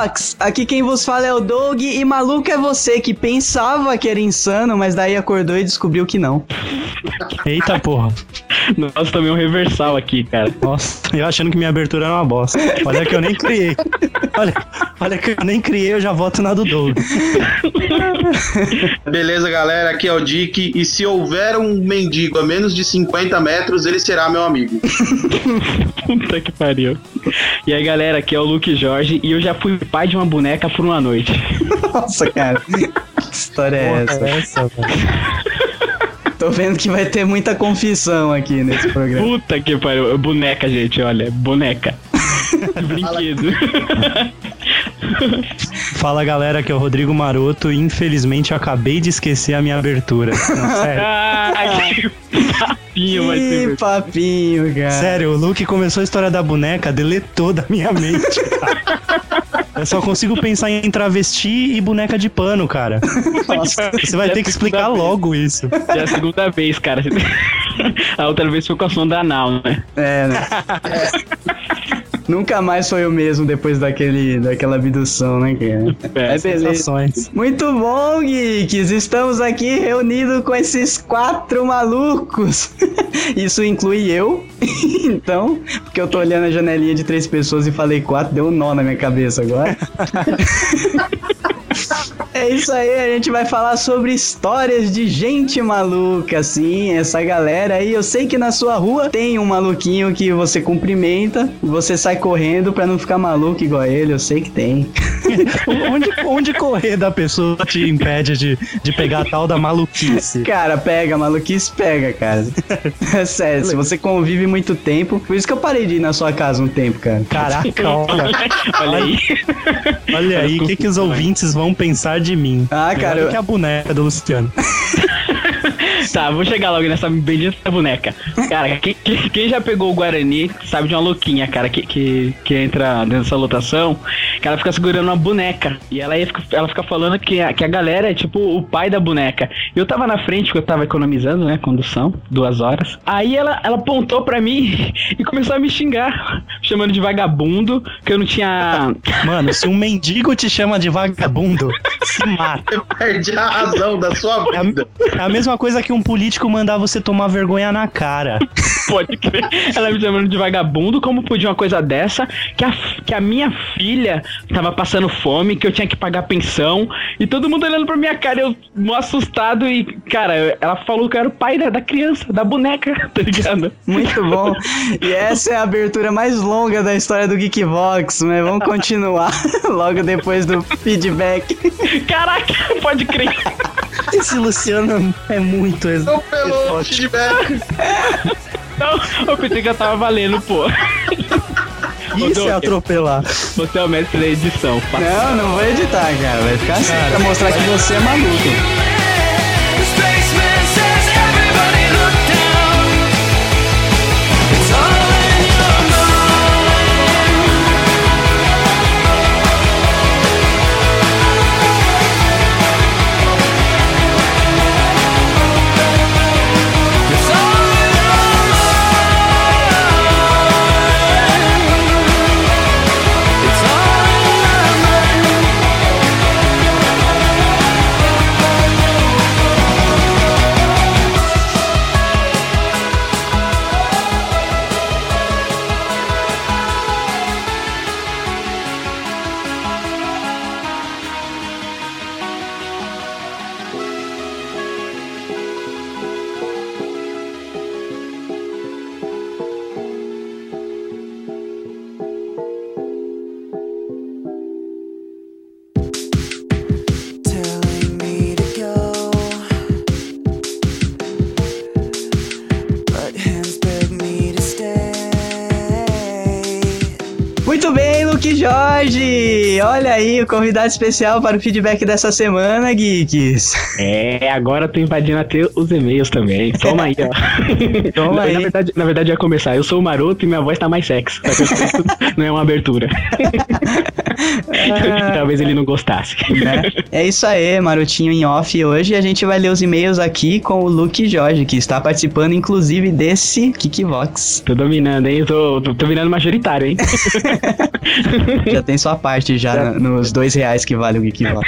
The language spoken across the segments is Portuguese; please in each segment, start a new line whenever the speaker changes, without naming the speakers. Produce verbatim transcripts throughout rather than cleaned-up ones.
Vox, aqui quem vos fala é o Doug e maluco é você que pensava que era insano, mas daí acordou e descobriu que não.
Eita porra.
Nossa, também um reversal aqui, cara.
Nossa, eu achando que minha abertura era uma bosta. Olha que eu nem criei. Olha, olha que eu nem criei, eu já voto na do Doug.
Beleza, galera, aqui é o Dick, e se houver um mendigo a menos de cinquenta metros, ele será meu amigo.
Puta que pariu. E aí, galera, aqui é o Luke Jorge, e eu já fui pai de uma boneca por uma noite.
Nossa, cara. Que história é essa?
É essa, velho.
Tô vendo que vai ter muita confissão aqui nesse programa.
Puta que pariu. Boneca, gente, olha. Boneca. Brinquedo.
Fala, galera, que é o Rodrigo Maroto e infelizmente eu acabei de esquecer a minha abertura. Não, sério.
Ah, que papinho, vai
Que
ser.
papinho, cara.
Sério, o Luke começou a história da boneca, deletou da minha mente, cara. Eu só consigo pensar em travesti e boneca de pano, cara. Nossa, você vai ter que explicar logo isso.
Já é a segunda vez, cara. A outra vez foi com a sonda anal, né?
É, né? Nunca mais foi o mesmo depois daquele, daquela abdução, né, cara?
É,
É beleza.
Sensações.
Muito bom, geeks! Estamos aqui reunidos com esses quatro malucos. Isso inclui eu. Então, porque eu tô olhando a janelinha de três pessoas e falei quatro, deu um nó na minha cabeça agora. É isso aí, a gente vai falar sobre histórias de gente maluca, assim, essa galera aí. Eu sei que na sua rua tem um maluquinho que você cumprimenta, você sai correndo pra não ficar maluco igual a ele, eu sei que tem.
onde, onde correr da pessoa te impede de, de pegar a tal da maluquice?
Cara, pega, maluquice pega, cara. É sério, se você convive muito tempo, por isso que eu parei de ir na sua casa um tempo, cara.
Caraca, olha,
Olha aí.
olha aí, o que, que os ouvintes vão pensar de mim?
Ah, cara,
Olha
eu-
que é a boneca do Luciano.
Tá, vou chegar logo nessa bendita boneca. Cara, quem, quem- quem já pegou o Guarani sabe de uma louquinha, cara, que, que, que entra dentro dessa lotação, que ela fica segurando uma boneca. E ela, ia, fica- ela fica falando que a, que a galera é tipo o pai da boneca. E eu tava na frente, porque eu tava economizando, né, condução, duas horas. Aí ela, ela apontou pra mim e começou a me xingar, chamando de vagabundo, que eu não tinha...
Mano, se um mendigo te chama de vagabundo, se mata.
Você perde a razão da sua
É
vida.
a, é a mesma coisa que um político mandar você tomar vergonha na cara.
Pode crer. Ela me chamando de vagabundo, como podia uma coisa dessa, que a, que a minha filha tava passando fome, que eu tinha que pagar pensão, e todo mundo olhando pra minha cara, eu mó assustado, e, cara, ela falou que eu era o pai da, da criança, da boneca, tá ligado?
muito bom. E essa é a abertura mais longa da história do Geekvox, mas vamos continuar logo depois do feedback.
Caraca, pode crer.
Esse Luciano é muito ex-
Então, pelo
exótico.
feedback.
Não, eu pensei que eu tava valendo, pô.
Isso é atropelar.
Você é o mestre da edição, pá.
Não, não vou editar, cara. Vai ficar assim pra mostrar que você é maluco.
The spaceman says everybody look down. It's all in your mind. It's all in your mind. It's all in my mind. Telling me to go, but hands beg me to stay.
Muito bem, Luke Jorge! Olha aí o convidado especial para o feedback dessa semana, Geeks.
É, agora eu tô invadindo até os e-mails também. Toma aí, ó.
Toma
na,
aí.
Na verdade, na verdade, ia começar. Eu sou o Maroto e minha voz tá mais sexy. Só que isso não é uma abertura. Talvez ele não gostasse.
Né? É isso aí, Marotinho em off. Hoje a gente vai ler os e-mails aqui com o Luke Jorge, que está participando inclusive desse Geekvox.
Tô dominando, hein? Tô, tô, tô virando majoritário, hein?
Já tem sua parte já. pagar no, nos dois reais que vale o Geekvox.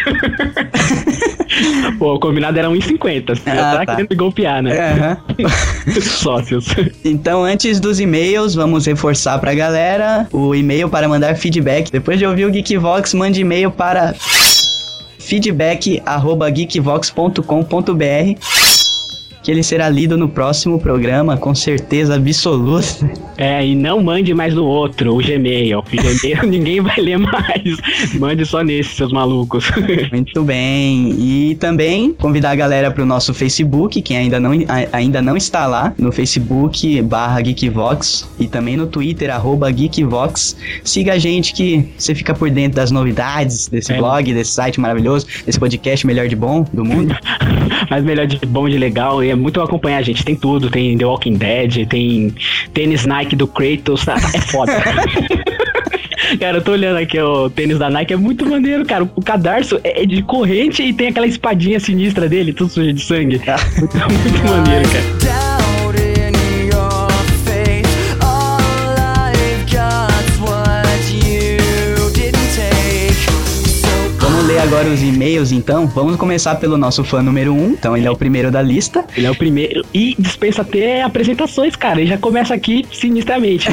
Pô, o combinado era um e cinquenta. Você já
Ah,
tá,
tá.
querendo me golpear, né?
Uhum.
Sócios.
Então, antes dos e-mails, vamos reforçar pra galera o e-mail para mandar feedback. Depois de ouvir o Geekvox, mande e-mail para feedback arroba geekvox ponto com ponto b r, que ele será lido no próximo programa, com certeza absoluta.
É, e não mande mais no outro, o Gmail. O Gmail ninguém vai ler mais. Mande só nesse, seus malucos.
Muito bem. E também convidar a galera pro nosso Facebook, quem ainda não, a- ainda não está lá, no Facebook barra Geekvox e também no Twitter, arroba Geekvox. Siga a gente que você fica por dentro das novidades desse
É.
blog, desse site maravilhoso, desse podcast melhor de bom do mundo.
Mas melhor de bom, de legal, e é muito acompanhar a gente. Tem tudo, tem The Walking Dead, tem tênis Nike do Kratos, tá? É foda. Cara, eu tô olhando aqui o tênis da Nike, é muito maneiro, cara. O cadarço é é de corrente e tem aquela espadinha sinistra dele, tudo sujo de sangue. Muito, muito maneiro, cara.
Doubt in your face. All I've got's what you didn't take. So
Vamos ler agora os e-mails, então. Vamos começar pelo nosso fã número um. Então, ele é o primeiro da lista.
Ele é o primeiro e dispensa até apresentações, cara. Ele já começa aqui sinistramente.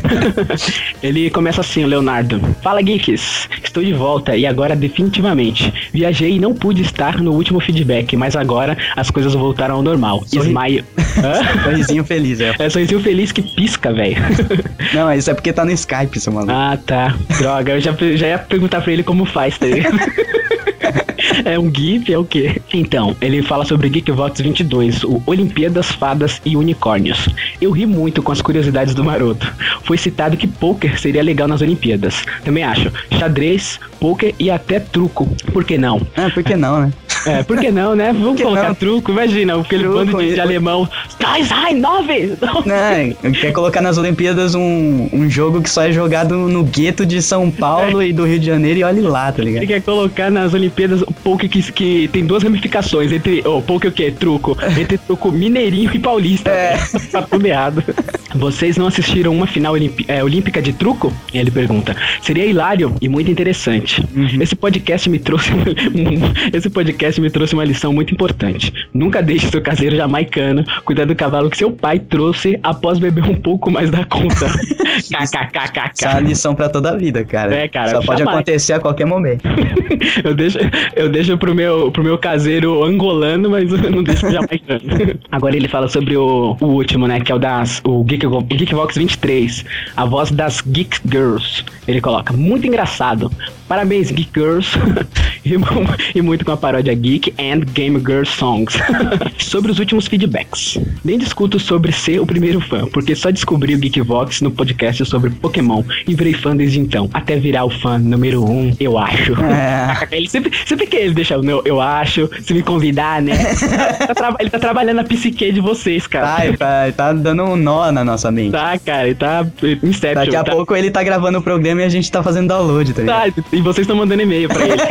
Ele começa assim, o Leonardo. Fala, geeks. Estou de volta e agora definitivamente. Viajei e não pude estar no último feedback, mas agora as coisas voltaram ao normal.
Sorri-
Smile. Hã?
Sorrisinho feliz, é.
É sorrisinho feliz que pisca, velho.
Não, isso é porque tá no Skype, seu maluco.
Ah, tá. Droga, eu já, já ia perguntar pra ele como faz, tá ligado? É um GIF, é o quê? Então, ele fala sobre Geekvox vinte e dois, o Olimpíadas, Fadas e Unicórnios. Eu ri muito com as curiosidades do maroto. Foi citado que poker seria legal nas Olimpíadas. Também acho. Xadrez, poker e até truco. Por que não?
Ah, por que não, né?
É, por que não, né? Vamos
que
colocar
não?
truco. Imagina, aquele
Truco,
bando de, de
e-
alemão. Sai, sai, nove!
Não, quer colocar nas Olimpíadas um, um jogo que só é jogado no gueto de São Paulo e do Rio de Janeiro e olhe lá, tá ligado?
Ele quer colocar nas Olimpíadas o poker que, que tem duas ramificações entre. O poker o quê? Truco. Entre truco mineirinho e paulista.
É.
Tá tudo errado. Vocês não assistiram uma final olimpi- é, olímpica de truco? Ele pergunta. Seria hilário e muito interessante. Esse podcast me trouxe. Esse podcast me trouxe uma lição muito importante. Nunca deixe seu caseiro jamaicano cuidar do cavalo que seu pai trouxe após beber um pouco mais da conta.
Isso é uma
KKKKK.
lição pra toda a vida, cara.
É, cara,
Só pode
jamais.
acontecer a qualquer momento.
Eu deixo, eu deixo pro meu, pro meu caseiro angolano, mas eu não deixo pro jamaicano. Agora ele fala sobre o, o último, né? Que é o das. O Geek, Geekvox vinte e três. A voz das Geek Girls. Ele coloca, muito engraçado. Parabéns, Geek Girls. e, e muito com a paródia Geek and Game Girl Songs. Sobre os últimos feedbacks. Nem discuto sobre ser o primeiro fã, porque só descobri o Geekvox no podcast sobre Pokémon e virei fã desde então. Até virar o fã número um, eu acho.
É.
Ele sempre, sempre que ele deixa o meu, eu acho, se me convidar, né? Tá tra- ele tá trabalhando a psique de vocês, cara.
Tá, ele tá, ele tá dando um nó na nossa mente.
Tá, cara, ele tá Inception.
Daqui a
tá,
pouco ele tá gravando o programa e a gente tá fazendo download, tá ligado?
tá, e vocês estão mandando e-mail pra ele.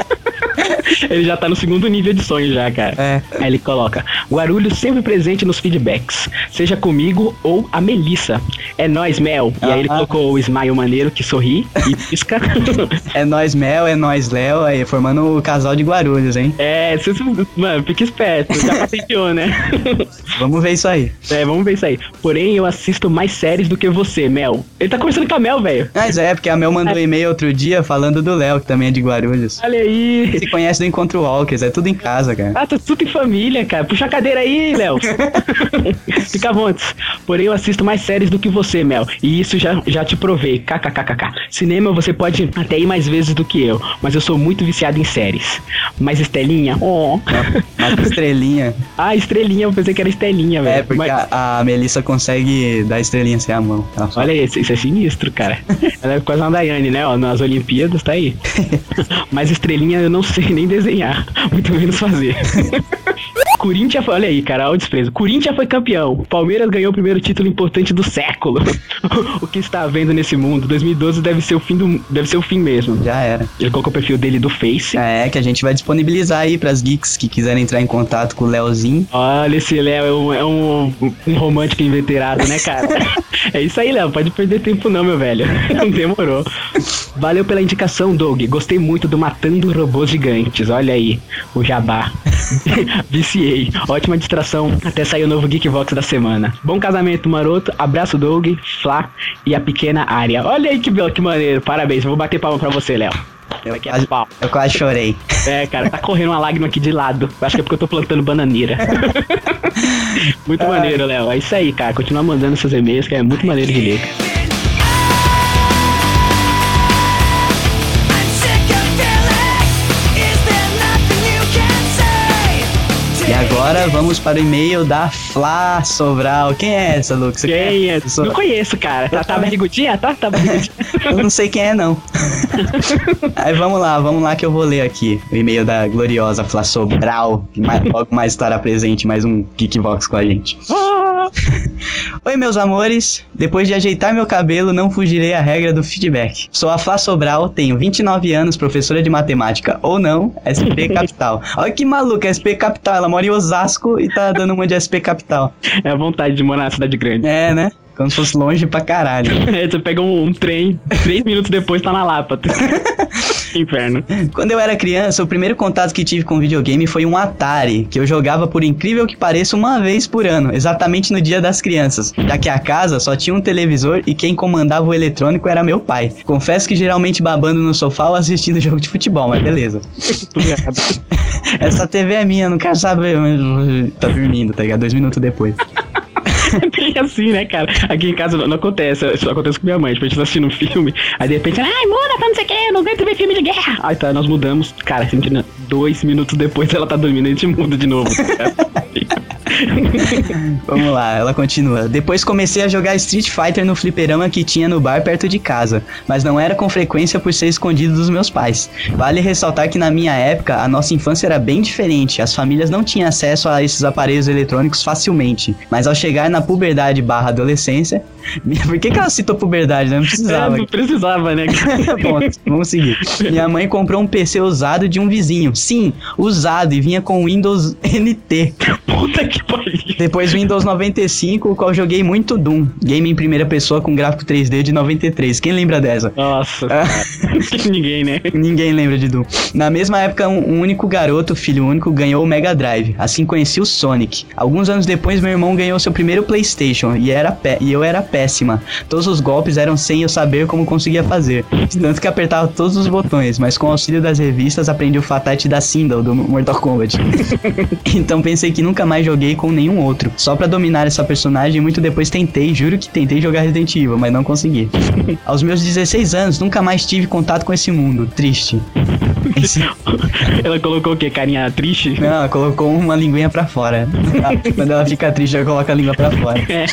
Ele já tá no segundo nível de sonho já, cara.
É.
Aí ele coloca, Guarulhos sempre presente nos feedbacks, seja comigo ou a Melissa. É nóis, Mel. E aí ele
Aham.
colocou o smile maneiro que sorri e pisca.
É nós Mel, é nós Léo, aí formando o casal de Guarulhos, hein?
É, cê- mano, fica esperto, já patenteou, né?
Vamos ver isso aí.
É, vamos ver isso aí. Porém, eu assisto mais séries do que você, Mel. Ele tá conversando com a Mel, velho.
Mas é, porque a Mel mandou um e-mail outro dia falando do Léo, que também é de Guarulhos.
Olha aí.
Se conhece do Encontro Walkers, é tudo em casa, cara.
Ah, tá tudo em família, cara. Puxa a cadeira aí, Léo. Fica à vontade. Porém, eu assisto mais séries do que você, Mel. E isso já, já te provei. KKKKK. Cinema você pode até ir mais vezes do que eu. Mas eu sou muito viciado em séries. Mas Estelinha? Oh.
Uma estrelinha.
Ah, Estrelinha. Eu pensei que era Estelinha, velho.
É, porque
Mas-
a, a Melissa consegue dar estrelinha sem a mão. Ela fala.
Olha isso, isso é sinistro, cara. Ela é quase uma Daiane, né? Ó, nas Olimpíadas, tá aí. Mas Estrelinha eu não sei nem desenhar. Muito menos fazer. Corinthians foi... Olha aí, cara, olha o desprezo. Corinthians foi campeão. Palmeiras ganhou o primeiro título importante do século. O que está havendo nesse mundo? dois mil e doze deve ser o fim do... Deve ser o fim mesmo.
Já era.
Ele colocou o perfil dele do Face.
É, que a gente vai disponibilizar aí pras geeks que quiserem entrar em contato com o Leozinho.
Olha, esse Léo é um, é um, um romântico inveterado, né, cara? É isso aí, Léo. Pode perder tempo não, meu velho. Demorou. Valeu pela indicação, Doug. Gostei muito do Matando Robôs Gigantes. Olha aí, o jabá. Viciei. Ótima distração até sair o novo Geekvox da semana. Bom casamento, maroto. Abraço, Doug, Flá e a pequena Área. Olha aí que, que maneiro. Parabéns. Eu vou bater palma pra você, Léo.
Eu quase, eu quase chorei.
É, cara, tá correndo uma lágrima aqui de lado. Eu acho que é porque eu tô plantando bananeira. Muito maneiro, Léo. É isso aí, cara. Continua mandando seus e-mails, que é muito maneiro de ler.
E agora vamos para o e-mail da Flá Sobral. Quem é essa, Lucas?
Quem é?
Sou...
Não conheço, cara. Tá, tá barrigudinha? Tá? Tá barrigudinha?
Eu não sei quem é, não. Aí vamos lá, vamos lá que eu vou ler aqui o e-mail da gloriosa Flá Sobral, que mais, logo mais estará presente mais um Geekvox com a gente. Oi, meus amores. Depois de ajeitar meu cabelo, não fugirei à regra do feedback. Sou a Flá Sobral, tenho vinte e nove anos, professora de matemática ou não, S P Capital. Olha que maluca, S P Capital. Ela mora em Osasco e tá dando uma de S P Capital.
É a vontade de morar na cidade grande.
É, né? Como se fosse longe pra caralho.
É, você pega um, um trem, três minutos depois tá na Lapa. Inferno.
Quando eu era criança, o primeiro contato que tive com videogame foi um Atari, que eu jogava, por incrível que pareça, uma vez por ano, exatamente no Dia das Crianças, já que a casa só tinha um televisor e quem comandava o eletrônico era meu pai. Confesso que geralmente babando no sofá ou assistindo jogo de futebol, mas beleza. Essa T V é minha, não quero saber, mas tá dormindo, tá ligado? Dois minutos depois.
É bem assim, né, cara? Aqui em casa não, não acontece, isso acontece com minha mãe. Tipo, a gente tá assistindo um filme, aí de repente, ai, muda pra não sei o que, eu não aguento ver filme de guerra. Aí tá, nós mudamos, cara, assim, dois minutos depois ela tá dormindo, a gente muda de novo.
Vamos lá, ela continua. Depois comecei a jogar Street Fighter no fliperama que tinha no bar perto de casa, mas não era com frequência por ser escondido dos meus pais. Vale ressaltar que na minha época, a nossa infância era bem diferente, as famílias não tinham acesso a esses aparelhos eletrônicos facilmente, mas ao chegar na puberdade barra adolescência... Por que que ela citou puberdade, né? Não precisava.
É, não precisava, né?
Bom, vamos seguir. Minha mãe comprou um P C usado de um vizinho. Sim, usado, e vinha com Windows N T.
Puta que pariu.
Depois Windows noventa e cinco, o qual joguei muito Doom. Game em primeira pessoa com gráfico três D de noventa e três. Quem lembra dessa?
Nossa. Ninguém, né?
Ninguém lembra de Doom. Na mesma época, um, um único garoto, filho único, ganhou o Mega Drive. Assim conheci o Sonic. Alguns anos depois, meu irmão ganhou seu primeiro PlayStation e, era pé, e eu era péssima. Todos os golpes eram sem eu saber como conseguia fazer. Tanto que apertava todos os botões, mas com o auxílio das revistas aprendi o Fatality da Sindel do Mortal Kombat. Então pensei que nunca mais joguei com nenhum outro. Só pra dominar essa personagem, muito depois tentei, juro que tentei jogar Resident Evil, mas não consegui. Aos meus dezesseis anos, nunca mais tive contato com esse mundo. Triste. Esse...
Ela colocou o quê? Carinha triste?
Não, ela colocou uma linguinha pra fora. Quando ela fica triste, ela coloca a língua pra fora. É.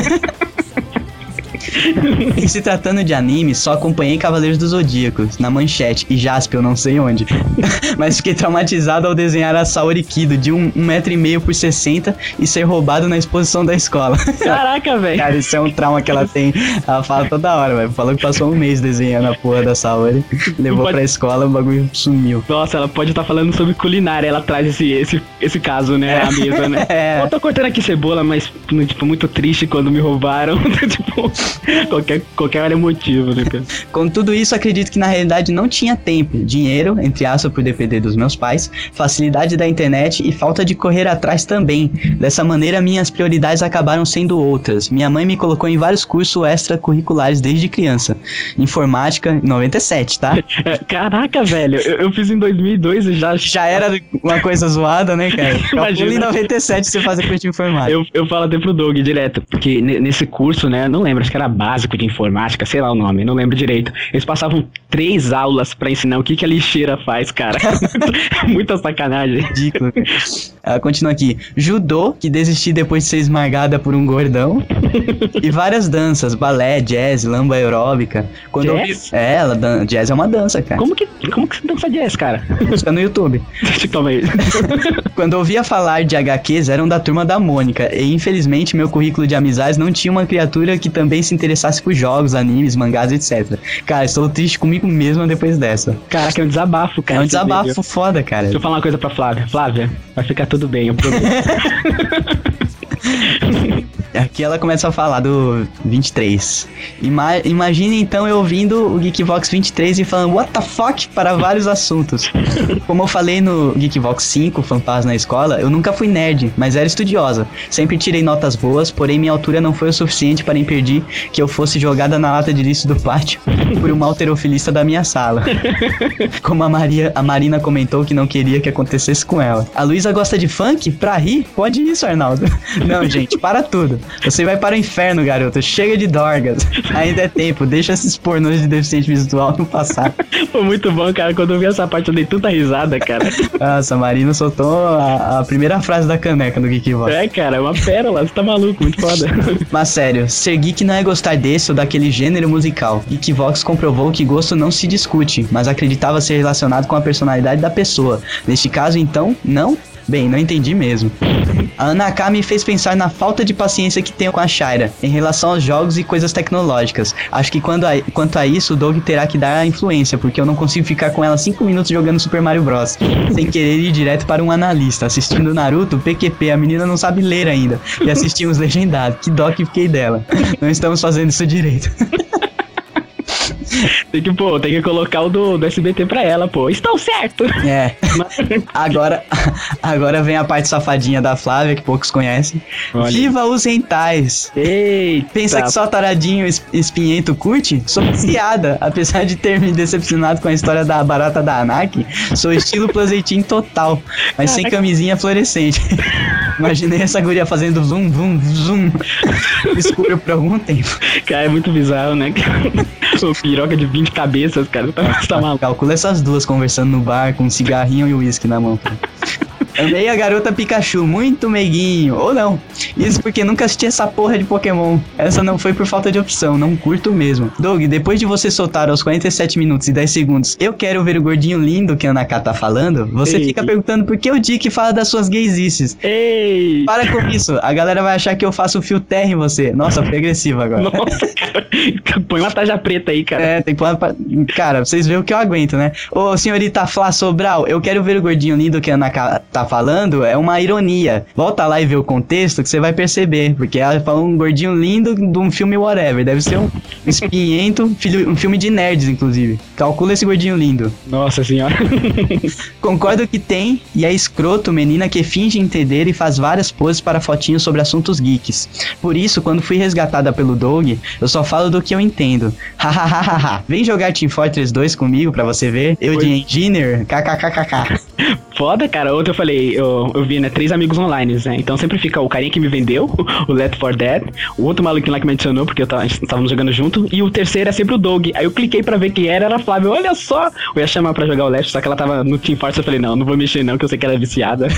Em se tratando de anime, só acompanhei Cavaleiros do Zodíaco na Manchete e Jaspion, não sei onde. Mas fiquei traumatizado ao desenhar a Saori Kido de um, um metro e meio por sessenta e ser roubado na exposição da escola.
Caraca, velho.
Cara, isso é um trauma que ela tem. Ela fala toda hora, velho. Falou que passou um mês desenhando a porra da Saori. Levou pode... pra escola, o bagulho sumiu.
Nossa, ela pode estar tá falando sobre culinária. Ela traz esse, esse, esse caso, né? À mesa, né? É. Eu tô cortando aqui cebola, mas, tipo, muito triste quando me roubaram. Tipo... Qualquer, qualquer motivo, né, cara?
Com tudo isso, acredito que na realidade não tinha tempo, dinheiro, entre aspas, por depender dos meus pais, facilidade da internet e falta de correr atrás também. Dessa maneira, minhas prioridades acabaram sendo outras. Minha mãe me colocou em vários cursos extracurriculares desde criança. Informática, em noventa e sete, tá?
Caraca, velho, eu, eu fiz em dois mil e dois e já...
Já era uma coisa zoada, né, cara? Imagina. Em noventa e sete você fazia curso de informática.
Eu, eu falo até pro Doug direto, porque nesse curso, né, não lembro, acho que era básico de informática, sei lá o nome, não lembro direito. Eles passavam três aulas pra ensinar o que, que a lixeira faz, cara. Muita sacanagem.
Ridículo. Ela continua aqui. Judô, que desisti depois de ser esmagada por um gordão. E várias danças, balé, jazz, lamba aeróbica. Quando
Jazz?
Eu vi... É, ela dan... jazz é uma dança, cara.
Como que, como que você dança jazz, cara?
Busca no YouTube.
Calma aí.
Quando eu ouvia falar de H Qs, eram da turma da Mônica. E infelizmente meu currículo de amizades não tinha uma criatura que também se interessasse por jogos, animes, mangás, etcétera. Cara, estou triste comigo mesmo depois dessa.
Caraca, é um desabafo, cara.
É um
esse
desabafo
vídeo.
foda, cara.
Deixa eu falar uma coisa pra Flávia. Flávia, vai ficar tudo bem, eu prometo.
Aqui ela começa a falar do vinte e três. Ima imagine então eu ouvindo o Geekvox vinte e três e falando what the fuck para vários assuntos. Como eu falei no Geekvox cinco, Fanpaz na escola, eu nunca fui nerd, mas era estudiosa. Sempre tirei notas boas, porém minha altura não foi o suficiente para impedir que eu fosse jogada na lata de lixo do pátio por um halterofilista da minha sala. Como a, Maria, a Marina comentou que não queria que acontecesse com ela. A Luísa gosta de funk? Pra rir? Pode isso, Arnaldo. Não, gente, para tudo. Você vai para o inferno, garoto. Chega de dorgas. Ainda é tempo. Deixa esses pornôs de deficiente visual no passado.
Foi muito bom, cara. Quando eu vi essa parte, eu dei tanta risada, cara.
Nossa, a Marina soltou a, a primeira frase da caneca do Geekvox.
É, cara, é uma pérola. Você tá maluco, muito foda.
Mas sério, ser geek não é gostar desse ou daquele gênero musical. Geekvox comprovou que gosto não se discute, mas acreditava ser relacionado com a personalidade da pessoa. Neste caso, então, não? Bem, não entendi mesmo. A Ana K me fez pensar na falta de paciência que tenho com a Shaira em relação aos jogos e coisas tecnológicas. Acho que quando a, quanto a isso, o Doug terá que dar a influência, porque eu não consigo ficar com ela cinco minutos jogando Super Mario Bros. Sem querer ir direto para um analista. Assistindo Naruto, P Q P, a menina não sabe ler ainda. E assistimos legendado. Que dó que fiquei dela. Não estamos fazendo isso direito.
Tem que, pô, tem que colocar o do, do S B T pra ela, pô. Estão certo!
É. Agora, agora vem a parte safadinha da Flávia, que poucos conhecem.
Olha.
Viva os rentais!
Eita!
Pensa que só taradinho es- espinhento curte? Sou viciada. Apesar de ter me decepcionado com a história da barata da Anak, sou estilo Plus eighteen total, mas sem camisinha fluorescente. Imaginei essa guria fazendo zoom, zoom, zoom escuro por algum tempo.
Cara, é muito bizarro, né? O piroca de vinte cabeças, cara. Você tá maluco.
Calcula essas duas conversando no bar com um cigarrinho e um uísque na mão. Amei a garota Pikachu, muito meiguinho. Ou não. Isso porque nunca assisti essa porra de Pokémon. Essa não foi por falta de opção, não curto mesmo. Doug, depois de você soltar aos quarenta e sete minutos e dez segundos, eu quero ver o gordinho lindo que a Ana K tá falando, você
Ei.
fica perguntando por que o Dick fala das suas gaysices.
Ei!
Para com isso, a galera vai achar que eu faço fio terra em você. Nossa, fui agressivo agora.
Nossa, cara. Põe uma taja preta aí, cara.
É, tem que pôr pra... Cara, vocês veem o que eu aguento, né? Ô, senhorita Flá Sobral, eu quero ver o gordinho lindo que a Ana K tá falando, é uma ironia. Volta lá e vê o contexto que você vai perceber, porque ela falou um gordinho lindo de um filme whatever, deve ser um espinhento, filho- um filme de nerds, inclusive. Calcula esse gordinho lindo.
Nossa senhora.
Concordo que tem, e é escroto menina que finge entender e faz várias poses para fotinhos sobre assuntos geeks. Por isso, quando fui resgatada pelo Doug, eu só falo do que eu entendo. Hahaha. Vem jogar Team Fortress dois comigo pra você ver. Eu de engineer, kkkk.
Foda, cara. Ontem eu falei, eu, eu vi, né, três amigos online, né? Então sempre fica o carinha que me vendeu, o Left four Dead, o outro maluquinho lá que me adicionou, porque eu tava, estávamos jogando junto, e o terceiro é sempre o Doug. Aí eu cliquei pra ver quem era, era a Flávia. Olha só! Eu ia chamar pra jogar o Left, só que ela tava no Team Fortress, eu falei, não, não vou mexer não, que eu sei que ela é viciada.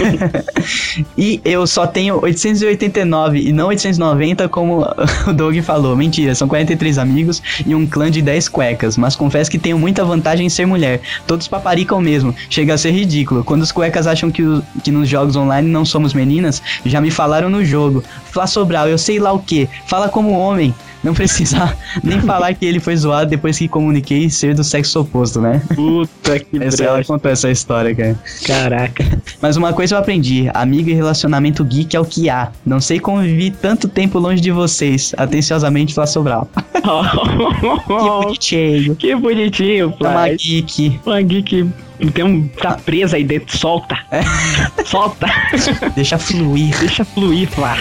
E eu só tenho oitocentos e oitenta e nove e não oitocentos e noventa, como o Doug falou. Mentira, são quarenta e três amigos e um clã de dez cuecas, mas confesso que tenho muita vantagem em ser mulher. Todos paparicam mesmo, chega a ser ridículo. Quando os cuecas acham que, o, que nos jogos online não somos meninas, já me falaram no jogo. Flá Sobral, eu sei lá o que, fala como homem. Não precisa nem falar que ele foi zoado depois que comuniquei ser do sexo oposto, né?
Puta que
Essa, ela
brecha.
contou essa história, cara.
Caraca.
Mas uma coisa eu aprendi, amigo e relacionamento geek é o que há. Não sei como vivi tanto tempo longe de vocês. Atenciosamente, Flá Sobral. Que bonitinho.
Que bonitinho,
É uma
Flávia.
geek.
Uma geek tem um, tá presa aí dentro, solta. Solta.
Deixa fluir.
Deixa fluir, Flá.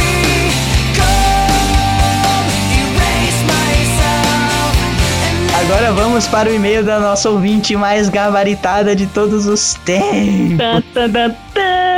Agora
Agora vamos para o e-mail da nossa ouvinte mais gabaritada de todos os tempos.
Tá, tá, tá, tá.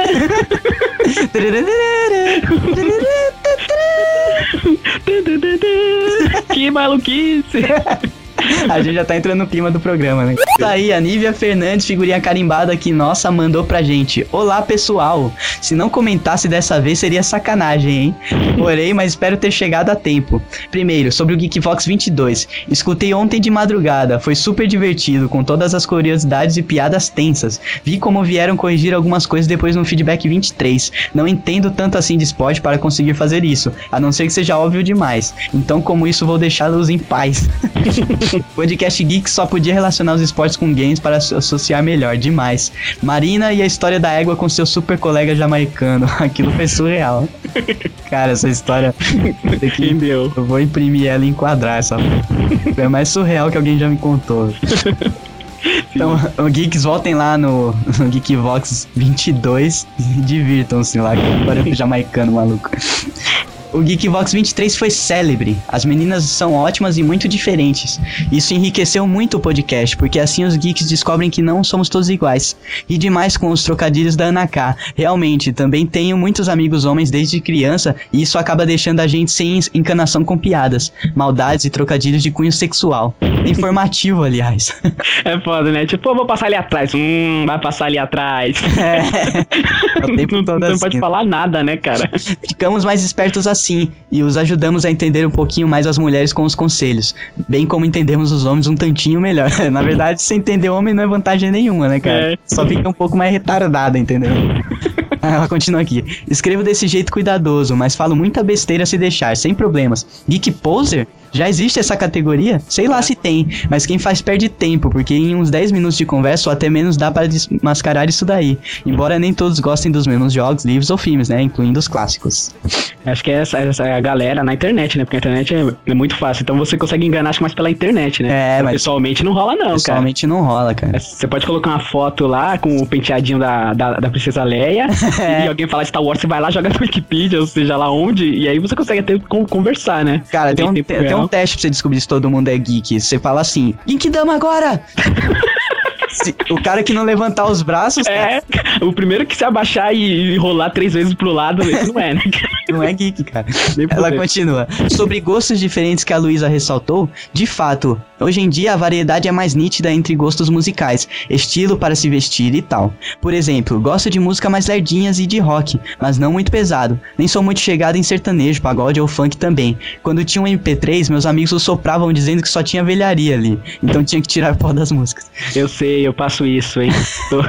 Que maluquice.
A gente já tá entrando no clima do programa, né? Tá aí, a Nívia Fernandes, figurinha carimbada aqui, nossa, mandou pra gente. Olá, pessoal. Se não comentasse dessa vez, seria sacanagem, hein? Porém, mas espero ter chegado a tempo. Primeiro, sobre o Geekvox vinte e dois. Escutei ontem de madrugada, foi super divertido, com todas as curiosidades e piadas tensas. Vi como vieram corrigir algumas coisas depois no feedback vinte e três. Não entendo tanto assim de esporte para conseguir fazer isso, a não ser que seja óbvio demais. Então, como isso, vou deixá-los em paz. Podcast Geek só podia relacionar os esportes com games para associar melhor, demais. Marina e a história da égua com seu super colega jamaicano, aquilo foi surreal. Cara, essa história
Entendeu?
eu vou imprimir ela e enquadrar essa. É mais surreal que alguém já me contou. Então, o Geeks, voltem lá no, no Geekvox vinte e dois e divirtam-se lá, que agora é jamaicano maluco. O Geekvox vinte e três foi célebre. As meninas são ótimas e muito diferentes. Isso enriqueceu muito o podcast, porque assim os geeks descobrem que não somos todos iguais. E demais com os trocadilhos da Ana K. Realmente, também tenho muitos amigos homens desde criança, e isso acaba deixando a gente sem encanação com piadas, maldades e trocadilhos de cunho sexual. Informativo, aliás.
É foda, né? Tipo, eu vou passar ali atrás. Hum, vai passar ali atrás.
É. O tempo
Não,
todo
não
assim.
pode falar nada, né, cara?
Ficamos mais espertos assim, e os ajudamos a entender um pouquinho mais as mulheres com os conselhos, bem como entendemos os homens um tantinho melhor. Na verdade, se entender homem não é vantagem nenhuma, né, cara?
É.
Só fica um pouco mais retardada, entendeu? Ela continua aqui. Escrevo desse jeito cuidadoso, mas falo muita besteira se deixar, sem problemas. Geek Poser? Já existe essa categoria? Sei lá se tem, mas quem faz perde tempo, porque em uns dez minutos de conversa ou até menos dá para desmascarar isso daí. Embora nem todos gostem dos mesmos jogos, livros ou filmes, né? Incluindo os clássicos.
Acho que é essa, essa é a galera na internet, né? Porque a internet é, é muito fácil. Então você consegue enganar, acho, mais pela internet, né?
É, mas
pessoalmente não rola, não,
pessoalmente
cara.
não rola, cara.
Você pode colocar uma foto lá com o penteadinho da, da, da Princesa Leia
É.
e alguém falar de Star Wars, você vai lá, joga na Wikipedia, ou seja lá onde, e aí você consegue até con- conversar, né?
Cara, tem um,
tempo
tem, tem um
real.
teste pra você descobrir se todo mundo é geek. Você fala assim, Geekdama agora! Se, o cara que não levantar os braços, cara,
É, o primeiro que se abaixar e, e rolar três vezes pro lado, esse não é, né?
não é geek, cara.
Nem por
Ela
ver.
continua. Sobre gostos diferentes que a Luísa ressaltou, de fato, hoje em dia a variedade é mais nítida entre gostos musicais, estilo para se vestir e tal. Por exemplo, gosto de música mais lerdinhas e de rock, mas não muito pesado. Nem sou muito chegado em sertanejo, pagode ou funk também. Quando tinha um M P três, meus amigos o sopravam dizendo que só tinha velharia ali, então tinha que tirar o pó das músicas.
Eu sei, eu passo isso, hein? Tô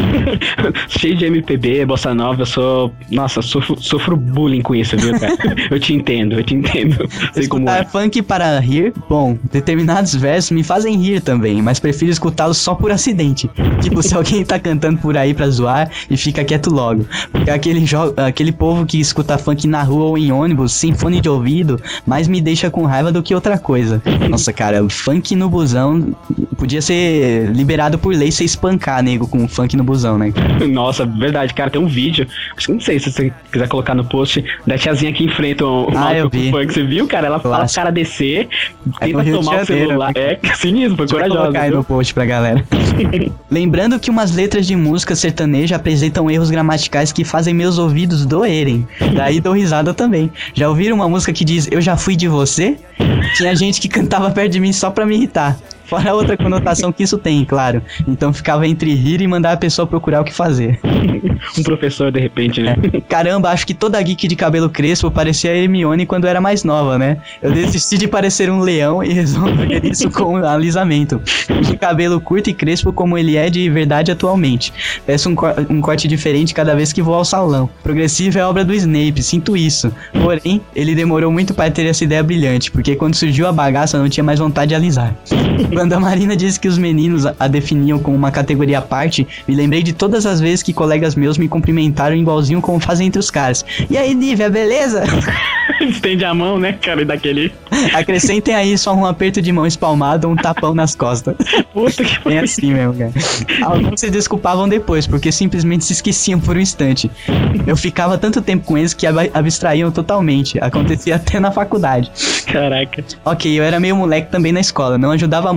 cheio de M P B, bossa nova, eu sou... Nossa, eu sofro, sofro bullying com isso, viu, cara? Eu te entendo, eu te entendo. Sei como
Escutar
é.
funk para rir, bom, determinados versos me fazem rir também, mas prefiro escutá-los só por acidente. Tipo, se alguém tá cantando por aí pra zoar e fica quieto logo. Porque aquele, jo- aquele povo que escuta funk na rua ou em ônibus, sem fone de ouvido, mais me deixa com raiva do que outra coisa. Nossa, cara, funk no busão podia ser liberado por lei, você espancar, nego, com funk no busão, né?
Nossa, verdade, cara, tem um vídeo. Acho que não sei se você quiser colocar no post da tiazinha que enfrenta o
Ah,
maluco
eu
com
vi.
funk. Você viu, cara? Ela fala pro
Clássico.
cara descer,
É no
tenta
Rio de
tomar o
Janeiro,
celular.
né?
É sinistro, foi
Deixa eu
corajosa.
colocar aí
viu?
no post pra galera. Lembrando que umas letras de música sertaneja apresentam erros gramaticais que fazem meus ouvidos doerem. Daí dou risada também. Já ouviram uma música que diz, eu já fui de você? Tinha gente que cantava perto de mim só pra me irritar. Fora a outra conotação que isso tem, claro. Então ficava entre rir e mandar a pessoa procurar o que fazer.
Um professor, de repente, né?
Caramba, acho que toda geek de cabelo crespo parecia a Hermione quando era mais nova, né? Eu desisti de parecer um leão e resolver isso com alisamento. De cabelo curto e crespo como ele é de verdade atualmente. Peço um, cor- um corte diferente cada vez que vou ao salão. Progressivo é obra do Snape, sinto isso. Porém, ele demorou muito para ter essa ideia brilhante, porque quando surgiu a bagaça eu não tinha mais vontade de alisar. Quando a Marina disse que os meninos a definiam como uma categoria à parte, me lembrei de todas as vezes que colegas meus me cumprimentaram igualzinho como fazem entre os caras. E aí, Nívia, beleza?
Estende a mão, né, cara, e daquele...
Acrescentem aí só um aperto de mão espalmado ou um tapão nas costas.
Puta que
Bem assim mesmo, cara. Alguns se desculpavam depois, porque simplesmente se esqueciam por um instante. Eu ficava tanto tempo com eles que ab- abstraíam totalmente. Acontecia até na faculdade.
Caraca.
Ok, eu era meio moleque também na escola, não ajudava muito.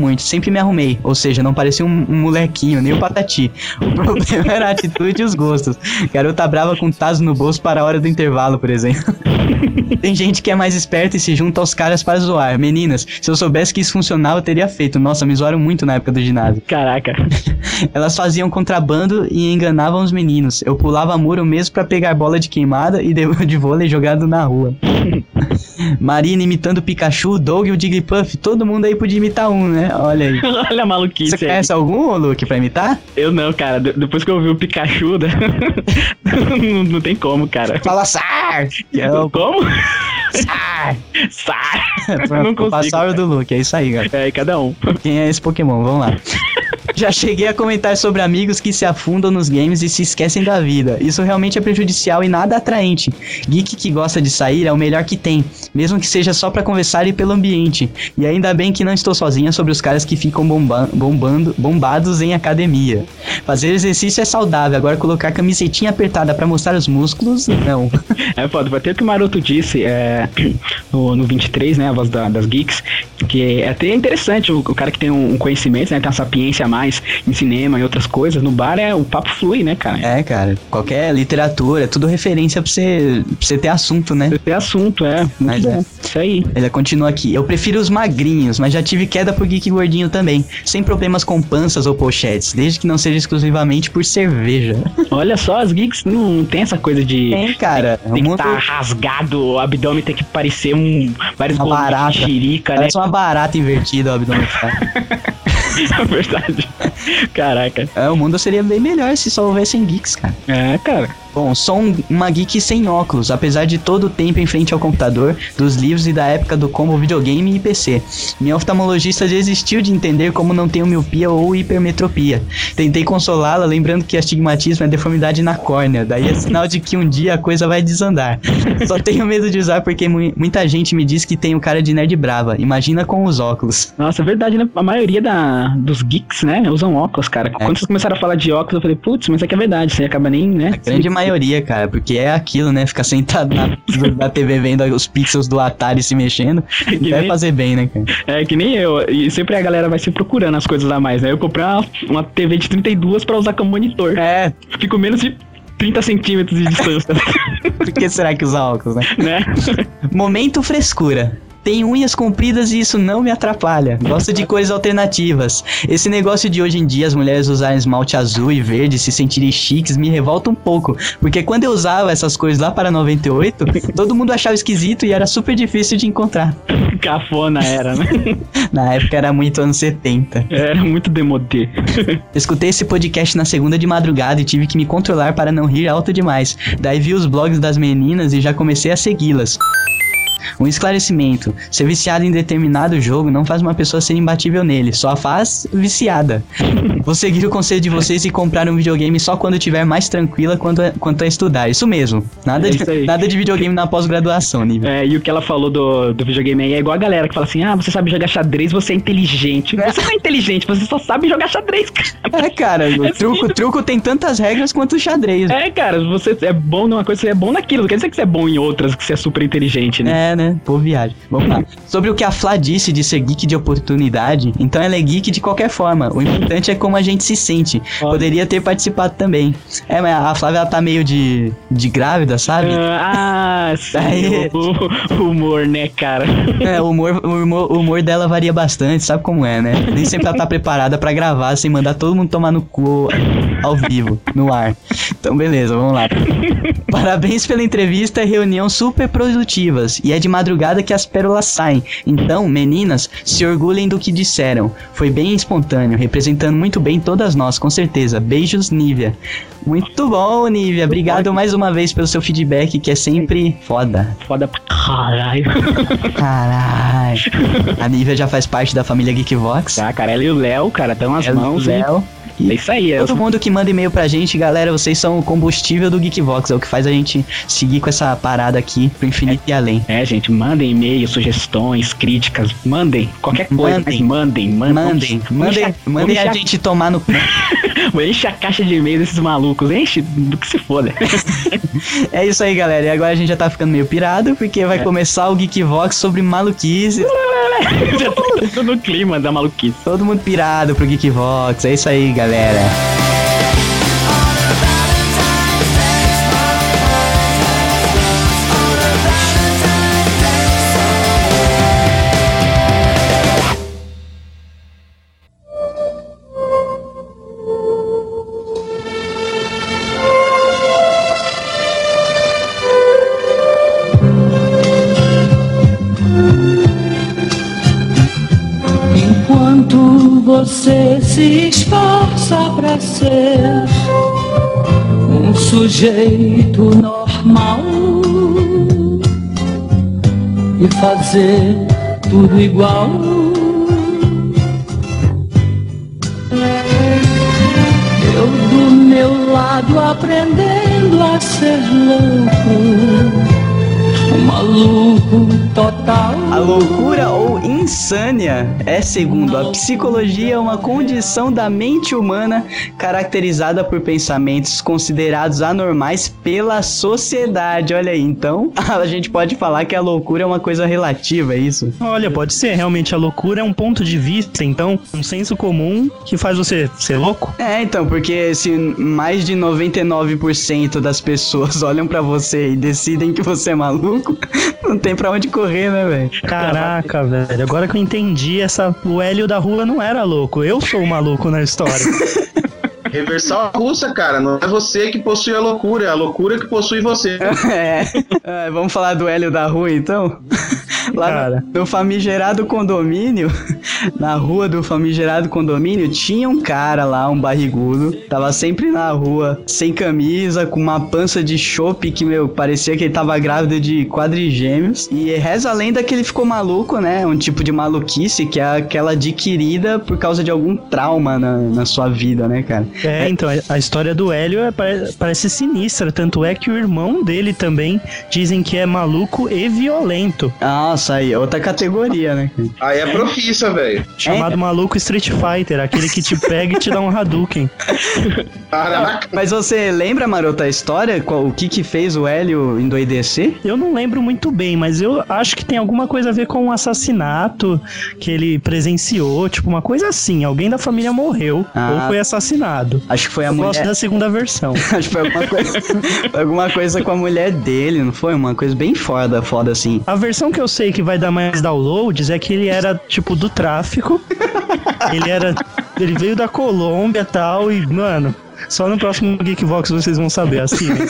muito, sempre me arrumei. Ou seja, não parecia um, um molequinho, nem o Patati. O problema era a atitude e os gostos. Garota brava com tazo no bolso para a hora do intervalo, por exemplo. Tem gente que é mais esperta e se junta aos caras para zoar. Meninas, se eu soubesse que isso funcionava, eu teria feito. Nossa, me zoaram muito na época do ginásio.
Caraca.
Elas faziam contrabando e enganavam os meninos. Eu pulava muro mesmo pra pegar bola de queimada e de, de vôlei jogado na rua. Marina imitando o Pikachu, Doug e o Jigglypuff. Todo mundo aí podia imitar um, né? Olha aí.
Olha a maluquice.
Você conhece aí algum, ô, Luke, pra imitar?
Eu não, cara. De- depois que eu vi o Pikachu, não, não tem como, cara.
Fala Sar! Que é o
Como?
Sar!
Sar!
Não
Não consigo,
Passaram do Luke, é isso aí, galera.
É, cada um.
Quem é esse Pokémon? Vamos lá. Já cheguei a comentar sobre amigos que se afundam nos games e se esquecem da vida. Isso realmente é prejudicial e nada atraente. Geek que gosta de sair é o melhor que tem, mesmo que seja só pra conversar e pelo ambiente. E ainda bem que não estou sozinha sobre os caras que ficam bomba bombando, bombados em academia. Fazer exercício é saudável, agora colocar camisetinha apertada pra mostrar os músculos, não.
É foda, vai ter o que o Maroto disse é, no, no vinte e três, né, a voz da, das geeks, que é até interessante, o, o cara que tem um, um conhecimento, né, tem uma sapiência a mais em cinema e outras coisas, no bar é o papo flui, né, cara?
É, cara, qualquer literatura, é tudo referência pra você, pra você ter assunto, né?
Você tem assunto, é, muito
Mas
bom,
é.
isso aí.
Ele continua aqui. Eu prefiro os magrinhos, mas já tive queda por geek gordinho também. Sem problemas com panças ou pochetes, desde que não seja exclusivamente por cerveja.
Olha só, as geeks não tem essa coisa de...
Tem, cara.
Tem
o
que
mundo
estar rasgado, o abdômen tem que parecer um... vários
Uma
golos de
barata.
xerica, né?
parece uma barata invertida o abdômen. Cara.
É verdade. Caraca.
É, o mundo seria bem melhor se só houvessem geeks, cara.
É, cara.
Bom, sou um, uma geek sem óculos, apesar de todo o tempo em frente ao computador, dos livros e da época do combo videogame e P C. Minha oftalmologista desistiu de entender como não tenho miopia ou hipermetropia. Tentei consolá-la, lembrando que astigmatismo é deformidade na córnea, daí é sinal de que um dia a coisa vai desandar. Só tenho medo de usar porque mu- muita gente me diz que tenho cara de nerd brava, imagina com os óculos.
Nossa, é verdade, né? A maioria da, dos geeks, né, usam óculos, cara.
É.
Quando vocês começaram a falar de óculos, eu falei, putz, mas isso aqui é verdade. Você acaba nem, né?
A grande maioria, cara, porque é aquilo, né? Ficar sentado na, na T V vendo os pixels do Atari se mexendo,
Que
deve
nem-
fazer bem, né, cara?
É que nem eu. E sempre a galera vai se procurando as coisas a mais, né? Eu comprei uma, uma T V de trinta e dois pra usar como monitor.
É,
Fico menos de trinta centímetros de distância,
por que será que usa óculos, né?
né?
Momento frescura. Tenho unhas compridas e isso não me atrapalha. Gosto de cores alternativas. Esse negócio de hoje em dia as mulheres usarem esmalte azul e verde e se sentirem chiques me revolta um pouco. Porque quando eu usava essas cores lá para noventa e oito, todo mundo achava esquisito e era super difícil de encontrar.
Cafona era, né?
Na época era muito anos setenta.
Era muito demodê.
Escutei esse podcast na segunda de madrugada e tive que me controlar para não rir alto demais. Daí vi os blogs das meninas e já comecei a segui-las. Um esclarecimento: ser viciado em determinado jogo não faz uma pessoa ser imbatível nele, só a faz viciada. Vou seguir o conselho de vocês e comprar um videogame só quando estiver mais tranquila quanto a, quanto a estudar. Isso mesmo, nada,
É
de,
isso aí.
nada de videogame na pós-graduação, nível.
É, e o que ela falou do, do videogame aí é igual a galera que fala assim: ah, você sabe jogar xadrez, você é inteligente. Você não é inteligente, você só sabe jogar xadrez, cara.
É, cara, o truco, truco tem tantas regras quanto o xadrez.
É, cara, você é bom numa coisa, você é bom naquilo. Não quer dizer que você é bom em outras, que você é super inteligente, né?
É, né? Pô, viagem. Vamos lá. Sobre o que a Flá disse de ser geek de oportunidade, então ela é geek de qualquer forma. O importante é como a gente se sente.
Olha.
Poderia ter participado também. É, mas a Flávia ela tá meio de, de grávida, sabe?
Ah, sim,
Aí-
o, o humor, né, cara?
É, o humor, o, humor, o humor dela varia bastante, sabe como é, né? Nem sempre ela tá preparada pra gravar sem mandar todo mundo tomar no cu ao vivo, no ar. Então, beleza, vamos lá. Parabéns pela entrevista e reunião super produtivas. E é de madrugada que as pérolas saem. Então, meninas, se orgulhem do que disseram. Foi bem espontâneo, representando muito bem todas nós, com certeza. Beijos, Nívia. Muito bom, Nívia. Obrigado mais uma vez pelo seu feedback, que é sempre foda.
Foda pra caralho.
Caralho. A Nívia já faz parte da família Geekvox.
Tá, cara, ela e o Léo, cara, estão as
Ela e o
mãos,
Léo.
hein? É isso aí, é.
Todo mundo que manda e-mail pra gente, galera, vocês são o combustível do Geekvox. É o que faz a gente seguir com essa parada aqui pro infinito e além.
É, gente, mandem e-mails, sugestões, críticas, mandem qualquer coisa,
Mandem.
mas mandem, mandem.
Mandem, mandem, mandem a gente tomar no cu.
Enche a caixa de e-mail desses malucos. Enche do que se foda.
É isso aí, galera. E agora a gente já tá ficando meio pirado, porque vai é. começar o Geekvox sobre maluquice.
Já tá tudo no clima da maluquice.
Todo mundo pirado pro Geekvox. É isso aí, galera.
Você se esforça pra ser um sujeito normal e fazer tudo igual. Eu do meu lado aprendendo a ser louco, um maluco total.
A loucura ou insânia é, segundo a psicologia, uma condição da mente humana caracterizada por pensamentos considerados anormais pela sociedade. Olha aí, então a gente pode falar que a loucura é uma coisa relativa, é isso?
Olha, pode ser, realmente a loucura é um ponto de vista, então, um senso comum que faz você ser louco.
É, então, porque se mais de noventa e nove por cento das pessoas olham pra você e decidem que você é maluco, não tem pra onde correr, né, velho?
Caraca, velho. Agora que eu entendi, essa... o Hélio da rua não era louco. Eu sou o maluco na história.
Reversal russa, cara. Não é você que possui a loucura, é a loucura que possui você.
É. é vamos falar do Hélio da rua, então? Lá cara. No, no famigerado condomínio, na rua do famigerado condomínio, tinha um cara lá, um barrigudo, tava sempre na rua, sem camisa, com uma pança de chope que, meu, parecia que ele tava grávido de quadrigêmeos. E reza a lenda que ele ficou maluco, né? Um tipo de maluquice que é aquela adquirida por causa de algum trauma na, na sua vida, né, cara?
É, então, a história do Hélio é, parece sinistra, tanto é que o irmão dele também dizem que é maluco e violento.
Nossa, aí, outra categoria, né?
Aí é profissa, velho.
Chamado é. maluco Street Fighter, aquele que te pega e te dá um Hadouken.
Caraca. Mas você lembra, Maroto, a história? Qual, o que que fez o Hélio endoidecer?
Eu não lembro muito bem, mas eu acho que tem alguma coisa a ver com um assassinato que ele presenciou, tipo uma coisa assim, alguém da família morreu ah. ou foi assassinado.
Acho que foi a
eu
mulher...
Eu gosto da segunda versão.
Acho que foi alguma coisa, alguma coisa com a mulher dele, não foi? Uma coisa bem foda, foda assim.
A versão que eu sei que vai dar mais downloads é que ele era, tipo, do tráfico. Ele era... Ele veio da Colômbia e tal, e, mano... Só no próximo Geekvox vocês vão saber, assim. Né?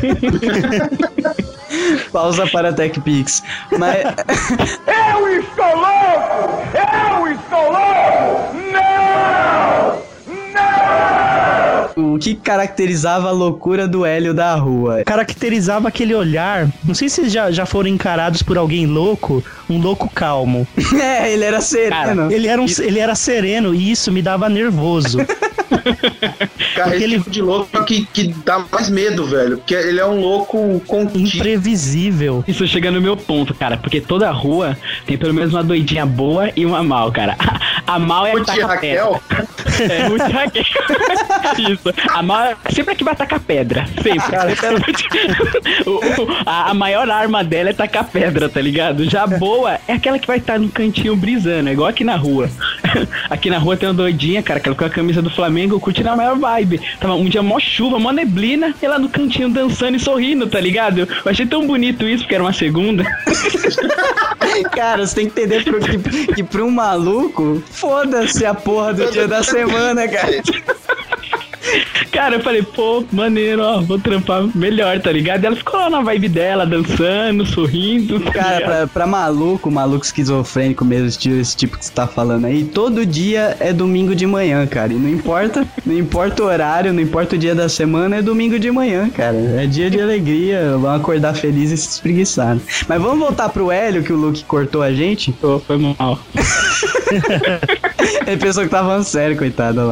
Pausa para TechPix. Mas...
Eu estou louco! Eu estou louco! Não! Não!
O que caracterizava a loucura do Hélio da rua?
Caracterizava aquele olhar... Não sei se já, já foram encarados por alguém louco, um louco calmo.
É, ele era sereno.
Cara, ele, era um, ele era sereno e isso me dava nervoso.
Cara, esse ele... tipo de louco que, que dá mais medo, velho. Porque ele é um louco contido.
Imprevisível.
Isso chega no meu ponto, cara. Porque toda rua tem pelo menos uma doidinha boa e uma mal, cara. A, a mal é a que taca
Raquel?
pedra. É, muito Raquel. Isso. A mal é sempre a que vai tacar pedra. Sempre. Cara, o, o, a, a maior arma dela é tacar pedra, tá ligado? Já a boa é aquela que vai estar no cantinho brisando. É igual aqui na rua. Aqui na rua tem uma doidinha, cara, que ela com a camisa do Flamengo curtindo a maior vibe. Tava um dia mó chuva, mó neblina, e ela no cantinho dançando e sorrindo, tá ligado? Eu achei tão bonito isso, porque era uma segunda.
Cara, você tem que entender pro, que, que pra um maluco, foda-se a porra do dia da semana, cara.
Cara, eu falei, pô, maneiro, ó, vou trampar melhor, tá ligado? E ela ficou lá na vibe dela, dançando, sorrindo. Tá
cara, pra, pra maluco, maluco esquizofrênico mesmo, esse tipo que você tá falando aí, todo dia é domingo de manhã, cara. E não importa, não importa o horário, não importa o dia da semana, é domingo de manhã, cara. É dia de alegria, vão acordar felizes e se espreguiçar. Mas vamos voltar pro Hélio, que o Luke cortou a gente.
Pô, foi mal.
Ele pensou que tava falando sério, coitado, olha lá.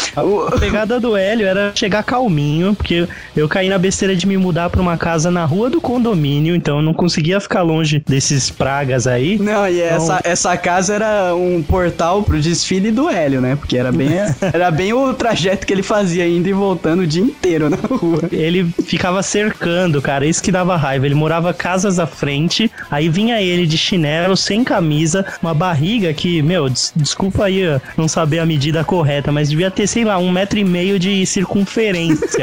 A pegada do Hélio era chegar calminho, porque eu caí na besteira de me mudar pra uma casa na rua do condomínio, então eu não conseguia ficar longe desses pragas aí.
Não, e
então...
essa, essa casa era um portal pro desfile do Hélio, né? Porque era bem, era bem o trajeto que ele fazia indo e voltando o dia inteiro na rua.
Ele ficava cercando, cara, isso que dava raiva. Ele morava casas à frente, aí vinha ele de chinelo, sem camisa, uma barriga que, meu, des- desculpa aí ó, não saber a medida correta, mas devia ter, sei lá, um metro e meio de circunferência.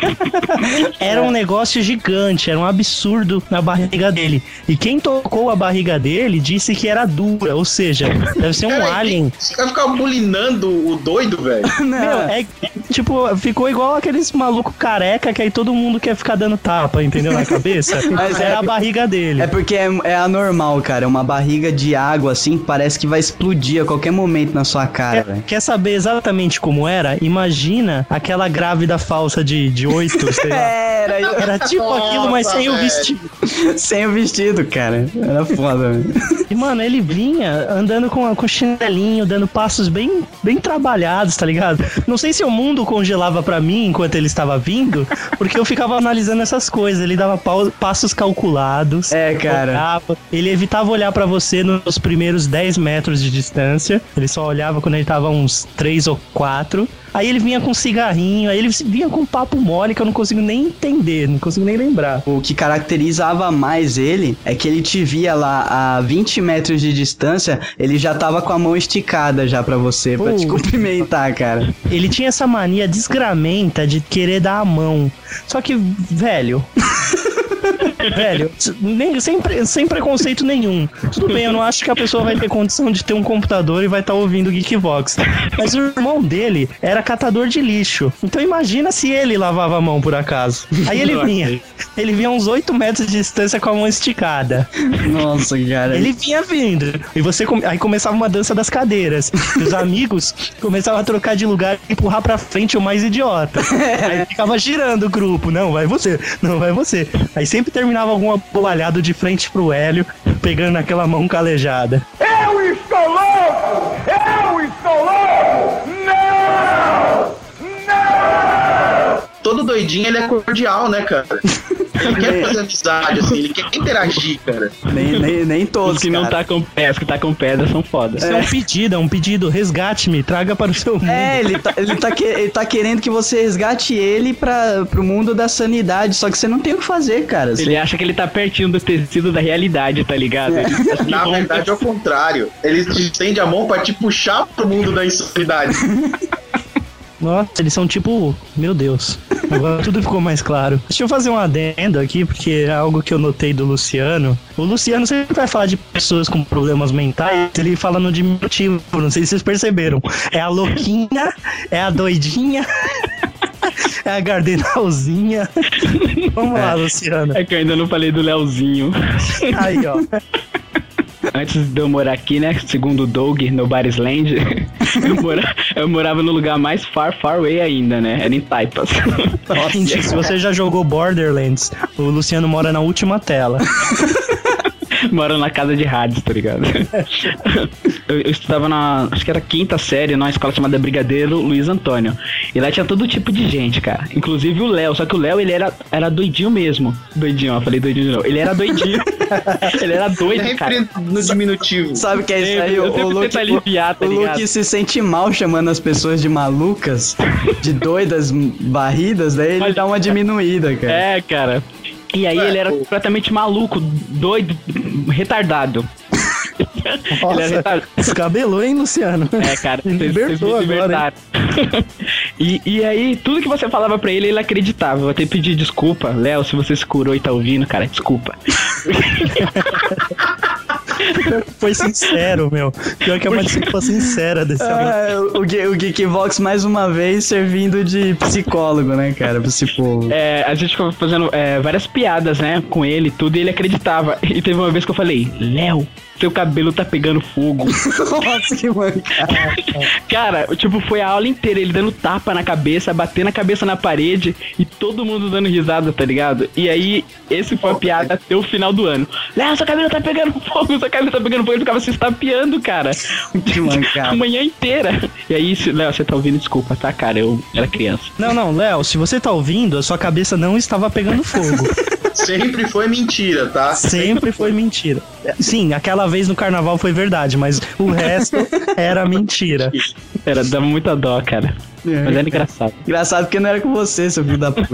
Era um negócio gigante, era um absurdo na barriga dele. E quem tocou a barriga dele disse que era dura, ou seja, deve ser um
Cara,
alien.
Você vai ficar bulinando o doido, velho?
Meu, é tipo, ficou igual aqueles maluco careca que aí todo mundo quer ficar dando tapa, entendeu? Na cabeça. Mas era a barriga dele.
É porque é, é anormal, cara. É uma barriga de água, assim, que parece que vai explodir a qualquer momento na sua cara,
Quer,
velho.
quer saber exatamente como era? Imagina aquela grávida falsa de, de oito, sei lá.
Era,
Era tipo
Nossa,
aquilo, mas sem o
velho.
vestido.
sem o vestido, cara. Era foda, velho.
E, mano, ele vinha andando com, com chinelinho, dando passos bem, bem trabalhados, tá ligado? Não sei se o mundo congelava pra mim enquanto ele estava vindo, porque eu ficava analisando essas coisas. Ele dava pau- passos calculados.
É, cara.
Olhava, ele evitava olhar pra você nos primeiros dez metros de distância. Ele só olhava quando ele tava uns três ou quatro. Aí ele vinha com cigarrinho, aí ele vinha com papo mole que eu não consigo nem entender, não consigo nem lembrar.
O que caracterizava mais ele é que ele te via lá a vinte metros de distância, ele já tava com a mão esticada já pra você, pra te
Uh.
cumprimentar, cara.
Ele tinha essa mania desgramenta de querer dar a mão. Só que, velho... Velho, nem, sem, pre- sem preconceito nenhum. Tudo bem, eu não acho que a pessoa vai ter condição de ter um computador e vai estar ouvindo o Geekvox. Mas o irmão dele era catador de lixo. Então imagina se ele lavava a mão por acaso. Aí ele vinha. Ele vinha uns oito metros de distância com a mão esticada.
Nossa, cara.
Ele vinha vindo. E você come- aí começava uma dança das cadeiras. E os amigos começavam a trocar de lugar e empurrar pra frente o mais idiota. Aí ficava girando o grupo. Não, vai você. Não, vai você. Aí sempre terminava alguma bolalhada de frente pro Hélio, pegando aquela mão calejada.
Eu estou louco! Eu estou louco! Não! Não!
Todo doidinho, ele é cordial, né, cara? Ele quer fazer amizade, assim, ele quer interagir, cara.
Nem, nem, nem todos,
Os que não
cara.
tá com pé, os que tá com pedra são foda.
Isso é um pedido, é um pedido. Resgate-me, traga para o seu mundo.
É, ele tá, ele, tá que- ele tá querendo que você resgate ele pra, pro mundo da sanidade, só que você não tem o que fazer, cara.
Ele acha que ele tá pertinho do tecido da realidade, tá ligado? Ele, assim,
Na
rompe-
verdade, é o contrário. Ele te estende a mão pra te puxar pro mundo da insanidade.
Nossa, eles são tipo... Meu Deus. Agora tudo ficou mais claro. Deixa eu fazer um adendo aqui, porque é algo que eu notei do Luciano. O Luciano sempre vai falar de pessoas com problemas mentais, ele fala no diminutivo, não sei se vocês perceberam. É a louquinha, é a doidinha, é a gardenalzinha. Vamos lá, Luciano.
É que eu ainda não falei do Leozinho.
Aí, ó.
Antes de eu morar aqui, né? Segundo o Doug, no Barisland, eu, mora, eu morava no lugar mais far, far away ainda, né? Era em Taipas.
Gente, se você já jogou Borderlands, o Luciano mora na última tela.
Moro na casa de rádios, tá ligado? Eu, eu estudava na, acho que era quinta série, numa escola chamada Brigadeiro Luiz Antônio. E lá tinha todo tipo de gente, cara. Inclusive o Léo, só que o Léo, ele era, era doidinho mesmo. Doidinho, ó, falei doidinho de novo. Ele era doidinho. Ele era doido, cara.
Sempre no diminutivo.
Sabe o que é isso aí?
Eu
O,
sempre
o, Luke,
tento aliviar, tá
o
ligado?
Luke se sente mal chamando as pessoas de malucas, de doidas, barridas, daí ele
Olha,
dá uma diminuída, cara.
É, cara. E aí
Ué,
ele era
pô.
completamente maluco, doido, retardado. Ele era
Nossa,
retardado.
descabelou, hein, Luciano?
É, cara,
Me
vocês-
libertou
vocês me
agora,
libertaram. e, e aí, tudo que você falava pra ele, ele acreditava. Eu até pedi desculpa. Léo, se você se curou e tá ouvindo, cara, desculpa.
Foi sincero, meu. Pior que é uma desculpa sincera desse amigo.
Ah, o, Ge- o Geekvox mais uma vez servindo de psicólogo, né, cara? Pra esse povo.
É, a gente ficava fazendo é, várias piadas, né, com ele e tudo, e ele acreditava. E teve uma vez que eu falei, Léo, seu cabelo tá pegando fogo.
Nossa, que mancada.
Cara, tipo, foi a aula inteira, ele dando tapa na cabeça, batendo a cabeça na parede e todo mundo dando risada, tá ligado? E aí, esse foi a piada até o final do ano. Léo, seu cabelo tá pegando fogo, seu cabelo tá tá pegando fogo, ele ficava se estapeando, cara.
Que mancada.
A manhã inteira. E aí, se- Léo, você tá ouvindo? Desculpa, tá, cara? Eu era criança.
Não, não, Léo, se você tá ouvindo, a sua cabeça não estava pegando fogo.
Sempre foi mentira, tá?
Sempre foi mentira. Sim, aquela vez no carnaval foi verdade, mas o resto era mentira.
Era, dava muita dó, cara. Mas era engraçado.
Engraçado porque não era com você, seu filho da puta.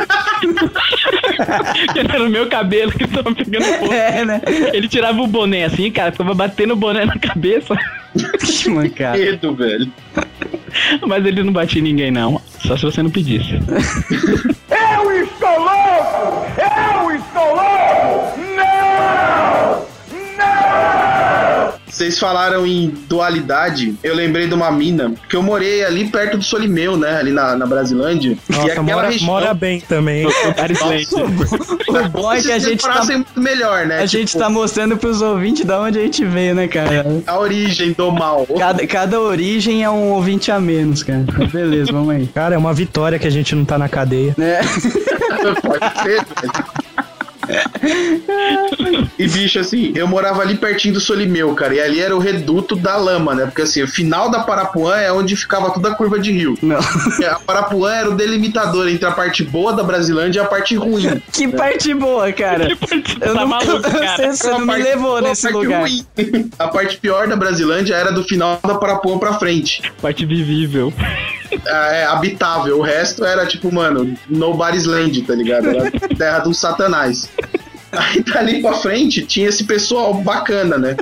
Era no meu cabelo que tava pegando fogo.
É, né?
Ele tirava o boné assim, cara, ficava batendo o boné na cabeça.
Que mancada.
Medo, velho.
Mas ele não batia em ninguém, não. Só se você não pedisse.
Eu estou louco! Eu estou louco! Não! Não!
Vocês falaram em dualidade, eu lembrei de uma mina, que eu morei ali perto do Solimeu, né? Ali na, na Brasilândia. e
Nossa,
aquela
mora,
região...
mora bem também.
O bom é que a gente tá,
muito melhor, né?
a gente
Tipo,
tá mostrando pros ouvintes de onde a gente veio, né, cara?
a origem do mal.
Cada, cada origem é um ouvinte a menos, cara. Mas beleza, vamos aí.
Cara, é uma vitória que a gente não tá na cadeia.
É.
Pode ser, velho. E bicho, assim, eu morava ali pertinho do Solimeu, cara, e ali era o reduto da lama, né? Porque assim, o final da Parapuã é onde ficava toda a curva de rio.
Não.
A Parapuã era o delimitador entre a parte boa da Brasilândia e a parte ruim.
Que parte boa, cara. Eu
Tá
não,
maluco, cara.
Você, você
A
não me
parte
levou
boa, a
nesse
parte
lugar.
ruim. A parte pior da Brasilândia era do final da Parapuã pra frente.
Parte vivível.
É, habitável. O resto era tipo, mano, nobody's land, tá ligado? Era terra do satanás. Aí dali pra frente tinha esse pessoal bacana, né?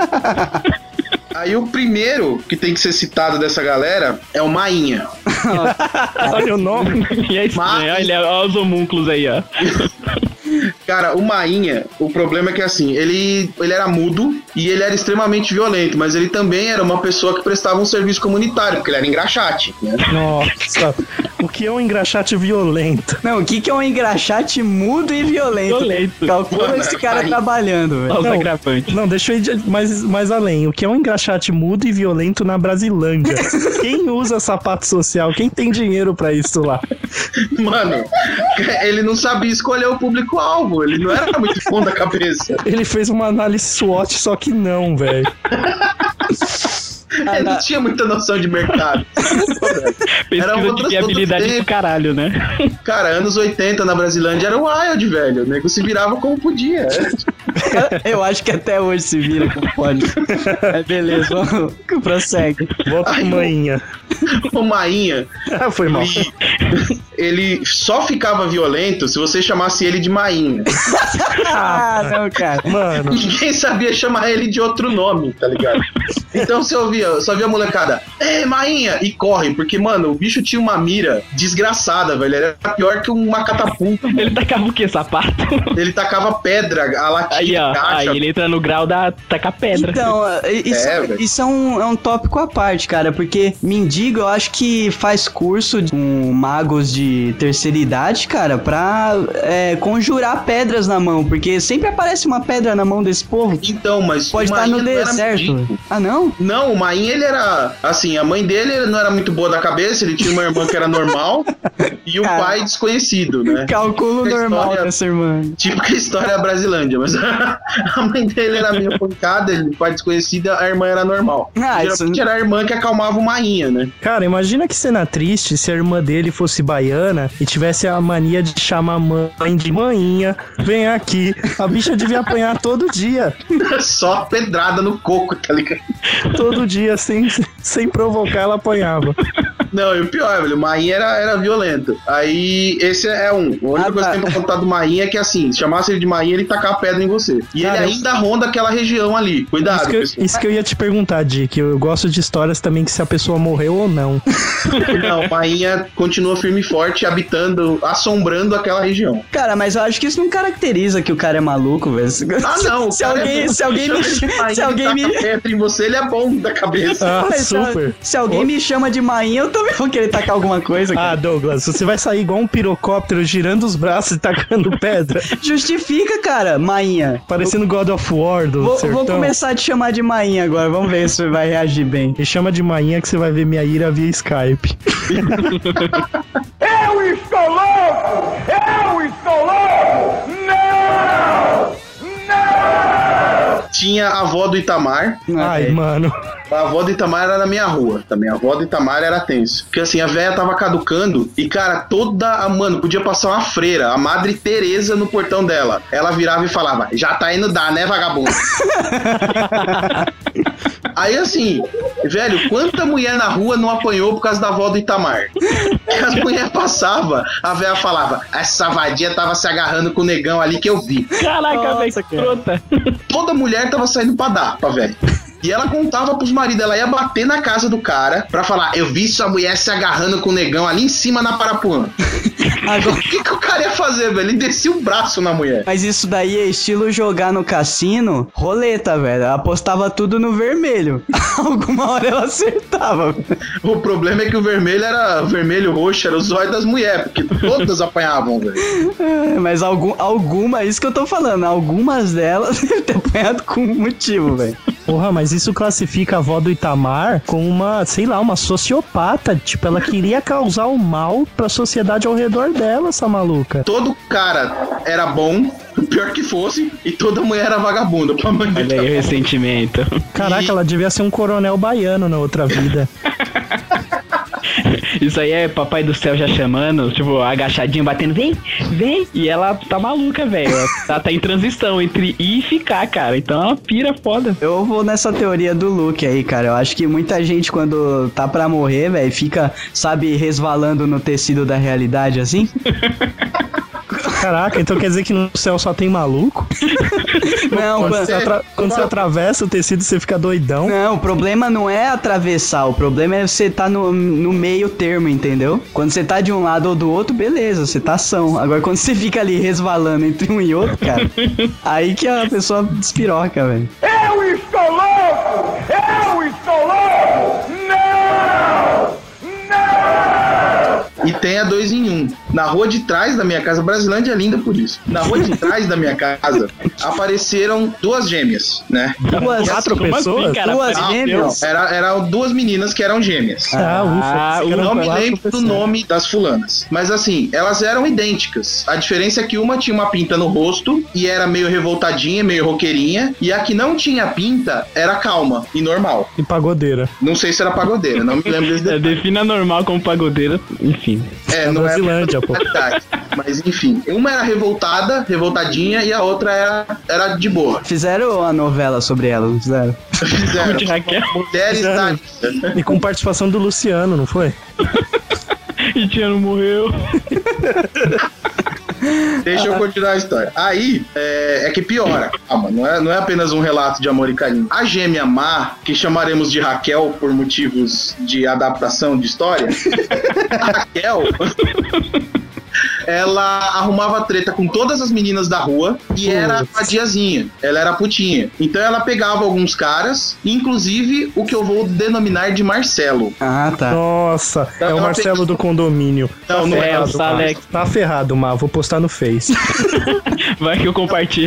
Aí o primeiro que tem que ser citado dessa galera é o Mainha.
Olha o nome.
E é estranho,
Mas-
olha, olha os homúnculos aí, ó.
Cara, o Mainha, o problema é que assim, ele, ele era mudo e ele era extremamente violento, mas ele também era uma pessoa que prestava um serviço comunitário, porque ele era engraxate, né?
Nossa, o que é um engraxate violento?
Não, o que, que é um engraxate mudo e violento?
Violento.
Calcula
Mano,
esse cara
aí-
trabalhando, velho.
Olha os
Não.
agravantes.
Não, deixa eu ir de- mais, mais além. O que é um engraxate mudo e violento na Brasilândia? Quem usa sapato social? Quem tem dinheiro pra isso lá?
Mano, ele não sabia escolher o público-alvo, ele não era muito fundo da cabeça.
Ele fez uma análise SWOT, só que não, velho.
Ele não tinha muita noção de mercado.
Pesquisa de
outras-
viabilidade
outros
pro caralho, né?
Cara, anos oitenta na Brasilândia era o wild, velho. O nego se virava como podia.
Eu acho que até hoje se vira como pode. É beleza, vamos, prossegue.
Volta
Ai,
com manhinha.
O Mainha,
Ah, foi mal.
ele, ele só ficava violento se você chamasse ele de Mainha.
Ah, não, cara.
Mano,
Ninguém sabia chamar ele de outro nome, tá ligado? Então você ouvia, só via a molecada, ei, Mainha, e corre, porque, mano, o bicho tinha uma mira desgraçada, velho. Ele era pior que uma catapulta.
Ele tacava o quê? Sapato?
Ele tacava pedra, a latinha
Aí,
de
ó.
caixa.
Aí ele entra no grau da tacar pedra.
Então, isso,
É, velho.
isso é, um, é um tópico à parte, cara, porque mendigo eu acho que faz curso com magos de terceira idade, cara, pra é, conjurar pedras na mão, porque sempre aparece uma pedra na mão desse povo.
Então, mas
Pode
o
estar no
Mainha não era
deserto.
mendigo.
Ah, não?
Não, o Mainha, ele era, assim, a mãe dele não era muito boa da cabeça, ele tinha uma irmã que era normal e o
Cara.
pai desconhecido, né?
Cálculo
A
normal
história-
dessa irmã.
Típica história Brasilândia, mas a mãe dele era meio pancada, ele, o pai desconhecido, a irmã era normal.
Ah,
Geralmente
isso-
era a irmã que acalmava o Mainha, né?
cara, imagina que cena triste se a irmã dele fosse baiana e tivesse a mania de chamar a mãe de manhinha. Vem aqui. A bicha devia apanhar todo dia.
Só pedrada no coco, tá ligado?
Todo dia, sem, sem provocar, ela apanhava.
Não, e o pior, velho, o Mainha era, era violento. Aí, esse é um. A única
Ah,
coisa
tá.
que tem pra contar do Mainha é que, assim, se chamasse ele de Mainha, ele tacar a pedra em você. E
Cara,
ele
eu-
ainda ronda aquela região ali. Cuidado,
Isso que, eu,
pessoal.
isso que eu ia te perguntar, Dick. Eu gosto de histórias também que se a pessoa morreu ou não.
Não, o Mainha continua firme e forte, habitando, assombrando aquela região.
Cara, mas eu acho que isso não caracteriza que o cara é maluco, velho.
Ah, não. o
Se
cara
alguém,
é-
se alguém me,
chama ele de Mainha,
se alguém
taca
me,
pedra em você, ele é bom da cabeça.
Ah,
Mas, se-
super.
Se alguém me chama de mainha, eu também vou querer tacar alguma coisa,
Ah,
cara.
Douglas, você vai sair igual um pirocóptero girando os braços e tacando pedra,
Justifica, cara, mainha.
parecendo God of War do
Vou,
sertão.
vou começar a te chamar de mainha agora, vamos ver se você vai reagir bem.
Me chama de manhinha que você vai ver minha ira via Skype.
Eu estou louco! Eu estou louco! Não! Não!
tinha a avó do Itamar.
Ai, mano.
A avó do Itamar era na minha rua também. A avó do Itamar era tenso. Porque assim, a véia tava caducando e, cara, toda a... Mano, podia passar uma freira, a Madre Teresa no portão dela. Ela virava e falava, já tá indo dar, né, vagabundo? Aí, assim, velho, quanta mulher na rua não apanhou por causa da avó do Itamar? Que as mulheres passavam, a véia falava, essa vadia tava se agarrando com o negão ali que eu vi.
Caraca, velho, que trota.
Toda mulher tava saindo pra dar pra velho. E ela contava pros maridos, ela ia bater na casa do cara pra falar, eu vi sua mulher se agarrando com o negão ali em cima na Parapuã. Agora, o que, que o cara ia fazer, velho? Ele descia o braço na mulher.
Mas isso daí é estilo jogar no cassino, roleta, velho. Ela apostava tudo no vermelho. Alguma hora ela acertava.
O problema é que o vermelho era, o vermelho roxo era o zóio das mulheres, porque todas apanhavam, velho.
É, mas algum, alguma, isso que eu tô falando, algumas delas devem ter apanhado com motivo, velho.
Porra, mas isso classifica a avó do Itamar como uma, sei lá, uma sociopata. Tipo, ela queria causar o mal pra sociedade ao redor dela, essa maluca.
Todo cara era bom, o pior que fosse, e toda mulher era vagabunda. Pra mãe
Olha aí o ressentimento.
Caraca,
E-
ela devia ser um coronel baiano na outra vida.
Isso aí é papai do céu já chamando, tipo, agachadinho, batendo, vem, vem. E ela tá maluca, velho. Ela tá em transição entre ir e ficar, cara. Então é uma pira foda.
Eu vou nessa teoria do Luke aí, cara. Eu acho que muita gente, quando tá pra morrer, velho, fica, sabe, resvalando no tecido da realidade, assim.
Caraca, então quer dizer que no céu só tem maluco?
Não,
Quando,
quando,
você, atra- quando você atravessa o tecido, você fica doidão.
não, o problema não é atravessar, o problema é você tá no, no meio termo, entendeu? Quando você tá de um lado ou do outro, beleza, você tá são. Agora, quando você fica ali resvalando entre um e outro, cara, aí que a pessoa despiroca, velho.
Eu estou louco! Eu estou louco! Não! Não!
E tem a dois em um. Na rua de trás da minha casa, Brasilândia é linda por isso. Na rua de trás da minha casa, apareceram duas gêmeas, né?
Duas,
Quatro
Como
pessoas?
assim, cara?
duas
Não,
gêmeas.
Era, eram duas meninas que eram gêmeas.
Ah,
Ah,
ufa.
o
Eu não me
Quatro
lembro do
pessoas.
nome das fulanas. Mas assim, elas eram idênticas. A diferença é que uma tinha uma pinta no rosto e era meio revoltadinha, meio roqueirinha. E a que não tinha pinta era calma e normal.
E pagodeira.
Não sei se era pagodeira, não me lembro desse
É,
detalhe.
defina normal como pagodeira, enfim.
É,
É
não é
Brasilândia, pô.
verdade. Mas enfim, uma era revoltada, revoltadinha, e a outra era, era de boa.
Fizeram uma novela sobre ela, não fizeram?
Fizeram.
De Raquel.
Mulheres da
Fizeram. E com participação do Luciano, não foi?
E Tiano morreu.
Deixa eu continuar a história. Aí, é, é que piora. Calma, não é, não é apenas um relato de amor e carinho. A gêmea má, que chamaremos de Raquel por motivos de adaptação de história, a Raquel... ela arrumava treta com todas as meninas da rua e era vadiazinha, ela era putinha. Então ela pegava alguns caras, inclusive o que eu vou denominar de Marcelo.
Ah, tá.
Nossa, é o
Ela
Marcelo do condomínio.
Não, não é,
ferrado,
o
Mar.
Alex.
Tá ferrado, Mar. Vou postar no Face.
Vai que eu compartilho.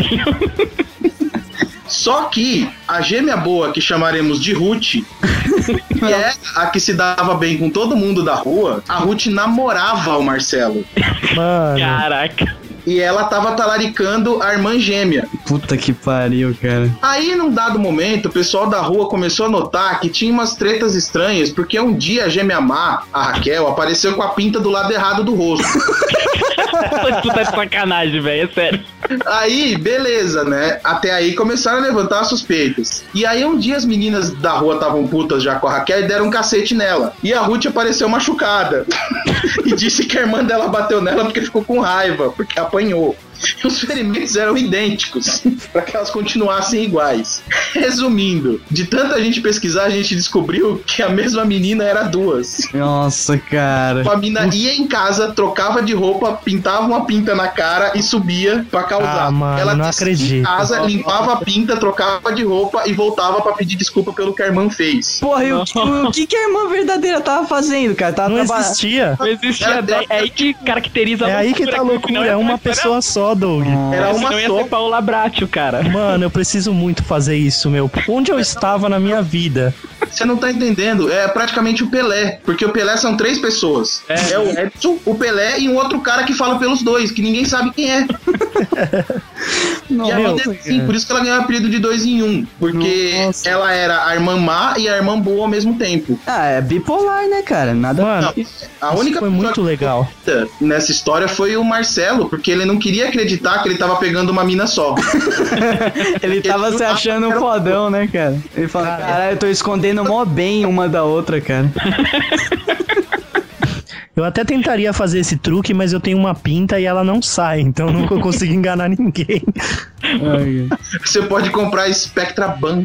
Só que a gêmea boa, que chamaremos de Ruth, que é a que se dava bem com todo mundo da rua, a Ruth namorava o Marcelo.
Mano.
Caraca.
E ela tava talaricando a irmã gêmea.
Puta que pariu, cara.
Aí, num dado momento, o pessoal da rua começou a notar que tinha umas tretas estranhas, porque um dia a gêmea má, a Raquel, apareceu com a pinta do lado errado do rosto.
Tu tá de sacanagem, velho, é sério.
Aí, beleza, né? Até aí começaram a levantar as suspeitas. E aí, um dia as meninas da rua estavam putas já com a Raquel e deram um cacete nela. E a Ruth apareceu machucada. E disse que a irmã dela bateu nela porque ficou com raiva, porque apanhou. E os ferimentos eram idênticos, para que elas continuassem iguais. Resumindo, de tanta gente pesquisar, a gente descobriu que a mesma menina era duas.
Nossa, cara.
A menina ia em casa, trocava de roupa, pintava uma pinta na cara e subia pra causar.
Ah, mano,
Ela
não
descia em
acredito.
casa, limpava a pinta, trocava de roupa e voltava pra pedir desculpa pelo que a irmã fez.
Porra, e o, o que, que a irmã verdadeira tava fazendo, cara? Tava
Não
traba-
existia.
Não existia.
Era-
É, é aí que caracteriza a
É aí que tá a
no
loucura.
final
É uma
uma história-
pessoa só, Doug.
Era uma
Senão ia
só.
ser Paola Bratio, cara.
Mano, eu preciso muito fazer isso, meu. Onde eu estava na minha vida?
Você não tá entendendo. É praticamente o Pelé. Porque o Pelé são três pessoas. É, é o Edson, o Pelé e um outro cara que fala pelos dois, que ninguém sabe quem é.
Não,
e a
meu,
menina, assim, por isso que ela ganhou o apelido de dois em um. Porque
Nossa.
ela era a irmã má e a irmã boa ao mesmo tempo.
Ah, é bipolar, né, cara? Nada.
Mano,
Não, a
isso
única
foi
pessoa
muito
que
legal.
nessa história foi o Marcelo, porque ele não queria acreditar que ele tava pegando uma mina só.
Ele tava se achando um fodão, né, cara? Ele falou,
Cara.
caralho, eu tô escondendo mó bem uma da outra, cara.
Eu até tentaria fazer esse truque, mas eu tenho uma pinta e ela não sai, então eu nunca consigo enganar ninguém.
Você pode comprar Spectra Ban.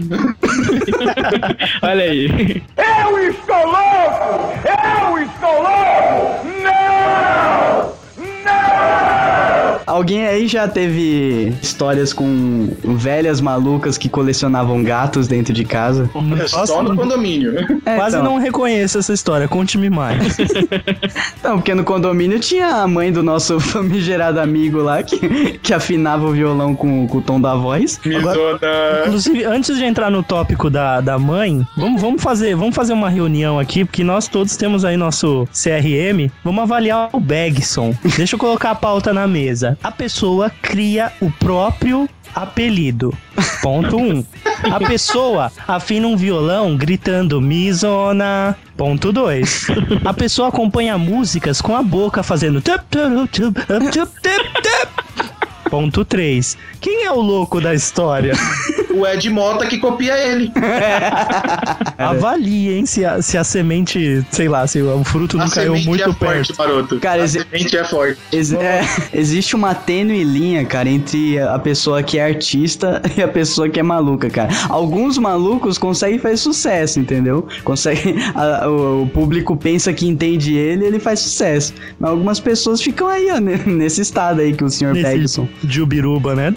Olha aí.
Eu estou louco! Eu estou louco! Não! Não!
Alguém aí já teve histórias com velhas malucas que colecionavam gatos dentro de casa?
Só no condomínio.
É,
Quase
então.
não reconheço essa história, conte-me mais.
Não, porque no condomínio tinha a mãe do nosso famigerado amigo lá que, que afinava o violão com, com o tom da voz.
Misona.
Inclusive, antes de entrar no tópico da, da mãe, vamos, vamos, fazer, vamos fazer uma reunião aqui, porque nós todos temos aí nosso C R M. Vamos avaliar o Bergson. Deixa eu colocar a pauta na mesa. A pessoa cria o próprio apelido. Ponto um. A pessoa afina um violão gritando Misona. Ponto dois. A pessoa acompanha músicas com a boca fazendo tup, tup, tup, tup, tup, tup, tup. Ponto três. Quem é o louco da história?
O Ed Mota que copia ele.
Avalie, hein, se a, se a semente, sei lá, se o fruto não
A
caiu
semente
muito
é
perto.
forte, maroto.
Cara,
a
esse-
semente é forte.
Ex- é, existe uma tênue linha, cara, entre a pessoa que é artista e a pessoa que é maluca, cara. Alguns malucos conseguem fazer sucesso, entendeu? Conseguem, a- o, o público pensa que entende ele, ele faz sucesso. Mas algumas pessoas ficam aí, ó, ne- nesse estado aí que o senhor
Nesse
Bergson.
Jubiruba, né?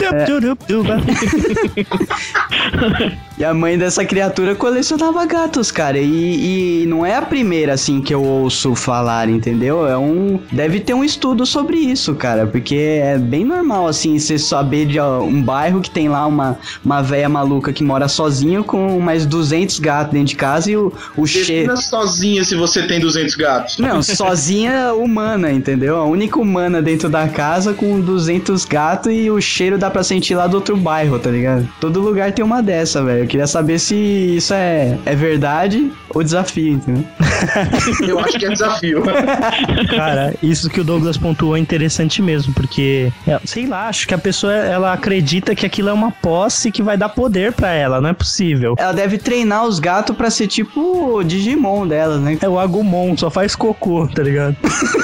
E a mãe dessa criatura colecionava gatos, cara. E, e não é a primeira, assim, que eu ouço falar, entendeu? É um... Deve ter um estudo sobre isso, cara. Porque é bem normal, assim, você saber de ó, um bairro que tem lá uma, uma véia maluca que mora sozinho com mais duzentos gatos dentro de casa e o, o cheiro...
Imagina sozinha se você tem duzentos gatos.
Não, sozinha humana, entendeu? A única humana dentro da casa com duzentos gatos e o cheiro dá pra sentir lá do outro bairro, tá ligado? Todo lugar tem uma dessa, velho. Eu queria saber se isso é, é verdade ou desafio, entendeu?
Eu acho que é desafio.
Cara, isso que o Douglas pontuou é interessante mesmo, porque, é, sei lá, acho que a pessoa, ela acredita que aquilo é uma posse que vai dar poder pra ela, não é possível.
Ela deve treinar os gatos pra ser tipo o Digimon delas, né?
É o Agumon, só faz cocô, tá ligado?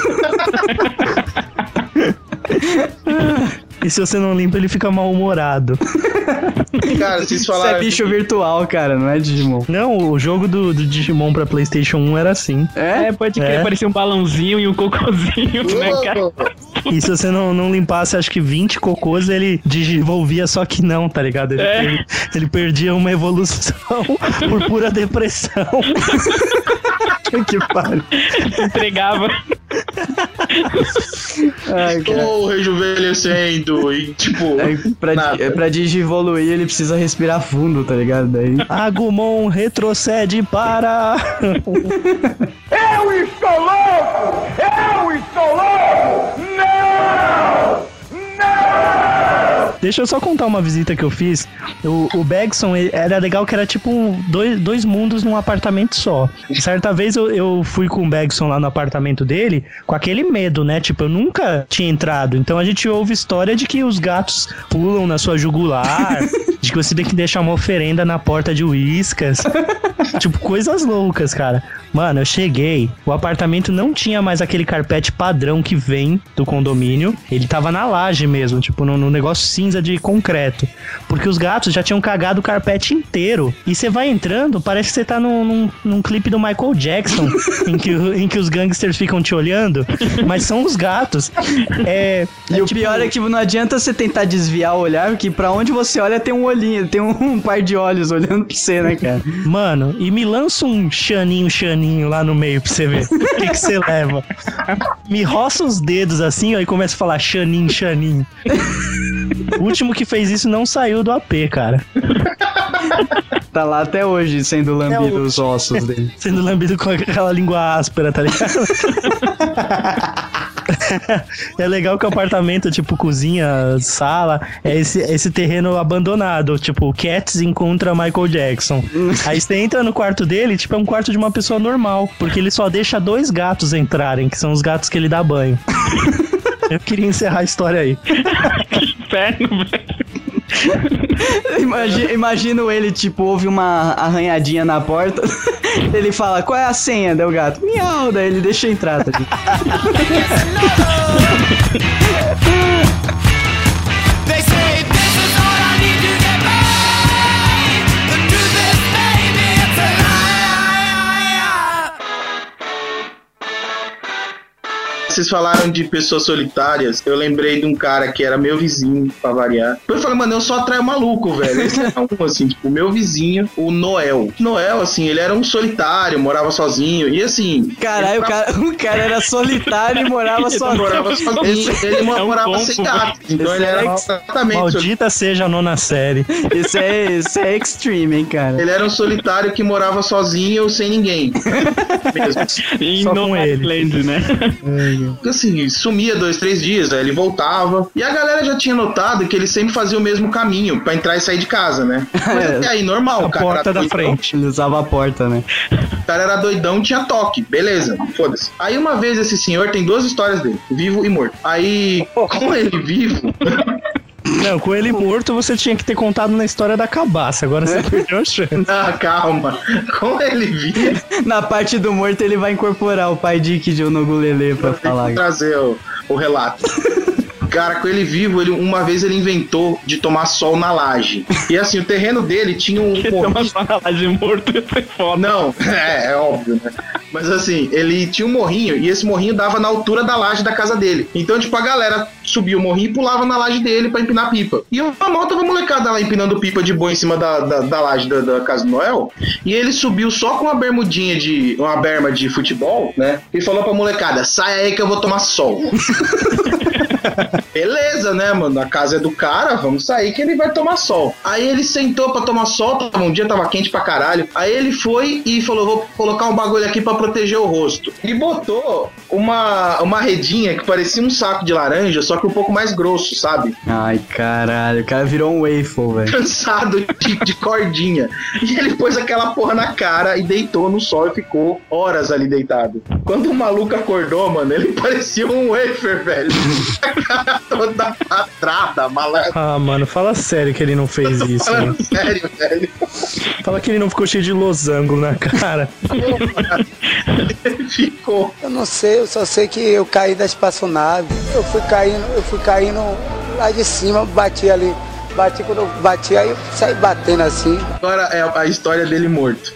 E se você não limpa, ele fica mal-humorado.
Cara, vocês
Isso
falaram.
é bicho virtual, cara, não é Digimon.
Não, o jogo do, do Digimon pra PlayStation um era assim.
É?
É, pode crer,
É.
parecia um balãozinho e um cocôzinho, né, cara?
E se você não, não limpasse, acho que vinte cocôs, ele desenvolvia, só que não, tá ligado? Ele,
É.
ele, ele perdia uma evolução por pura depressão.
Que pariu.
Entregava.
Ai, cara.
Tô rejuvenescendo e tipo.
É, pra,
nada.
é, pra Digivoluir, ele precisa respirar fundo, tá ligado? Daí...
Agumon retrocede para...
Eu estou louco! Eu estou louco! Não! Não!
Deixa eu só contar uma visita que eu fiz. O, o Bergson, ele- era legal que era tipo um- dois, dois mundos num apartamento só. Certa vez eu, eu fui com o Bergson lá no apartamento dele com aquele medo, né? Tipo, eu nunca tinha entrado. Então a gente ouve história de que os gatos pulam na sua jugular, de que você tem que deixar uma oferenda na porta de uíscas. Tipo, coisas loucas, cara. Mano, eu cheguei, o apartamento não tinha mais aquele carpete padrão que vem do condomínio. Ele tava na laje mesmo, tipo, no, no negócio cinza de concreto. Porque os gatos já tinham cagado o carpete inteiro. E você vai entrando, parece que você tá num, num, num clipe do Michael Jackson, em, que, o- em que os gangsters ficam te olhando, mas são os gatos. É,
E
é
o
tipo-
pior é que não adianta você tentar desviar o olhar, porque pra onde você olha tem um olhinho, tem um, um par de olhos olhando pra você, né, cara?
Mano, e me lança um chaninho, chaninho lá no meio pra você ver. O que que você leva? Me roça os dedos assim, ó, e começa a falar chaninho, chaninho. O último que fez isso não saiu do A P, cara.
Tá lá até hoje sendo lambido
É o-
os ossos dele.
Sendo lambido com aquela língua áspera, tá ligado? É legal que o apartamento, tipo, cozinha, sala, é esse, esse terreno abandonado. Tipo, o Cats encontra Michael Jackson. Aí você entra no quarto dele, tipo, é um quarto de uma pessoa normal. Porque ele só deixa dois gatos entrarem, que são os gatos que ele dá banho. Eu queria encerrar a história aí.
Que inferno, velho.
Imagina, imagino ele, tipo, ouve uma arranhadinha na porta. Ele fala, qual é a senha? Daí o gato, miau, daí ele deixa entrar, tá ligado?
They say this is all I need to get by. The truth is, baby, it's a lie.
Vocês falaram de pessoas solitárias, eu lembrei de um cara que era meu vizinho, pra variar. Eu falei, mano, eu só atraio maluco, velho. Esse era um, assim, tipo, meu vizinho, o Noel. Noel, assim, ele era um solitário, morava sozinho, e assim...
Caralho, o cara, o cara era solitário e morava
Ele
sozinho.
morava sozinho, ele
É um
morava
combo,
sem gato. Então
Esse
ele era
era
exatamente...
Maldita seja a nona série.
Isso é, isso é extreme, hein, cara.
Ele era um solitário que morava sozinho, sem ninguém. Mesmo.
Em
Só
No
com ele.
Land, né?
Assim, sumia dois, três dias, aí ele voltava. E a galera já tinha notado que ele sempre fazia o mesmo caminho pra entrar e sair de casa, né? Mas até aí, normal.
A
o cara
porta
era
da
doidão,
frente.
Ele usava a porta, né?
O cara era doidão, tinha toque. Beleza, foda-se. Aí uma vez esse senhor, tem duas histórias dele, vivo e morto. Aí, com ele vivo...
Não, com ele morto você tinha que ter contado na história da cabaça. Agora você perdeu a chance.
Ah, calma. Com ele vivo...
Na parte do morto ele vai incorporar o pai Dick de Onogulele pra
Eu tenho
falar.
que trazer o, o relato. Cara, com ele vivo, ele, uma vez ele inventou de tomar sol na laje. E assim, o terreno dele tinha um
Tem uma
morrinho.
panelagem morto, ia ser foda.
Não, é, é óbvio, né? Mas assim, ele tinha um morrinho e esse morrinho dava na altura da laje da casa dele. Então, tipo, a galera subia o morrinho e pulava na laje dele pra empinar pipa. E uma moto tava molecada lá empinando pipa de boa em cima da, da, da laje da, da casa do Noel. E ele subiu só com uma bermudinha de. uma berma de futebol, né? E falou pra molecada: sai aí que eu vou tomar sol. Beleza, né, mano? A casa é do cara, vamos sair que ele vai tomar sol. Aí ele sentou pra tomar sol, tava, um dia tava quente pra caralho. Aí ele foi e falou: vou colocar um bagulho aqui pra proteger o rosto. E botou uma, uma redinha que parecia um saco de laranja, só que um pouco mais grosso, sabe?
Ai, caralho, o cara virou um waffle, velho.
Cansado de, de cordinha. E ele pôs aquela porra na cara e deitou no sol e ficou horas ali deitado. Quando o maluco acordou, mano, ele parecia um wafer, velho. A cara toda quadrada, malandro.
Ah, mano, fala sério que ele não fez isso,
Falando
né?
sério, velho.
Fala que ele não ficou cheio de losango na cara.
Ele ficou.
Eu não sei, eu só sei que eu caí da espaçonave. Eu fui caindo, eu fui caindo lá de cima, bati ali. Bati quando eu bati, aí eu saí batendo assim.
Agora é a história dele morto.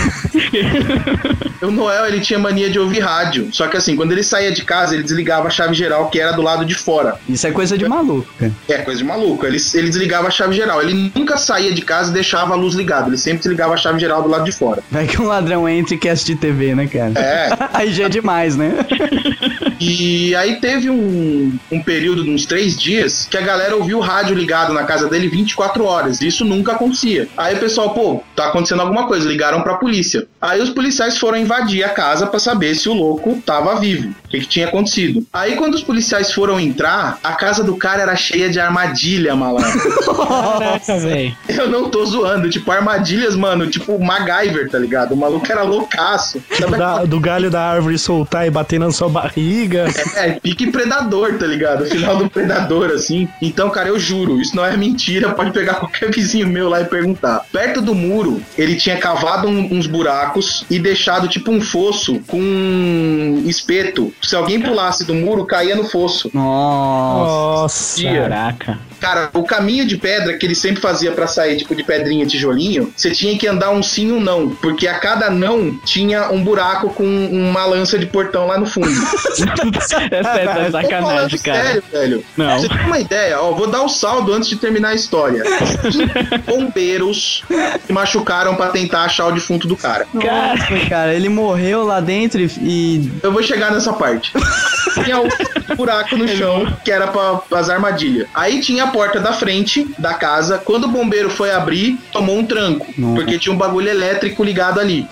O Noel, ele tinha mania de ouvir rádio. Só que assim, quando ele saía de casa, ele desligava a chave geral, que era do lado de fora.
Isso é coisa de maluco, cara.
É, coisa de maluco. Ele, ele desligava a chave geral. Ele nunca saía de casa e deixava a luz ligada. Ele sempre desligava a chave geral do lado de fora.
Vai que um ladrão entra e quer assistir T V, né, cara?
É.
Aí já é demais, né?
E aí teve um, um período, uns três dias, que a galera ouviu o rádio ligado na casa dele vinte e quatro horas. Isso nunca acontecia. Aí o pessoal, pô, tá acontecendo alguma coisa. Ligaram pra polícia. Aí os policiais foram invadir a casa pra saber se o louco tava vivo. O que, que tinha acontecido. Aí quando os policiais foram entrar, a casa do cara era cheia de armadilha, malandro.
Caraca, velho.
Eu não tô zoando. Tipo, armadilhas, mano, tipo MacGyver, tá ligado? O maluco era loucaço.
Tipo, da- do galho da árvore soltar e bater na sua barriga.
É, pique predador, tá ligado? O final do predador, assim. Então, cara, eu juro, isso não é mentira. Pode pegar qualquer vizinho meu lá e perguntar. Perto do muro, ele tinha cavado um- uns buracos e deixado tipo um fosso com um espeto. Se alguém pulasse do muro, caía no fosso.
Nossa.
Nossa.
Caraca.
Cara, o caminho de pedra que ele sempre fazia pra sair, tipo de pedrinha, tijolinho, você tinha que andar um sim ou um não, porque a cada não tinha um buraco com uma lança de portão lá no fundo.
Essa é da
Tô falando
sacanagem, cara.
sério, velho.
Não.
Pra você ter uma ideia, ó, vou dar o saldo antes de terminar a história. Bombeiros se machucaram pra tentar achar o defunto do cara.
Nossa, cara, ele morreu lá dentro e- e.
Eu vou chegar nessa parte. Tinha um buraco no chão que era pra, as armadilhas. Aí tinha a porta da frente da casa. Quando o bombeiro foi abrir, tomou um tranco. Nossa. Porque tinha um bagulho elétrico ligado ali.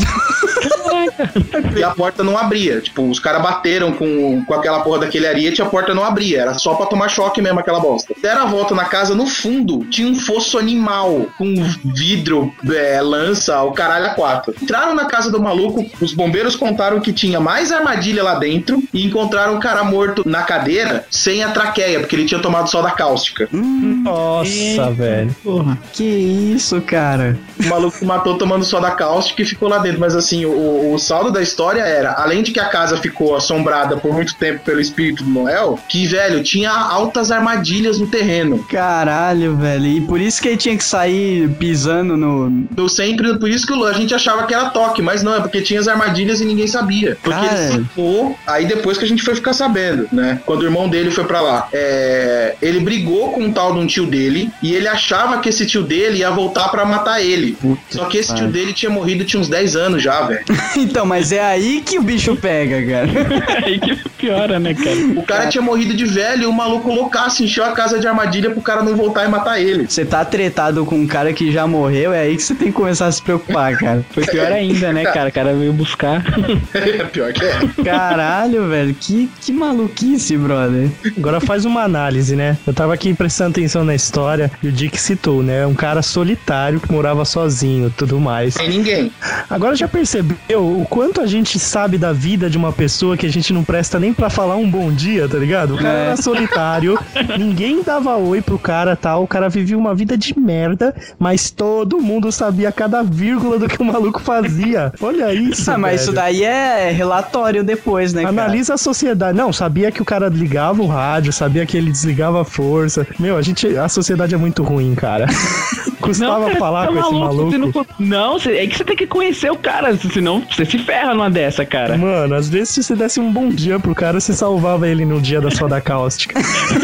E a porta não abria. Tipo, os caras bateram com, com aquela porra daquele ariete e a porta não abria. Era só pra tomar choque mesmo aquela bosta. Deram a volta na casa, no fundo tinha um fosso animal com vidro, é, lança, o caralho a quatro. Entraram na casa do maluco, os bombeiros contaram que tinha mais armadilha lá dentro e encontraram um cara morto na cadeira sem a traqueia, porque ele tinha tomado soda cáustica.
Hum, Nossa, e... velho.
Porra, que isso, cara?
O maluco que matou tomando soda cáustica e ficou lá dentro. Mas assim, o, o saldo da história era, além de que a casa ficou assombrada por muito tempo pelo espírito do Noel, que, velho, tinha altas armadilhas no terreno.
Caralho, velho. E por isso que ele tinha que sair pisando no...
no sempre, por isso que a gente achava que era toque, mas não, é porque tinha as armadilhas e ninguém sabia. Porque
cara...
ele ficou, aí depois que a gente foi ficar sabendo, né? Quando o irmão dele foi pra lá. É, ele brigou com um tal de um tio dele e ele achava que esse tio dele ia voltar pra matar ele. Puta Só que esse tio dele tinha morrido, tinha uns dez anos já, velho.
Então, mas é aí que o bicho pega, cara.
É aí que piora, né, cara?
O cara, cara tinha morrido de velho e o maluco loucaço encheu a casa de armadilha pro cara não voltar e matar ele.
Você tá tretado com um cara que já morreu, é aí que você tem que começar a se preocupar, cara.
Foi pior ainda, né, cara? O cara veio buscar.
É pior que é.
Caralho, velho. Que, que maluquice, brother.
Agora faz uma análise, né? Eu tava aqui prestando atenção na história e o Dick citou, né? Um cara solitário que morava sozinho, tudo mais.
Sem ninguém.
Agora já percebeu o quanto a gente sabe da vida de uma pessoa que a gente não presta nem pra falar um bom dia, tá ligado? O cara é. era solitário, ninguém dava oi pro cara, tal, o cara vivia uma vida de merda, mas todo mundo sabia cada vírgula do que o maluco fazia. Olha isso,
Ah, mas
velho.
isso daí é relatório depois, né, cara?
Analisa a sociedade. Não, sabia que o cara ligava o rádio, sabia que ele desligava a força. Meu, a gente, a sociedade é muito ruim, cara. Custava
não, cara,
falar
tá
com
maluco,
esse maluco.
Não, não cê, é que você tem que conhecer o cara, senão você se ferra numa dessa, cara.
Mano, às vezes se você desse um bom dia pro cara, você salvava ele no dia da soda cáustica.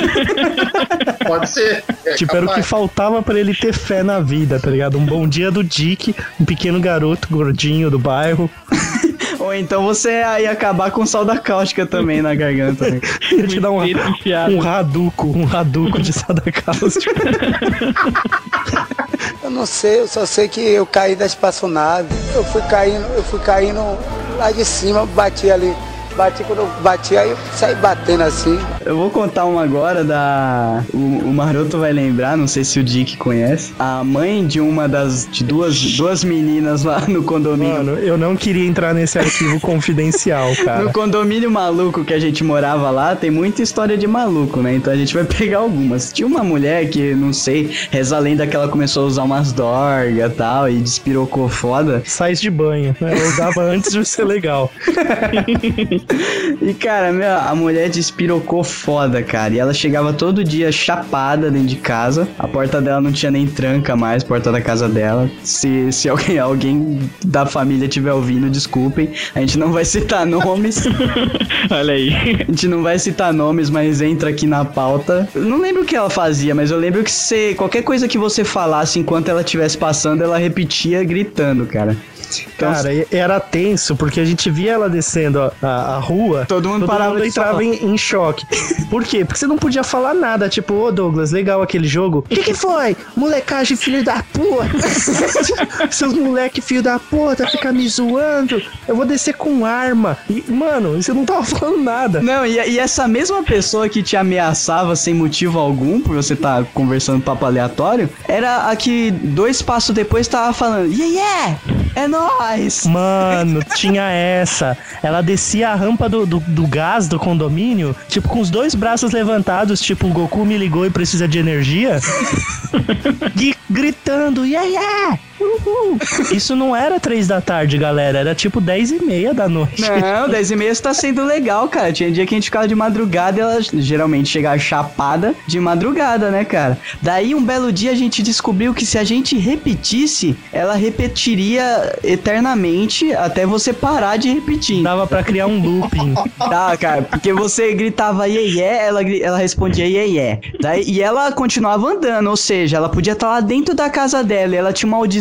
Pode ser. É,
tipo, capaz. Era o que faltava pra ele ter fé na vida, tá ligado? Um bom dia do Dick, um pequeno garoto gordinho do bairro.
Ou então você ia acabar com soda cáustica também na garganta. Né?
Ia te dar um, um raduco, um raduco de soda cáustica.
Eu não sei, eu só sei que eu caí da espaçonave. Eu fui caindo, eu fui caindo lá de cima, bati ali. Bati, quando eu bati, aí eu saí batendo assim.
Eu vou contar uma agora da... O, o Maroto vai lembrar, não sei se o Dick conhece. A mãe de uma das... De duas, duas meninas lá no condomínio.
Mano, eu não queria entrar nesse arquivo confidencial, cara.
No condomínio maluco que a gente morava lá, tem muita história de maluco, né? Então a gente vai pegar algumas. Tinha uma mulher que, não sei, reza a lenda que ela começou a usar umas dorgas e tal, e despirocou foda.
Sais de banho, né? Eu usava antes de ser legal.
E, cara, meu, a mulher despirocou foda, cara. E ela chegava todo dia chapada dentro de casa. A porta dela não tinha nem tranca mais, porta da casa dela. Se, se alguém, alguém da família estiver ouvindo, desculpem. A gente não vai citar nomes.
Olha aí.
A gente não vai citar nomes, mas entra aqui na pauta. Eu não lembro o que ela fazia, mas eu lembro que você, qualquer coisa que você falasse enquanto ela estivesse passando, ela repetia gritando, cara.
Então, cara, era tenso, porque a gente via ela descendo a, a, a rua,
todo mundo
todo
parava
mundo
de
entrava em, em choque. Por quê? Porque você não podia falar nada, tipo, ô Douglas, legal aquele jogo. O que que foi? Molecagem, filho da puta. Seus moleque, filho da puta, fica me zoando. Eu vou descer com arma. E, mano, você não tava falando nada.
Não, e, e essa mesma pessoa que te ameaçava sem motivo algum, por você estar tá conversando papo aleatório, era a que dois passos depois tava falando, yeah, yeah, é nóis.
Mano, tinha essa. Ela descia a rampa do, do, do gás do condomínio, tipo, com os dois braços levantados, tipo, o Goku me ligou e precisa de energia. E gritando, yeah, yeah! Uhul. Isso não era três da tarde, galera. Era tipo dez e meia da noite.
Não, dez e meia tá sendo legal, cara. Tinha dia que a gente ficava de madrugada e ela geralmente chegava chapada de madrugada, né, cara? Daí um belo dia a gente descobriu que se a gente repetisse, ela repetiria eternamente até você parar de repetir.
Dava pra criar um looping.
Tá, cara, porque você gritava yeah, yeah, ela, ela respondia yeah, yeah. Daí, e ela continuava andando, ou seja, ela podia estar lá dentro da casa dela e ela tinha uma audição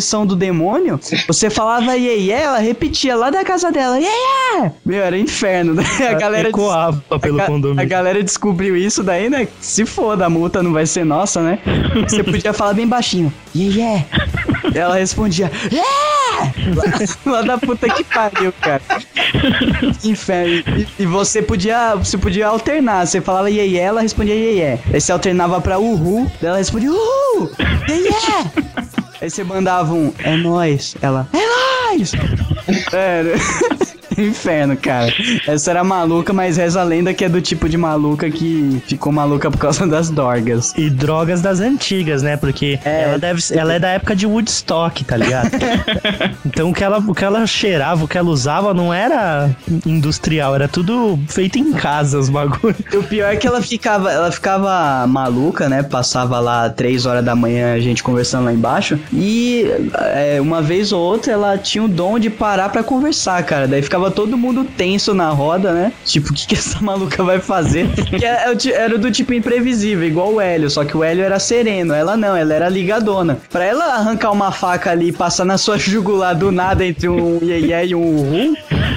possessão do demônio, você falava iê, iê, ela repetia lá da casa dela, iê, iê. Meu, era inferno, né? A galera
ecoava pelo
a,
condomínio.
A galera descobriu isso daí, né? Se foda, a multa não vai ser nossa, né? Você podia falar bem baixinho, iê, iê. Ela respondia, iê! Lá, lá da puta que pariu, cara. Que inferno. E, e você podia, você podia alternar, você falava iê, iê, ela respondia iê, iê. Aí você alternava pra uhul, ela respondia uhul, iê, iê. Aí você mandava um, é nóis. Ela, é nóis! Sério. Inferno, cara. Essa era maluca, mas reza a lenda que é do tipo de maluca que ficou maluca por causa das dorgas.
E drogas das antigas, né? Porque
É,
ela, deve, ela é da época de Woodstock, tá ligado? Então o que, ela, o que ela cheirava, o que ela usava não era industrial, era tudo feito em casa, os bagulhos.
E o pior é que ela ficava, ela ficava maluca, né? Passava lá três horas da manhã a gente conversando lá embaixo. E é, uma vez ou outra ela tinha o dom de parar pra conversar, cara. Daí ficava todo mundo tenso na roda, né? Tipo, o que, que essa maluca vai fazer? Que é- é o ti- era do tipo imprevisível, igual o Hélio. Só que o Hélio era sereno. Ela não, ela era ligadona. Pra ela arrancar uma faca ali e passar na sua jugular do nada entre um iê, iê e um uhul,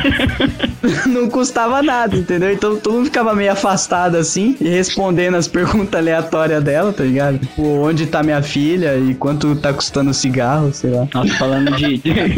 não custava nada, entendeu? Então todo mundo ficava meio afastado assim e respondendo as perguntas aleatórias dela, tá ligado? Tipo, onde tá minha filha e quanto tá custando o cigarro, sei lá.
Nossa, falando de...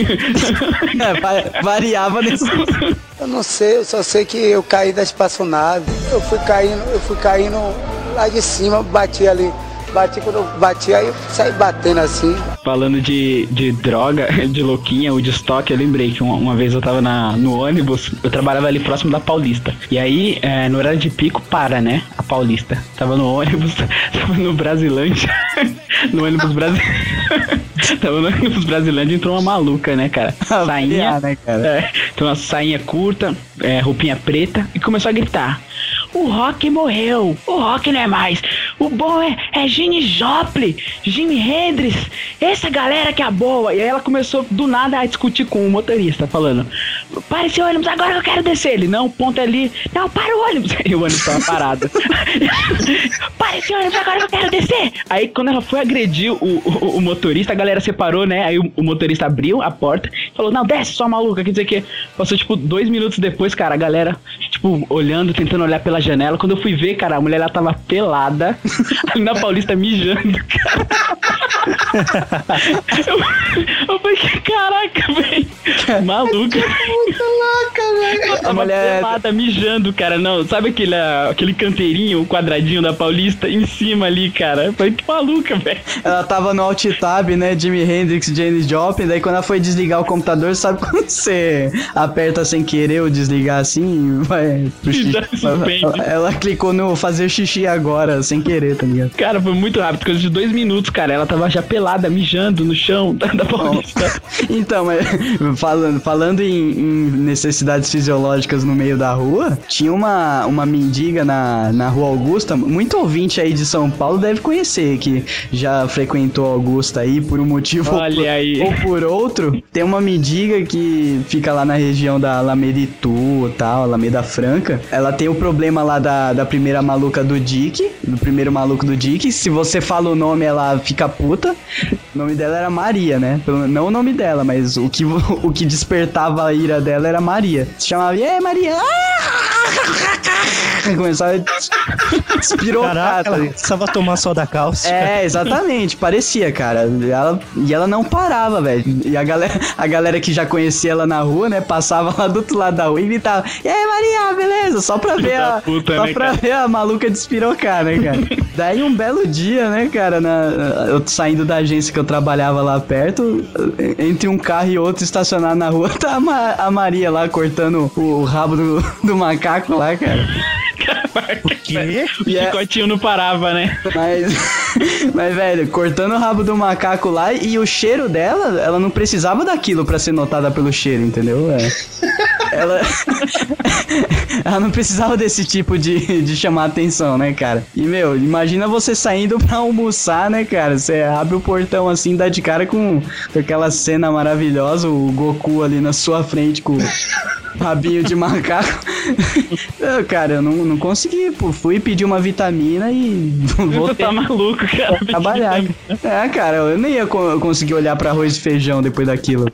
É, va- variava nesse.
Eu não sei, eu só sei que eu caí da espaçonave. Eu fui caindo, eu fui caindo lá de cima, bati ali. Bati quando eu bati, aí eu saí batendo assim.
Falando de, de droga, de louquinha, o de estoque, eu lembrei que uma, uma vez eu tava na, no ônibus, eu trabalhava ali próximo da Paulista. E aí, é, no horário de pico, para, né? A Paulista. Tava no ônibus, tava no Brasilândia. No ônibus Brasilândia. Tava no ônibus Brasilândia, entrou uma maluca, né, cara? Sainha,
Ah, né, cara?
é, então uma sainha curta, é, roupinha preta, e começou a gritar: o Rock morreu, o Rock não é mais, o bom é, é Gene Joplin, Jimi Hendrix, essa galera que é a boa. E aí ela começou do nada a discutir com o motorista, falando: para esse ônibus, agora que eu quero descer. Ele, não, ponto ali, não, para o ônibus. E o ônibus tava parado. Para esse ônibus, agora que eu quero descer. Aí quando ela foi agredir o, o, o motorista, a galera separou, né? Aí o, o motorista abriu a porta e falou: não, desce, sua maluca, quer dizer que passou tipo dois minutos depois, cara, a galera tipo olhando, tentando olhar pela janela. Quando eu fui ver, cara, a mulher ela tava pelada ali na Paulista mijando, cara. eu, eu falei, caraca, velho, maluca.
Muito louca, velho.
Ela tava pelada, mijando, cara. Não, sabe aquele, aquele canteirinho, o quadradinho da Paulista em cima ali, cara? Eu falei, que maluca, velho.
Ela tava no alt tab, né? Jimi Hendrix, Janis Joplin. Daí quando ela foi desligar o computador, sabe quando você aperta sem querer ou desligar assim? Vai pro xixi.
Já suspende.
Ela, ela clicou no fazer xixi agora, sem querer, tá ligado?
Cara, foi muito rápido, coisa de dois minutos, cara. Ela tava já pelada, mijando no chão da, da Paulista.
Então, mas falando, falando em, em necessidades fisiológicas no meio da rua, tinha uma, uma mendiga na, na Rua Augusta. Muito ouvinte aí de São Paulo deve conhecer, que já frequentou a Augusta aí por um motivo
Olha
ou, por,
aí.
ou por outro. Tem uma mendiga que fica lá na região da Alameda Itu e tal, Alameda Franca. Ela tem o problema lá da, da primeira maluca do Dick, do primeiro maluco do Dick. Se você fala o nome, ela fica puta. O nome dela era Maria, né? Pelo- Não o nome dela, mas o que, o que despertava a ira dela era Maria. Se chamava, e aí, Maria? Começava a espirocar,
Caraca,
tá
ela
ligado?
precisava tomar soda cáustica.
É, exatamente, parecia, cara. E ela, e ela não parava, velho. E a galera, a galera que já conhecia ela na rua, né, passava lá do outro lado da rua e gritava: e aí, Maria, beleza? Só pra ver a,
puta,
só
né,
pra
cara?
ver a maluca despirocar, né, cara? Daí um belo dia, né, cara, na, eu saindo da agência que eu trabalhava lá perto, entre um carro e outro estacionado na rua, tá a, Ma- a Maria lá cortando o, o rabo do, do macaco lá, cara.
O quê?
O chicotinho não parava, né?
Mas, mas, velho, cortando o rabo do macaco lá e o cheiro dela, ela não precisava daquilo pra ser notada pelo cheiro, entendeu? É. Ela, ela não precisava desse tipo de, de chamar atenção, né, cara? E, meu, imagina você saindo pra almoçar, né, cara? Você abre o portão assim, dá de cara com, com aquela cena maravilhosa, o Goku ali na sua frente com Rabinho de macaco. Eu, cara, eu não, não consegui, pô. Fui pedir uma vitamina e voltei.
Tá maluco, cara.
Trabalhar. É, cara, eu nem ia co- conseguir olhar pra arroz e feijão depois daquilo.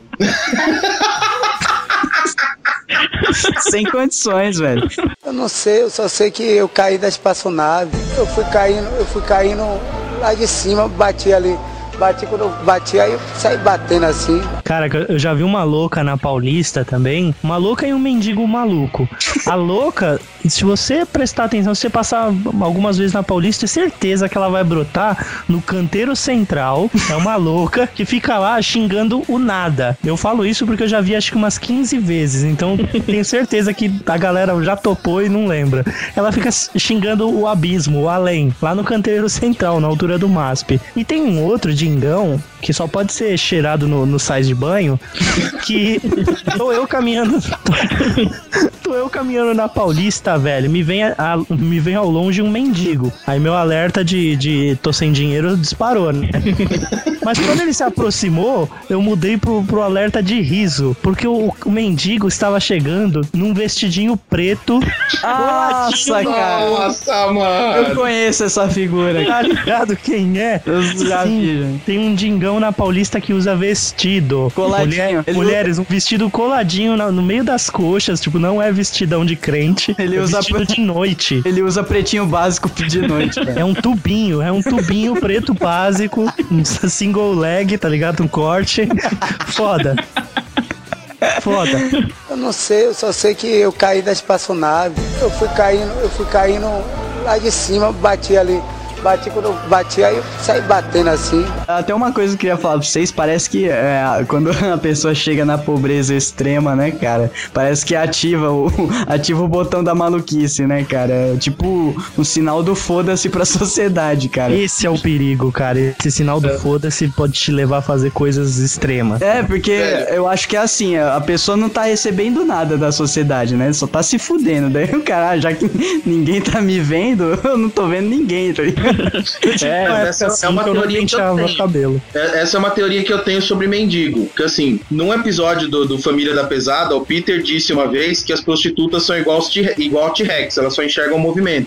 Sem condições, velho.
Eu não sei, eu só sei que eu caí da espaçonave. Eu fui caindo, eu fui caindo lá de cima, bati ali. Bati, quando eu bati, aí eu saí batendo assim.
Cara, eu já vi uma louca na Paulista também. Uma louca e um mendigo maluco. A louca, se você prestar atenção, se você passar algumas vezes na Paulista, é certeza que ela vai brotar no canteiro central. É uma louca que fica lá xingando o nada. Eu falo isso porque eu já vi acho que umas quinze vezes. Então tenho certeza que a galera já topou e não lembra. Ela fica xingando o abismo, o além, lá no canteiro central, na altura do M A S P. E tem um outro de que só pode ser cheirado no, no sais de banho, que tô eu caminhando tô, tô eu caminhando na Paulista, velho, me vem, a, a, me vem ao longe um mendigo, aí meu alerta de, de tô sem dinheiro disparou, né? Mas quando ele se aproximou, eu mudei pro, pro alerta de riso, porque o, o mendigo estava chegando num vestidinho preto.
Nossa, cara.
Nossa, mano.
Eu conheço essa figura.
Tá ligado quem é?
Eu já
Sim,
vi, gente.
tem um dingão na Paulista que usa vestido.
Coladinho.
Mulher-
Ele
mulheres, um vestido coladinho na- no meio das coxas, tipo, não é vestidão de crente.
Ele
é
usa
vestido
pre-
de noite.
Ele usa pretinho básico de noite, cara.
É um tubinho, é um tubinho preto básico, um single leg, tá ligado? Um corte. Foda. Foda.
Eu não sei, eu só sei que eu caí da espaçonave. Eu fui caindo, eu fui caindo lá de cima, bati ali. Bati, quando eu bati, aí eu saí batendo assim.
Até uma coisa que eu queria falar pra vocês, parece que é, quando a pessoa chega na pobreza extrema, né, cara, parece que ativa o, ativa o botão da maluquice, né, cara, é tipo um sinal do foda-se pra sociedade, cara.
Esse é o perigo, cara. Esse sinal do foda-se pode te levar a fazer coisas extremas.
É, porque
Velho.
eu acho que é assim, a pessoa não tá recebendo nada da sociedade, né, só tá se fudendo, daí o cara, ah, já que ninguém tá me vendo, eu não tô vendo ninguém, tá ligado?
É,
Mas
essa
essa é uma
que eu não
teoria que eu
penteava o
tenho.
cabelo.
É- Essa é uma teoria que eu tenho sobre mendigo. Que assim, num episódio do, do Família da Pesada, o Peter disse uma vez que as prostitutas são igual, aos T- igual ao T-Rex, elas só enxergam o movimento.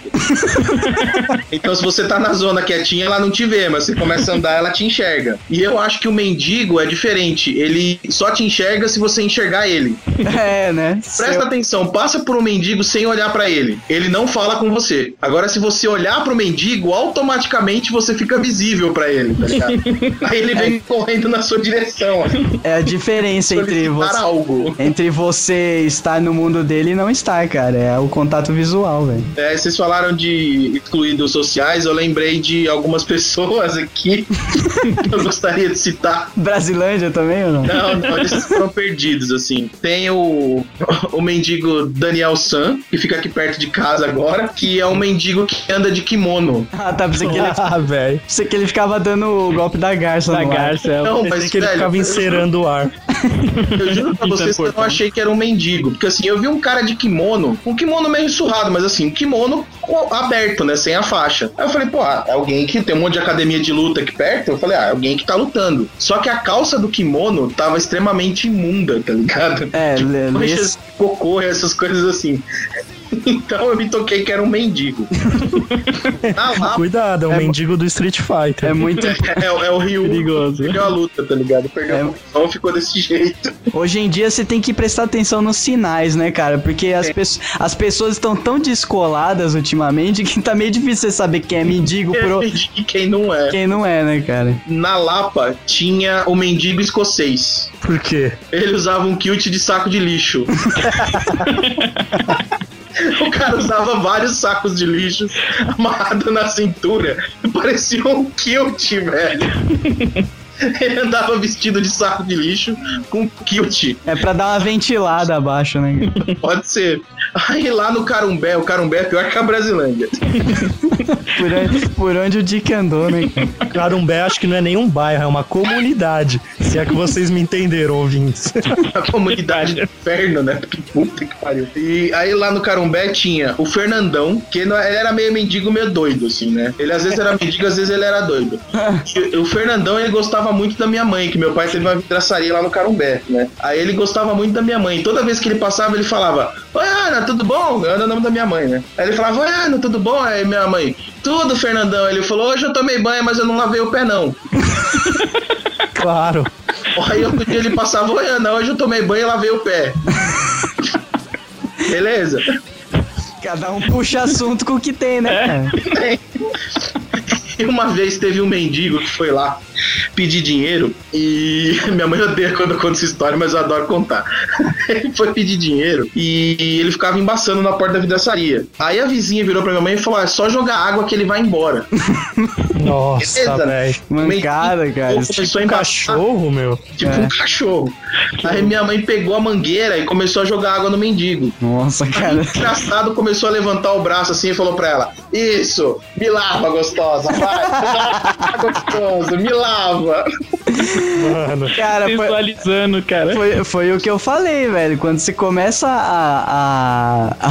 Então, se você tá na zona quietinha, ela não te vê, mas você começa a andar, ela te enxerga. E eu acho que o mendigo é diferente. Ele só te enxerga se você enxergar ele.
É, né?
Presta atenção, passa por um mendigo sem olhar pra ele. Ele não fala com você. Agora, se você olhar pro mendigo, automaticamente você fica visível pra ele, tá ligado? Aí ele vem correndo na sua direção.
É a diferença entre
solicitar
você,
algo.
entre você estar no mundo dele e não estar, cara. É o contato visual, velho.
É, vocês falaram de excluídos sociais, eu lembrei de algumas pessoas aqui que eu gostaria de citar.
Brasilândia também ou não?
Não, não, eles foram perdidos, assim. Tem o, o mendigo Daniel San, que fica aqui perto de casa agora, que é um mendigo que anda de kimono.
Ah, tá, pensei que ele,
Ah, velho.
pensei que ele ficava dando o golpe da garça
Da
no ar.
garça, é.
Não,
Pensei
mas
que ele
velho,
ficava
eu-
encerando o ar.
Eu juro pra vocês que eu não achei que era um mendigo. Porque assim, eu vi um cara de kimono, um kimono meio surrado, mas assim, um kimono aberto, né? Sem a faixa. Aí eu falei, pô, ah, é alguém que tem um monte de academia de luta aqui perto. Eu falei, ah, é alguém que tá lutando. Só que a calça do kimono tava extremamente imunda, tá ligado?
É,
tipo,
lê-
manchas de cocô e essas coisas assim. Então eu me toquei que era um mendigo. Na Lapa,
Cuidado, é um
É-
mendigo do Street Fighter.
É muito.
é, é o Ryu.
Perigoso.
Perdeu a luta, tá ligado? Perdeu
É.
a posição, ficou desse jeito.
Hoje em dia você tem que prestar atenção nos sinais, né, cara? Porque as, pesso- as pessoas estão tão descoladas ultimamente que tá meio difícil você saber quem é mendigo pro
E quem não é.
quem não é, né, cara?
Na Lapa tinha o mendigo escocês.
Por quê?
Ele usava um kilt de saco de lixo. O cara usava vários sacos de lixo amarrado na cintura. Parecia um kilt, velho. Ele andava vestido de saco de lixo com kilt.
É pra dar uma ventilada abaixo, né?
Pode ser. Aí lá no Carumbé, o Carumbé é pior que a Brasilândia.
Por onde, por onde o Dick andou, né?
Carumbé acho que não é nem um bairro, é uma comunidade. Se é que vocês me entenderam, ouvintes.
A comunidade do inferno, né? Que puta que pariu. E aí lá no Carumbé tinha o Fernandão, que não- ele era meio mendigo, meio doido, assim, né? Ele às vezes era mendigo, às vezes ele era doido. E o Fernandão, ele gostava muito da minha mãe, que meu pai teve uma vidraçaria lá no Carumbé, né? Aí ele gostava muito da minha mãe. Toda vez que ele passava, ele falava: Oi, Ana, tudo bom? Ana é o nome da minha mãe, né? Aí ele falava: Oi, Ana, tudo bom? Aí minha mãe: Tudo, Fernandão. Ele falou: Hoje eu tomei banho, mas eu não lavei o pé, não.
Claro.
Aí outro dia ele passava: Oi, Ana, hoje eu tomei banho e lavei o pé. Beleza?
Cada um puxa assunto com o que tem, né? cara?
E uma vez teve um mendigo que foi lá pedir dinheiro e minha mãe odeia quando eu conto essa história, mas eu adoro contar. Ele foi pedir dinheiro e ele ficava embaçando na porta da vidraçaria. Aí a vizinha virou pra minha mãe e falou: é só jogar água que ele vai embora.
Nossa,
Beleza.
velho.
Mancada, cara.
Começou
Tipo
a
um
embaçar,
cachorro, meu.
tipo
É.
um cachorro. Aí minha mãe pegou a mangueira e começou a jogar água no mendigo.
Nossa,
O
cara.
engraçado começou a levantar o braço assim e falou pra ela: Isso, me lava, gostosa, vai, gostoso, me lava.
Mano.
Cara, foi,
Visualizando, cara.
foi, foi o que eu falei, velho. Quando você começa a. a,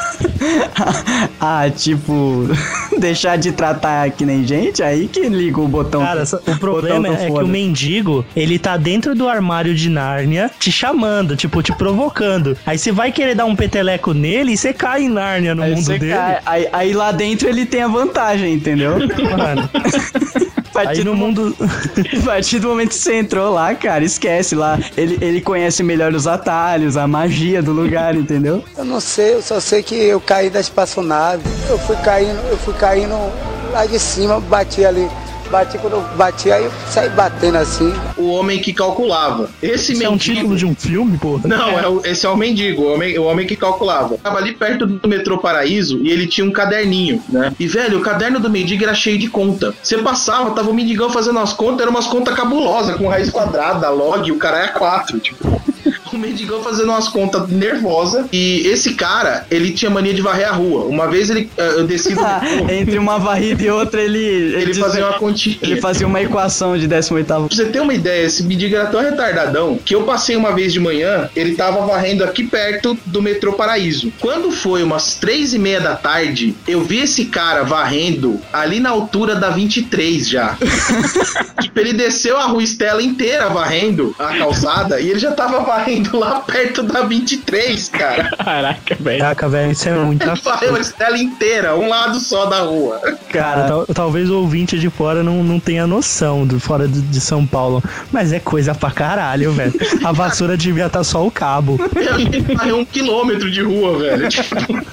a, a, tipo, deixar de tratar que nem gente, aí que liga o botão.
Cara, só- o problema
botão do
é que
foda.
o mendigo, ele tá dentro do armário de Nárnia, te chamando, tipo, te provocando. Aí você vai querer dar um peteleco nele e você cai em Nárnia no
Aí
mundo
você
dele.
cai- aí, aí lá dentro ele tem a vantagem, entendeu?
Mano,
A partir
aí no
do
mundo...
A partir do momento que você entrou lá, cara, esquece lá. Ele, ele conhece melhor os atalhos, a magia do lugar, entendeu?
Eu não sei, eu só sei que eu caí da espaçonave. Eu fui caindo, eu fui caindo lá de cima, bati ali. Bati quando eu bati, aí eu saí batendo assim.
O homem que calculava. Esse
Isso é um
mendigo.
título de um filme, porra?
Não, é o- esse é o mendigo, o homem, o homem que calculava. Tava ali perto do metrô Paraíso e ele tinha um caderninho, né? E, velho, o caderno do mendigo era cheio de conta. Você passava, tava o mendigão fazendo as contas, eram umas contas cabulosas, com raiz quadrada, log, o cara é quatro, tipo. O mendigão fazendo umas contas nervosas. E esse cara, ele tinha mania de varrer a rua. Uma vez ele, eh, eu desci do metrô,
Entre uma varrida e outra, ele.
ele
dizia-
fazia uma continha.
Ele fazia uma equação de décimo oitavo.
Pra você ter uma ideia, esse mendigo era tão retardadão que eu passei uma vez de manhã, ele tava varrendo aqui perto do metrô Paraíso. Quando foi umas três e meia da tarde, eu vi esse cara varrendo ali na altura da vinte e três já. Tipo, ele desceu a rua Estela inteira varrendo a calçada e ele já tava varrendo lá perto da vinte e três, cara.
Caraca, velho.
Caraca, velho, isso é muita
Ele varreu a Estela inteira, um lado só da rua.
Cara, tal- talvez o ouvinte de fora não, não tenha noção do fora de, de São Paulo, mas é coisa pra caralho, velho. A vassoura devia estar só o cabo.
Eu acho que ele varreu um quilômetro de rua, velho. Tipo...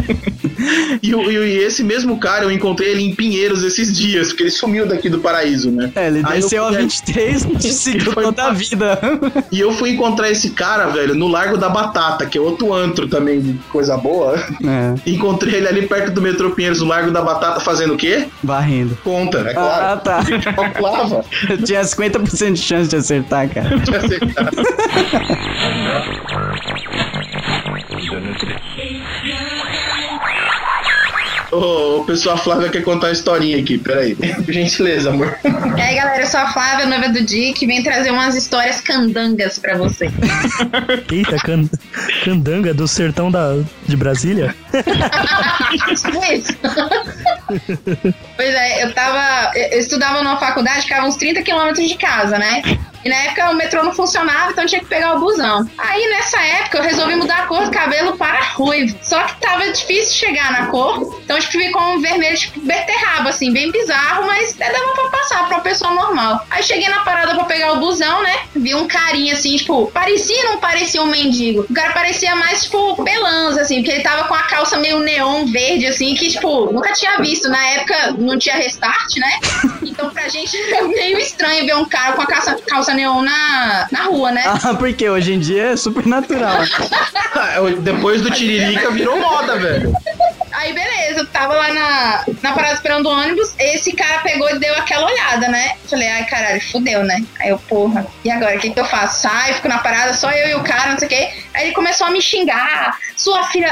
E, o- e esse mesmo cara, eu encontrei ele em Pinheiros esses dias, porque ele sumiu daqui do Paraíso, né?
É, ele
Aí eu
desceu a
fui-
vinte e três e seguiu
Foi
toda a
pra-
vida.
E eu fui encontrar esse cara, velho, no Largo da Batata, que é outro antro também de coisa boa.
É,
Encontrei ele ali perto do metrô Pinheiros, no Largo da Batata, fazendo o quê?
varrendo.
Conta, é
Ah,
claro.
tá.
Calculava.
Eu tinha cinquenta por cento de chance de acertar, cara.
Ô, o pessoal, a Flávia quer contar uma historinha aqui, peraí. Por gentileza, amor.
E aí, galera, eu sou a Flávia, noiva do Dick, vim trazer umas histórias candangas pra você.
Eita, can, candanga do sertão da, de Brasília?
Tipo isso. Pois é, eu tava. Eu estudava numa faculdade, ficava uns trinta quilômetros de casa, né? E na época o metrô não funcionava, então tinha que pegar o busão. Aí nessa época eu resolvi mudar a cor do cabelo para ruivo. Só que tava difícil chegar na cor, então tipo, ficou um vermelho tipo beterraba, assim, bem bizarro, mas até dava pra passar pra uma pessoa normal. Aí cheguei na parada pra pegar o busão, né? Vi um carinha assim, tipo, parecia ou não parecia um mendigo? O cara parecia mais, tipo, pelanza, assim, porque ele tava com a calça meio neon verde, assim, que, tipo, nunca tinha visto. Na época não tinha restart, né? Então pra gente é meio estranho ver um cara com a calça, calça neon na, na rua, né?
Ah, porque hoje em dia é super natural.
Depois do Tiririca virou moda, velho.
Aí beleza, eu tava lá na, na parada esperando o ônibus, esse cara pegou e deu aquela olhada, né? Falei, ai caralho, fudeu, né? Aí eu, porra, e agora, o que que eu faço? Saio, fico na parada, só eu e o cara, não sei o quê. Aí ele começou a me xingar, sua filha...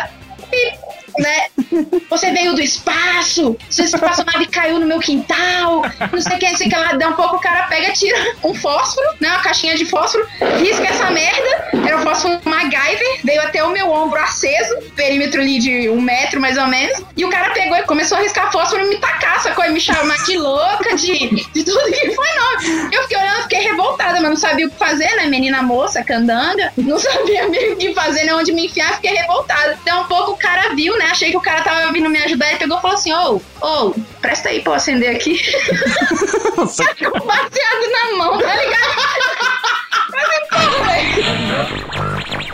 pip, né? Você veio do espaço, sua espaçonave caiu no meu quintal, não sei o que, não sei o que lá. Dá um pouco, o cara pega, tira um fósforo, né? Uma caixinha de fósforo, risca essa merda. Era um fósforo MacGyver, veio até o meu ombro aceso, perímetro ali de um metro mais ou menos. E o cara pegou e começou a riscar fósforo e me tacar, sacou? E me chamar de louca, de, de tudo que foi não. Eu fiquei olhando, fiquei revoltada, mas não sabia o que fazer, né? Menina moça, candanga, não sabia meio o que fazer, nem onde me enfiar, fiquei revoltada. Então um pouco o cara viu, né? Achei que o cara tava vindo me ajudar e pegou e falou assim: ô, ô, presta aí pra eu acender aqui.
Nossa,
Com o baseado na mão, tá ligado? Mas então, velho.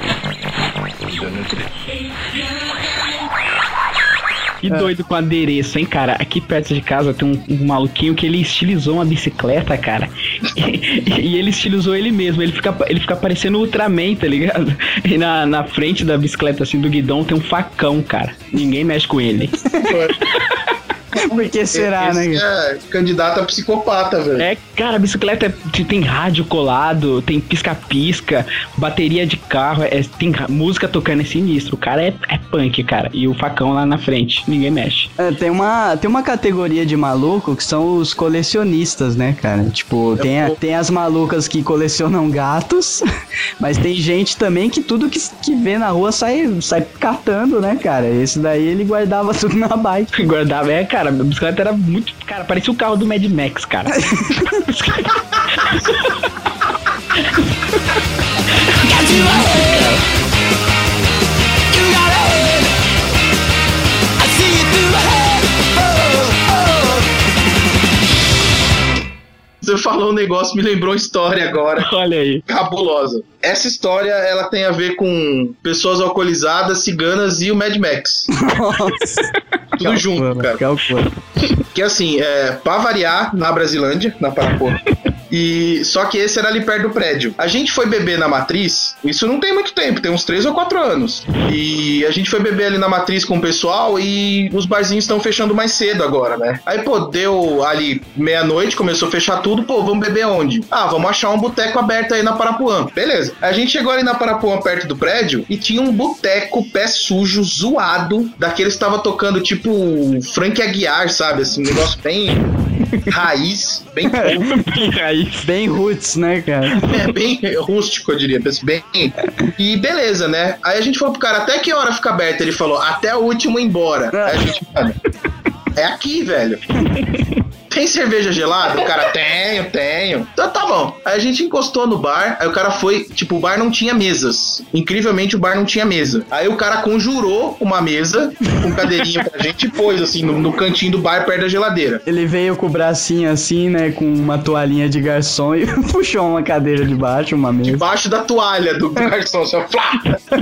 Que doido com adereço, hein, cara? Aqui perto de casa tem um, um maluquinho que ele estilizou uma bicicleta, cara. E, e ele estilizou ele mesmo. Ele fica, ele fica parecendo Ultraman, tá ligado? E na, na frente da bicicleta, assim, do guidão, tem um facão, cara. Ninguém mexe com ele.
por que será,
Esse
né?
é candidato a psicopata, velho.
É, cara, a bicicleta é- tem rádio colado, tem pisca-pisca, bateria de carro, é- tem ra- música tocando, é sinistro. O cara é, é punk, cara. E o facão lá na frente, ninguém mexe.
É, tem, uma, tem uma categoria de maluco que são os colecionistas, né, cara? Tipo, tem, a- tem as malucas que colecionam gatos, mas tem gente também que tudo que, que vê na rua sai, sai catando, né, cara? Esse daí ele guardava tudo na bike.
Guardava, é, cara, a bicicleta era muito. Cara, parecia o carro do Mad Max, cara.
Você falou um negócio, me lembrou uma história agora.
Olha aí.
Cabulosa. Essa história, ela tem a ver com pessoas alcoolizadas, ciganas e o Mad Max.
Nossa.
Tudo junto, cara.
Calcula.
Que assim, é, pra variar, na Brasilândia, na Paraporã. E só que esse era ali perto do prédio. A gente foi beber na Matriz, isso não tem muito tempo, tem uns três ou quatro anos. E a gente foi beber ali na Matriz com o pessoal e os barzinhos estão fechando mais cedo agora, né? Aí, pô, deu ali meia-noite, começou a fechar tudo, pô, vamos beber onde? Ah, vamos achar um boteco aberto aí na Parapuã. Beleza. A gente chegou ali na Parapuã, perto do prédio, e tinha um boteco pé sujo, zoado, daqueles que tava tocando tipo Frank Aguiar, sabe? Assim, um negócio bem raiz, bem
Bem raiz.
Bem roots, né, cara?
É bem rústico, eu diria. Bem. E beleza, né? Aí a gente falou pro cara, até que hora fica aberto? Ele falou, até o último ir embora. Aí a gente, mano, é aqui, velho. Tem cerveja gelada? O cara, tenho, tenho. Então tá bom. Aí a gente encostou no bar, aí o cara foi, tipo, o bar não tinha mesas. Incrivelmente, o bar não tinha mesa. Aí o cara conjurou uma mesa com cadeirinha pra gente e pôs, assim, no, no cantinho do bar, perto da geladeira.
Ele veio com o bracinho assim, né, com uma toalhinha de garçom e puxou uma cadeira de baixo, uma mesa.
Debaixo da toalha do, do garçom, só flá!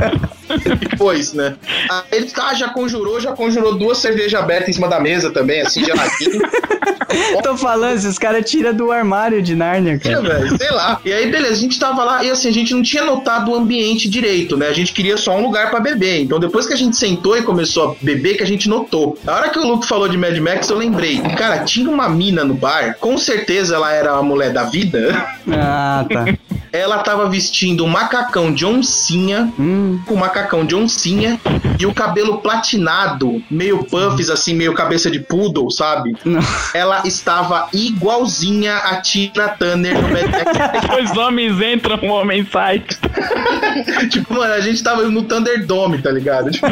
E pôs, né? Aí ele tá, já conjurou, já conjurou duas cervejas abertas em cima da mesa também, assim, geladinho.
Tô falando, esses caras tiram do armário de Nárnia,
É,
cara.
velho, sei lá. E aí, beleza, a gente tava lá e assim, a gente não tinha notado o ambiente direito, né? A gente queria só um lugar pra beber. Então, depois que a gente sentou e começou a beber, que a gente notou. Na hora que o Luke falou de Mad Max, eu lembrei. Cara, tinha uma mina no bar, com certeza ela era a mulher da vida.
Ah, tá.
Ela tava vestindo um macacão de oncinha,
Hum.
com um macacão de oncinha e o cabelo platinado, meio puffs, assim, meio cabeça de poodle, sabe?
Não.
Ela estava igualzinha a Tina Turner no Mad Max.
Dois homens entram, um homem sai.
Tipo, mano, a gente tava no Thunderdome, tá ligado? Tipo,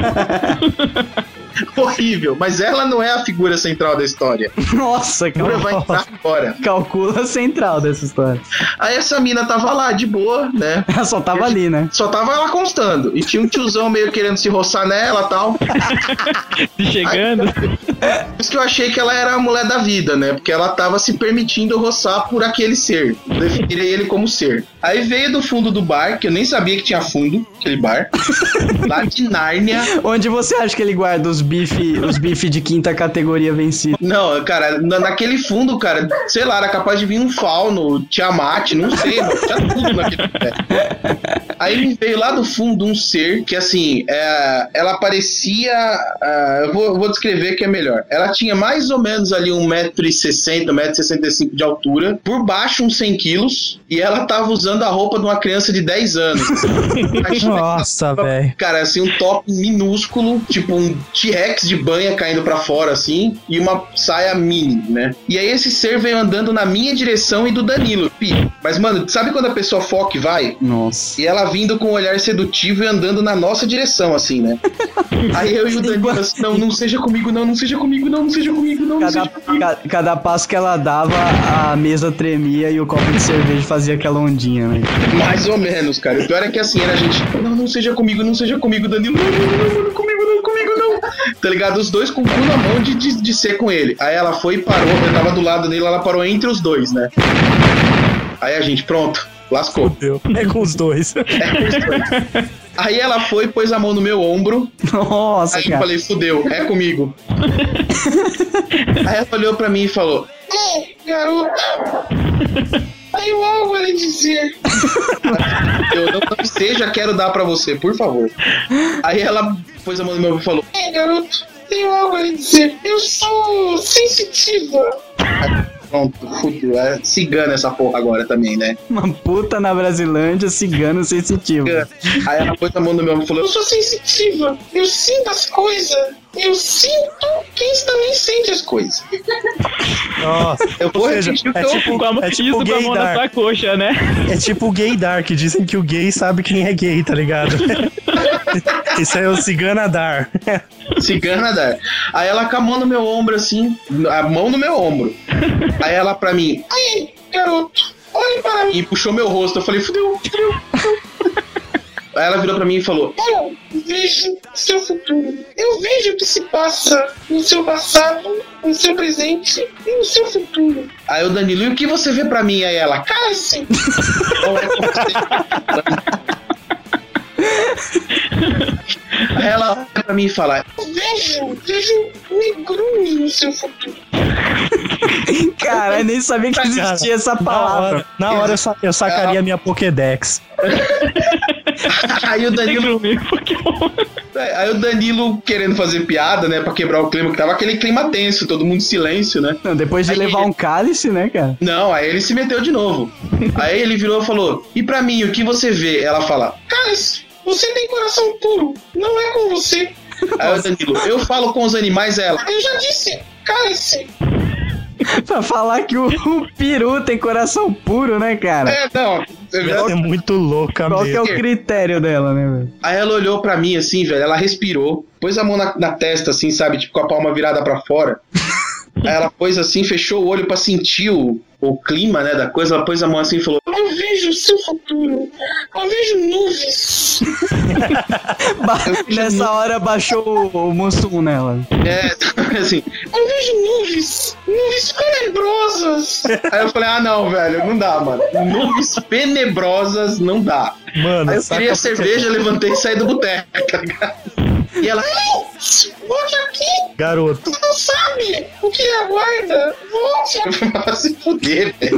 horrível. Mas ela não é a figura central da história.
Nossa,
A figura vai
calcula,
entrar agora.
calcula a central dessa história.
Aí essa mina tava lá, de boa, né?
Ela só tava ali, né?
Só tava ela constando. E tinha um tiozão meio querendo se roçar nela e tal.
Se chegando.
Por isso que eu achei que ela era a mulher da vida, né? Porque ela tava se permitindo roçar por aquele ser. Eu definiria ele como ser. Aí veio do fundo do bar, que eu nem sabia que tinha fundo, aquele bar. Lá de Nárnia.
Onde você acha que ele guarda os bife, os bife de quinta categoria vencido?
Não, cara, na- naquele fundo, cara, sei lá, era capaz de vir um fauno, Tiamat, não sei, mano, tinha tudo naquele pé. Aí me veio lá do fundo um ser que, assim, é, ela parecia... Uh, eu, vou, eu vou descrever que é melhor. Ela tinha mais ou menos ali um metro e sessenta, um metro e sessenta e cinco de altura, por baixo uns cem quilos, e ela tava usando a roupa de uma criança de dez anos.
Nossa, velho.
Cara, assim, um top minúsculo, tipo um T-Rex de banha caindo pra fora, assim, e uma saia mini, né? E aí esse ser veio andando na minha direção e do Danilo. Mas, mano, sabe quando a pessoa foca e vai?
Nossa.
E ela vindo com um olhar sedutivo e andando na nossa direção, assim, né? Aí eu e o Danilo assim, não, não seja comigo, não, não seja comigo, não, não seja comigo, não, não
Cada,
seja comigo.
ca- cada passo que ela dava, a mesa tremia e o copo de cerveja fazia aquela ondinha, né?
Mais ou menos, cara. O pior é que assim, era a gente, não, não seja comigo, não seja comigo, Danilo, não, não, não, não, comigo, não, comigo, não. Tá ligado? Os dois com o cu na mão de, de, de ser com ele. Aí ela foi e parou, eu tava do lado dele, ela parou entre os dois, né? Aí a gente, pronto, lascou.
Fudeu. É com os dois.
É com os dois. Aí ela foi e pôs a mão no meu ombro.
Nossa,
Aí eu
cara.
falei, fudeu, é comigo. Aí ela olhou pra mim e falou, ei, garoto, tenho algo a lhe dizer. Eu não, não seja, quero dar pra você, por favor. Aí ela pôs a mão no meu ombro e falou, ei, garoto, tenho algo a lhe dizer. Eu sou sensitiva. Aí, pronto, fudeu. É cigana essa porra agora também, né?
Uma puta na Brasilândia, cigano sensitivo.
Aí ela pôs a mão no meu ombro e falou, eu sou sensitiva, eu sinto as coisas. Eu sinto que eles também sentem as coisas.
Nossa.
Eu vou
Ou seja,
repetir o que
é
eu
tipo,
Com a mão,
é
isso
tipo
com a
gay
mão na
dark.
sua coxa, né?
É tipo gay dark. Dizem que o gay sabe quem é gay, tá ligado? Isso é o cigana dar.
Cigana dar. Aí ela com a mão no meu ombro, assim, a mão no meu ombro. Aí ela pra mim, aí, garoto, olhe para mim. E puxou meu rosto. Eu falei, fudeu, fudeu, fudeu. Aí ela virou pra mim e falou, eu vejo seu futuro. Eu vejo o que se passa no seu passado, no seu presente e no seu futuro. Aí o Danilo, e o que você vê pra mim? Aí ela, cala-se. Não é com você. Aí ela olha pra mim e fala, eu vejo, vejo negrume no seu futuro.
Cara, eu nem sabia que existia essa
Na
palavra.
hora, na hora eu, sa- eu sacaria minha Pokédex.
Aí o Danilo, aí o Danilo querendo fazer piada, né, pra quebrar o clima, que tava aquele clima tenso, todo mundo em silêncio, né?
Não, depois de
Aí
levar
ele-
um cálice, né, cara?
Não, aí ele se meteu de novo. Aí ele virou e falou, e pra mim, o que você vê? Ela fala, cálice, você tem coração puro, não é com você. Aí o Danilo, eu falo com os animais, ela, eu já disse, cálice.
Pra falar que o, o peru tem coração puro, né, cara?
É, não, eu já-
Ela é muito louca
Qual que é
mesmo.
o critério dela, né, velho?
Aí ela olhou pra mim assim, velho, ela respirou, pôs a mão na, na testa assim, sabe, tipo com a palma virada pra fora. Aí ela pôs assim, fechou o olho pra sentir o, o clima, né, da coisa, ela pôs a mão assim e falou, eu vejo o seu futuro, eu vejo nuvens.
Ba-
Eu-
Nessa hora baixou o, o Mussum nela.
É, assim, eu vejo nuvens, nuvens tenebrosas. Aí eu falei, ah não, velho, não dá, mano, nuvens tenebrosas não dá.
Mano,
Aí eu
saca
queria
a
cerveja, levantei e saí do boteco, tá ligado? E ela, ei, volte aqui.
garoto.
Você não sabe o que aguarda. Volte. Vai se fuder, velho.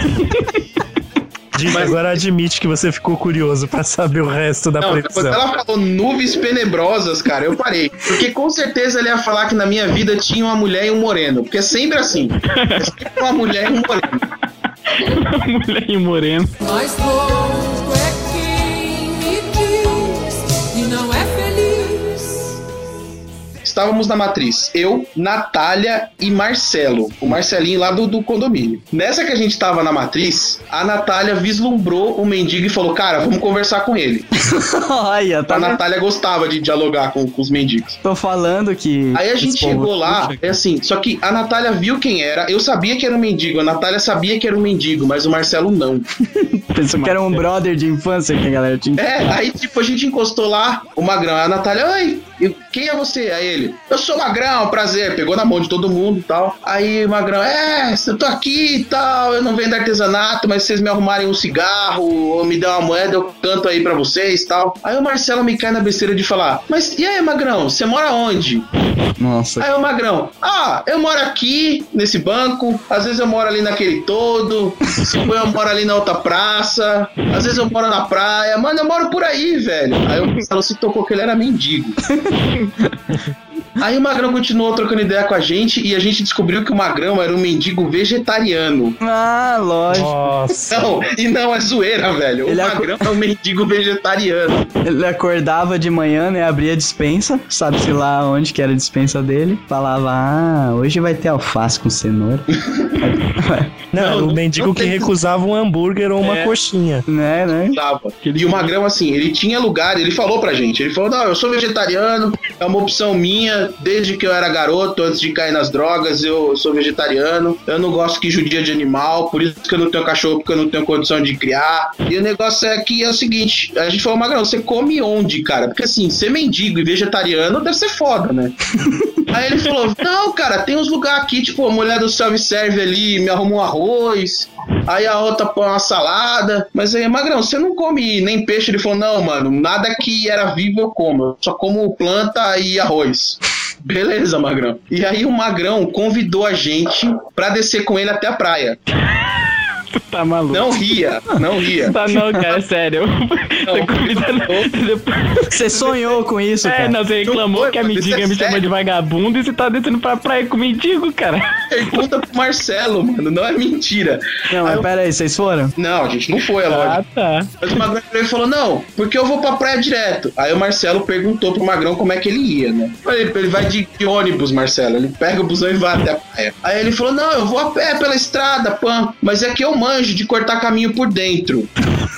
Diga, agora admite que você ficou curioso pra saber o resto da
Não, quando
previsão.
ela falou nuvens tenebrosas, cara, eu parei. Porque com certeza ele ia falar que na minha vida tinha uma mulher e um moreno. Porque é sempre assim. É sempre uma mulher e um moreno.
Mulher e moreno.
Mas louco é quem me diz que não é feliz.
Estávamos na matriz. Eu, Natália e Marcelo. O Marcelinho lá do, do condomínio. Nessa que a gente tava na matriz, a Natália vislumbrou o mendigo e falou, cara, vamos conversar com ele.
Olha, tá
A
vendo?
Natália gostava de dialogar com, com os mendigos.
Tô falando que...
Aí a gente
esse povo-
chegou lá, é assim, só que a Natália viu quem era, eu sabia que era um mendigo, a Natália sabia que era um mendigo, mas o Marcelo não.
Pensou que era um brother de infância que a galera tinha.
É, aí tipo, a gente encostou lá, o Magrão, a Natália, oi, eu- quem é você? Aí ele, ele, eu sou Magrão, prazer. Pegou na mão de todo mundo e tal. Aí o Magrão, é, eu tô aqui e tal, eu não vendo artesanato, mas se vocês me arrumarem um cigarro ou me der uma moeda, eu canto aí pra vocês e tal. Aí o Marcelo me cai na besteira de falar, mas e aí, Magrão, você mora onde?
Nossa.
Aí o Magrão, ah, eu moro aqui, nesse banco, às vezes eu moro ali naquele todo, se for eu moro ali na outra praça, às vezes eu moro na praia, mano, eu moro por aí, velho. Aí o Marcelo se tocou que ele era mendigo. Aí o Magrão continuou trocando ideia com a gente e a gente descobriu que o Magrão era um mendigo vegetariano.
Ah, lógico.
Nossa.
Não, e não é zoeira, velho. O
Ele é
Magrão é um mendigo vegetariano.
Ele acordava de manhã, né? Abria a despensa, sabe-se lá onde que era a despensa dele. Falava, ah, hoje vai ter alface com cenoura.
Não,
Não,
o mendigo
não
que
tem-
recusava um hambúrguer ou uma
É.
coxinha.
Né, né?
Tava. E o Magrão, assim, ele tinha lugar, ele falou pra gente, ele falou, não, eu sou vegetariano, é uma opção minha, desde que eu era garoto, antes de cair nas drogas, eu sou vegetariano, eu não gosto que judia de animal, por isso que eu não tenho cachorro, porque eu não tenho condição de criar. E o negócio é que é o seguinte, a gente falou, Magrão, você come onde, cara? Porque assim, ser mendigo e vegetariano deve ser foda, né? Aí ele falou, não, cara, tem uns lugares aqui, tipo, a mulher do self-serve ali me arruma um arroz, aí a outra põe uma salada, mas aí, Magrão, você não come nem peixe? Ele falou, não, mano, nada que era vivo eu como, eu só como planta e arroz. Beleza, Magrão. E aí o Magrão convidou a gente pra descer com ele até a praia.
Tá maluco.
Não ria, não ria.
Tá não, cara, é sério. Você convidando...
Você sonhou com isso,
É,
cara?
não, você reclamou
foi,
que a
mano, isso
mendiga
é
me chamou
sério.
de vagabundo e você tá descendo pra praia com mendigo, cara.
Pergunta pro Marcelo, mano, não é mentira.
Não,
Aí
mas
eu-
pera aí, vocês foram?
Não, a gente não foi, é lógico.
Ah, tá.
Mas o Magrão ele falou, não, porque eu vou pra praia direto. Aí o Marcelo perguntou pro Magrão como é que ele ia, né? Falei, ele vai de, de ônibus, Marcelo. Ele pega o busão e vai até a praia. Aí ele falou, não, eu vou a pé pela estrada, pã. Mas é que eu manjo de cortar caminho por dentro.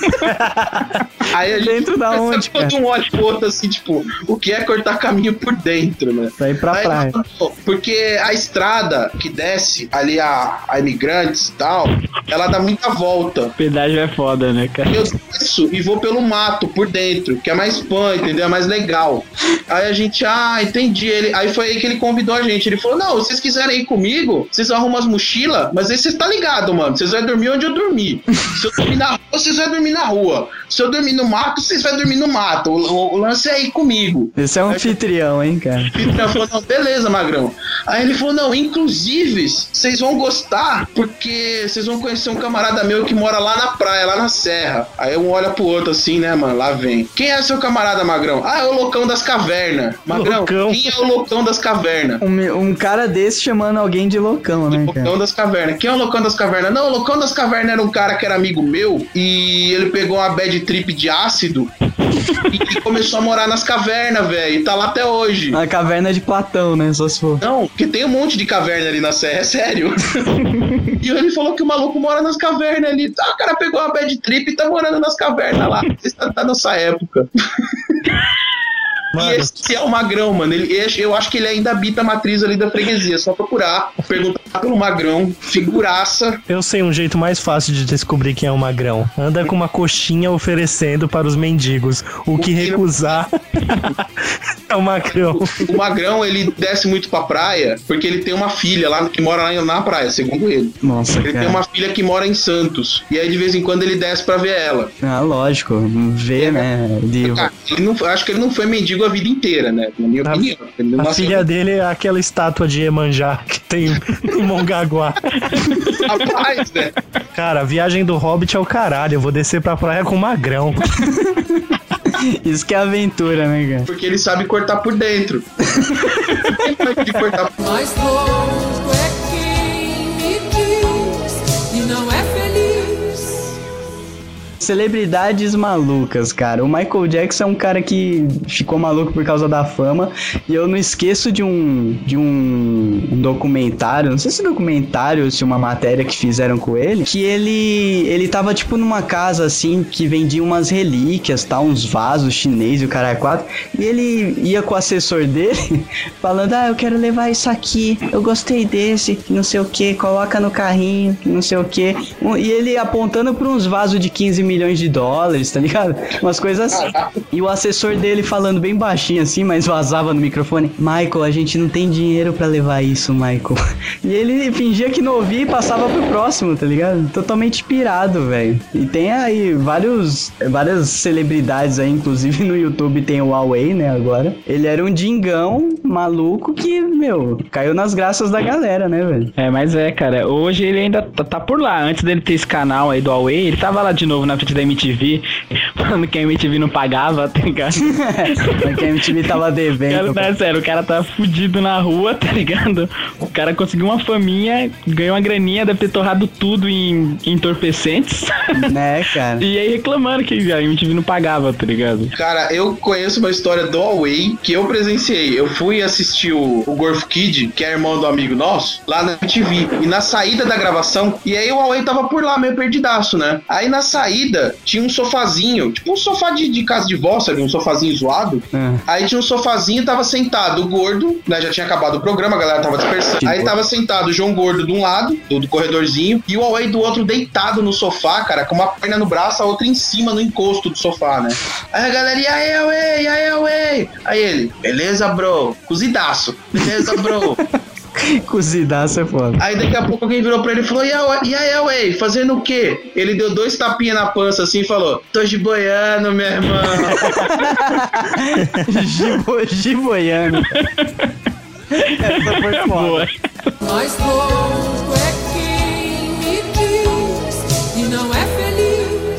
Aí a gente
Dentro da
começa
onde,
todo
cara?
um olho pro outro, assim, tipo, o que é cortar caminho por dentro, né?
Pra ir pra
Aí
praia.
ele falou, porque a estrada que desce ali a, a Imigrantes e tal, ela dá muita volta.
Pedágio é foda, né, cara?
Eu desço e vou pelo mato por dentro, que é mais fã, entendeu? É mais legal. Aí a gente, ah, entendi. Ele, aí foi aí que ele convidou a gente. Ele falou: não, se vocês quiserem ir comigo, vocês arrumam as mochilas, mas aí vocês tá ligado, mano. Vocês vão dormir onde eu dormi. Se eu dormir na rua, vocês vão dormir na rua. Se eu dormir no mato, vocês vão dormir no mato. O, o, o lance é ir comigo.
Esse é um anfitrião, hein, cara?
O Peter falou, não, beleza, Magrão. Aí ele falou, não, inclusive, vocês vão gostar, porque vocês vão conhecer um camarada meu que mora lá na praia, lá na serra. Aí um olha pro outro assim, né, mano, lá vem. Quem é seu camarada, Magrão? Ah, é o Loucão das Cavernas. Magrão,
Loucão.
quem é o Loucão das Cavernas?
Um, um cara desse chamando alguém de loucão, né, cara?
Loucão das Cavernas. Quem é o Loucão das Cavernas? Não, o Loucão das Cavernas era um cara que era amigo meu e ele pegou uma bad trip de ácido e, e começou a morar nas cavernas, velho, e tá lá até hoje.
A caverna de Platão, né? Só se for.
Não, porque tem um monte de caverna ali na serra, é sério. E ele falou que o maluco mora nas cavernas ali. Ah, o cara pegou uma bad trip e tá morando nas cavernas lá. Você tá, tá nessa época.
Mano,
E esse é o Magrão, mano. Ele, eu acho que ele ainda habita a matriz ali da freguesia. É só procurar, perguntar pelo Magrão, figuraça.
eu sei um jeito mais fácil de descobrir quem é o Magrão. Anda com uma coxinha oferecendo para os mendigos. O que recusar é o Magrão.
O Magrão, ele desce muito pra praia porque ele tem uma filha lá que mora lá na praia, segundo ele.
Nossa,
Ele tem
cara.
uma filha que mora em Santos. E aí, de vez em quando, ele desce pra ver ela.
Ah, lógico. Vê, né? De...
Ah, ele não, acho que ele não foi mendigo a vida inteira, né? Na minha
A-
opinião. Ele não
A
nasceu-
filha dele é aquela estátua de Iemanjá que tem em Mongaguá.
Rapaz, né?
Cara, a viagem do Hobbit é o caralho. Eu vou descer pra praia com o Magrão.
Isso que é aventura, né, cara?
Porque ele sabe cortar por dentro. Ele sabe de cortar por
Mas louco é quem me diz e não é feliz.
Celebridades malucas, cara. O Michael Jackson é um cara que ficou maluco por causa da fama. E eu não esqueço de um de um, um documentário, não sei se documentário ou se uma matéria que fizeram com ele, que ele ele tava tipo numa casa assim que vendia umas relíquias, tá, uns vasos chinês e o cara é quatro. E ele ia com o assessor dele falando: "Ah, eu quero levar isso aqui. Eu gostei desse, que não sei o que, coloca no carrinho, que não sei o que". E ele apontando para uns vasos de quinze milhões de dólares, tá ligado? Umas coisas assim. E o assessor dele falando bem baixinho assim, mas vazava no microfone. Michael, a gente não tem dinheiro pra levar isso, Michael. E ele fingia que não ouvia e passava pro próximo, tá ligado? Totalmente pirado, velho. E tem aí vários, várias celebridades aí, inclusive no YouTube tem o Huawei, né, agora. Ele era um dingão maluco que, meu, caiu nas graças da galera, né, velho?
É, mas é, cara, hoje ele ainda tá, tá por lá. Antes dele ter esse canal aí do Huawei, ele tava lá de novo na frente da M T V, falando que a M T V não pagava, tá ligado?
É, que a M T V tava devendo.
Cara, não, é sério, o cara tá fudido na rua, tá ligado? O cara conseguiu uma faminha, ganhou uma graninha, deve ter torrado tudo em, em entorpecentes.
Né, cara?
E aí reclamando que a M T V não pagava, tá ligado?
Cara, eu conheço uma história do Huawei que eu presenciei. Eu fui assistir o, o Gorf Kid, que é irmão do amigo nosso, lá na M T V. E na saída da gravação, e aí o Huawei tava por lá, meio perdidaço, né? Aí na saída, tinha um sofazinho, tipo um sofá de, de casa de vó, sabe? Um sofazinho zoado.
É.
Aí tinha um sofazinho, tava sentado o Gordo, né? Já tinha acabado o programa, a galera tava dispersando.
Que
Aí
bom.
tava sentado o João Gordo de um lado, do, do corredorzinho, e o Huawei do outro deitado no sofá, cara, com uma perna no braço, a outra em cima, no encosto do sofá, né? Aí a galera, e aí, Huawei, e aí, Huawei? Aí ele, beleza, bro? Cozidaço. Beleza, bro?
Cozidaço é foda.
Aí daqui a pouco alguém virou pra ele e falou, e aí, e aí, Huawei, fazendo o quê? Ele deu dois tapinhas na pança assim e falou, tô giboiando, meu irmão.
Gibo, giboiano. Essa foi foda.
Mas pouco é quem me diz e não é feliz.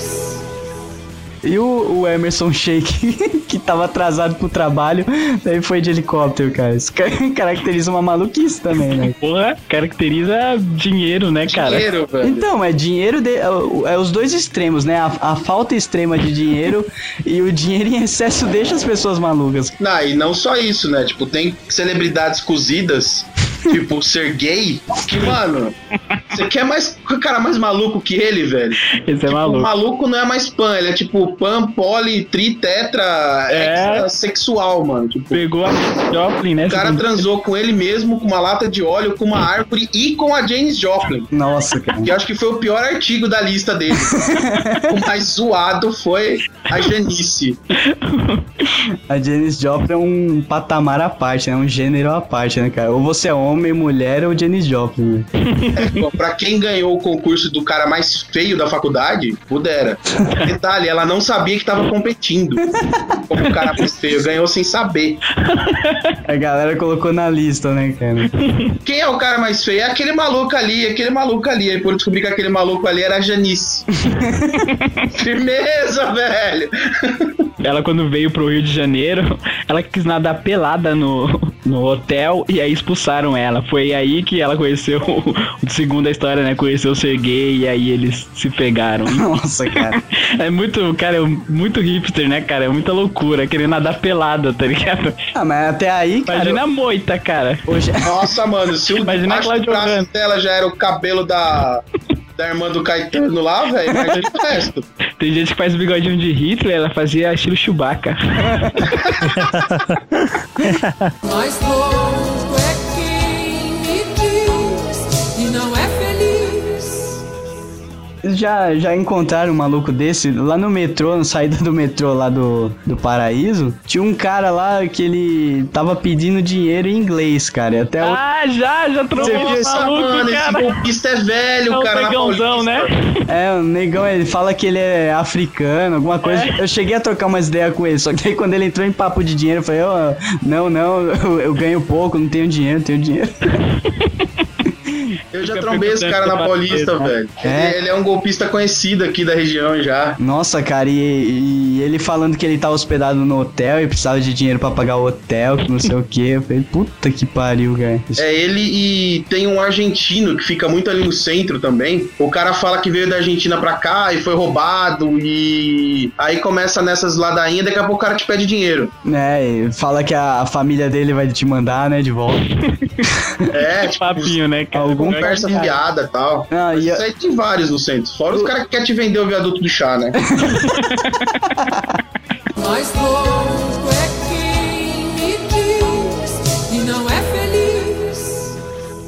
E o, o Emerson Sheik, que tava atrasado pro trabalho, daí foi de helicóptero, cara. Isso ca- caracteriza uma maluquice também, né?
Porra, caracteriza dinheiro, né, cara?
Dinheiro, velho.
Então, é dinheiro, de, é, o- é os dois extremos, né? A, a falta extrema de dinheiro e o dinheiro em excesso deixa as pessoas malucas.
Não, e não só isso, né? Tipo, tem celebridades cozidas, tipo o Sergei, que, mano, você quer mais cara mais maluco que ele, velho?
Esse é
Tipo,
maluco.
o maluco não é mais pan, ele é tipo pan, poli, tri, tetra,
É.
hexa, sexual, mano. Tipo,
Pegou a Joplin, né?
o cara transou com ele mesmo, com uma lata de óleo, com uma árvore e com a Janis Joplin.
Nossa, cara.
Que eu acho que foi o pior artigo da lista dele. O mais zoado foi a Janice.
A Janis Joplin é um patamar à parte, né? Um gênero à parte, né, cara? Ou você é homem, mulher ou Janis Joplin, né?
Bom, pra quem ganhou o concurso do cara mais feio da faculdade, pudera. Detalhe, ela não sabia que tava competindo como o cara mais feio. Ganhou sem saber.
A galera colocou na lista, né, cara?
Quem é o cara mais feio? É aquele maluco ali, aquele maluco ali. Aí por descobrir que aquele maluco ali era a Janice. Firmeza, velho.
Ela, quando veio pro Rio de Janeiro, ela quis nadar pelada no, no hotel e aí expulsaram ela. Foi aí que ela conheceu, segundo a história, né? Conheceu o Sergei e aí eles se pegaram.
Nossa, cara.
É muito, cara, é muito hipster, né, cara? É muita loucura, querer nadar pelada, tá ligado?
Ah, mas até aí, cara...
Imagina a moita, cara.
Hoje...
Nossa, mano, se o
Imagina a
baixo do
Cláudia
braço
Hanna.
dela já era o cabelo da, da irmã do Caetano lá, velho, imagina o resto.
Tem gente que faz bigodinho de Hitler, ela fazia estilo Chewbacca.
Mas pouco é quem me diz e não é feliz.
Já, já encontraram um maluco desse? Lá no metrô, na saída do metrô lá do, do Paraíso, tinha um cara lá que ele tava pedindo dinheiro em inglês, cara. E até o...
Ah, já, já trocou
Você viu
esse
esse
maluco,
Mano, esse
cara.
golpista é velho,
É um
cara. na
negãozão,
Paulista.
né?
É, o negão, ele fala que ele é africano, alguma coisa. Eu cheguei a trocar umas ideias com ele, só que aí quando ele entrou em papo de dinheiro, eu falei, ó, não, não, eu, eu ganho pouco, não tenho dinheiro, não tenho dinheiro.
Eu já
Fica
trombei esse cara na
perguntando
Paulista,
pra
velho.
É?
Ele, ele é um golpista conhecido aqui da região já.
Nossa, cara, e, e ele falando que ele tá hospedado no hotel e precisava de dinheiro pra pagar o hotel, que não sei o que. Eu falei, puta que pariu, cara.
É ele e tem um argentino que fica muito ali no centro também. O cara fala que veio da Argentina pra cá e foi roubado e aí começa nessas ladainhas, daqui a pouco o cara te pede dinheiro.
É, e fala que a, a família dele vai te mandar, né, de volta.
É, tipo,
Papinho, né, cara?
algum
conversa fiada e tal.
Ah,
Mas
e a-
isso aí tem vários no centro. Fora os caras que querem te vender o viaduto do chá, né?
Mas pouco é quem me diz e não é feliz.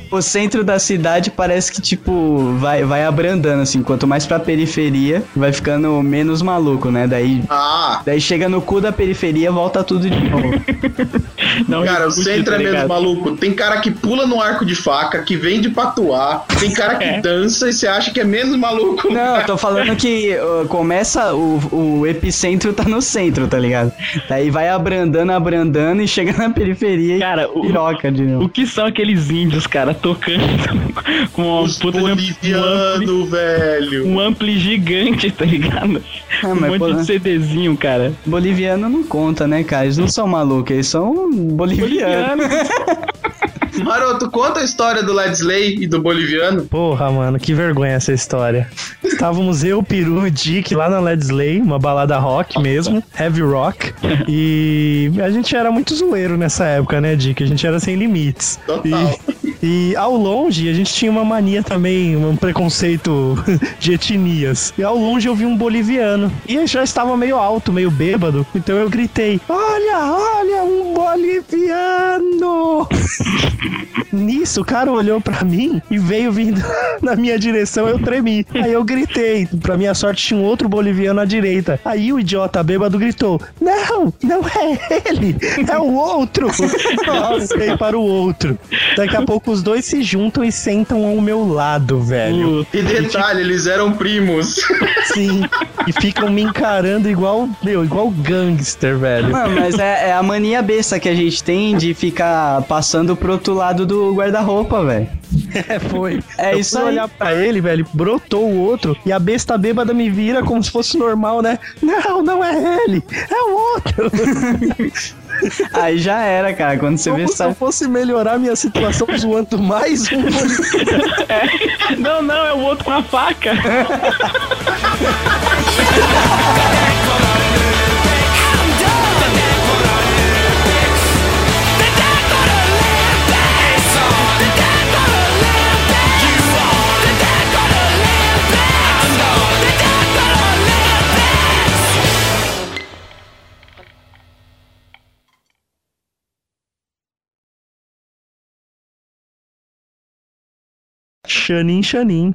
o centro da cidade parece que, tipo, vai, vai abrandando, assim. Quanto mais pra periferia, vai ficando menos maluco, né? Daí,
Ah,
daí chega no cu da periferia, volta tudo de novo.
Não,
cara, o
reboot,
centro
tá
é mesmo
ligado?
maluco. Tem cara que pula no arco de faca, que vende pra atuar. Tem cara que
É.
dança e você acha que é menos maluco.
Não, eu tô falando que uh, começa, o, o epicentro tá no centro, tá ligado? Daí vai abrandando, abrandando e chega na periferia
Cara,
e
o-
piroca de novo.
O que são aqueles índios, cara, tocando com uma
Os
puta de um ampli,
bolivianos, velho.
um ampli gigante, tá ligado?
Ah,
um
mas,
monte
pô,
de CDzinho, cara.
Boliviano não conta, né, cara? Eles não são malucos, eles são bolivianos.
Maroto, conta a história do Led Slay e do boliviano.
Porra, mano, que vergonha essa história. Estávamos eu, Peru e Dick lá na Led Slay, uma balada rock mesmo, heavy rock. E a gente era muito zoeiro nessa época, né, Dick? A gente era sem limites.
Total.
E, e ao longe a gente tinha uma mania também, um preconceito de etnias. E ao longe eu vi um boliviano. E eu já estava meio alto, meio bêbado. Então eu gritei: olha, olha, um boliviano! Nisso, o cara olhou pra mim e veio vindo na minha direção, eu tremi. Aí eu gritei. Pra minha sorte, tinha um outro boliviano à direita. Aí o idiota bêbado gritou: não, não é ele, é o outro. Nossa, e para o outro. Daqui a pouco os dois se juntam e sentam ao meu lado, velho.
Puta,
E detalhe, eles eram primos.
Sim. E ficam me encarando igual, meu, igual gangster, velho.
Mano, mas é, é a mania besta que a gente tem de ficar passando pro outro lado do guarda-roupa, velho.
É, foi.
É
eu
isso
fui
aí.
olhar pra ele, velho, brotou o outro e a besta bêbada me vira como se fosse normal, né? Não, não é ele, é o outro.
Aí já era, cara. Quando você
Como
vê,
se eu
sabe...
fosse melhorar minha situação zoando mais um boliviano.
não, não, é o outro com a faca.
Xanin, Xanin.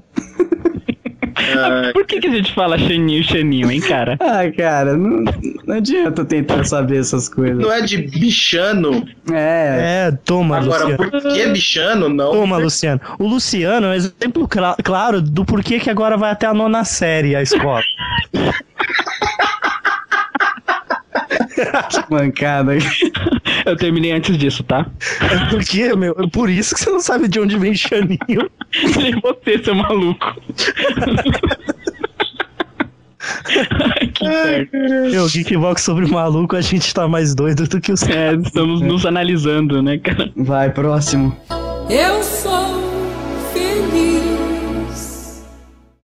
É,
Por que, que a gente fala Xaninho, Xaninho, hein, cara?
Ah, cara, não, não adianta tentar saber essas coisas.
não é de bichano.
É,
É, toma,
Agora,
Luciano.
por que bichano? Não.
Toma, Luciano. O Luciano é um exemplo cla- claro do porquê que agora vai até a nona série a escola.
que mancada.
Eu terminei antes disso, tá?
É porque, meu, é por isso que você não sabe de onde vem Xaninho.
Nem você, seu maluco. Ai, que certo.
Meu, Geekbox sobre o maluco, a gente tá mais doido do que os
É, estamos nos analisando, né, cara?
Vai, próximo.
Eu sou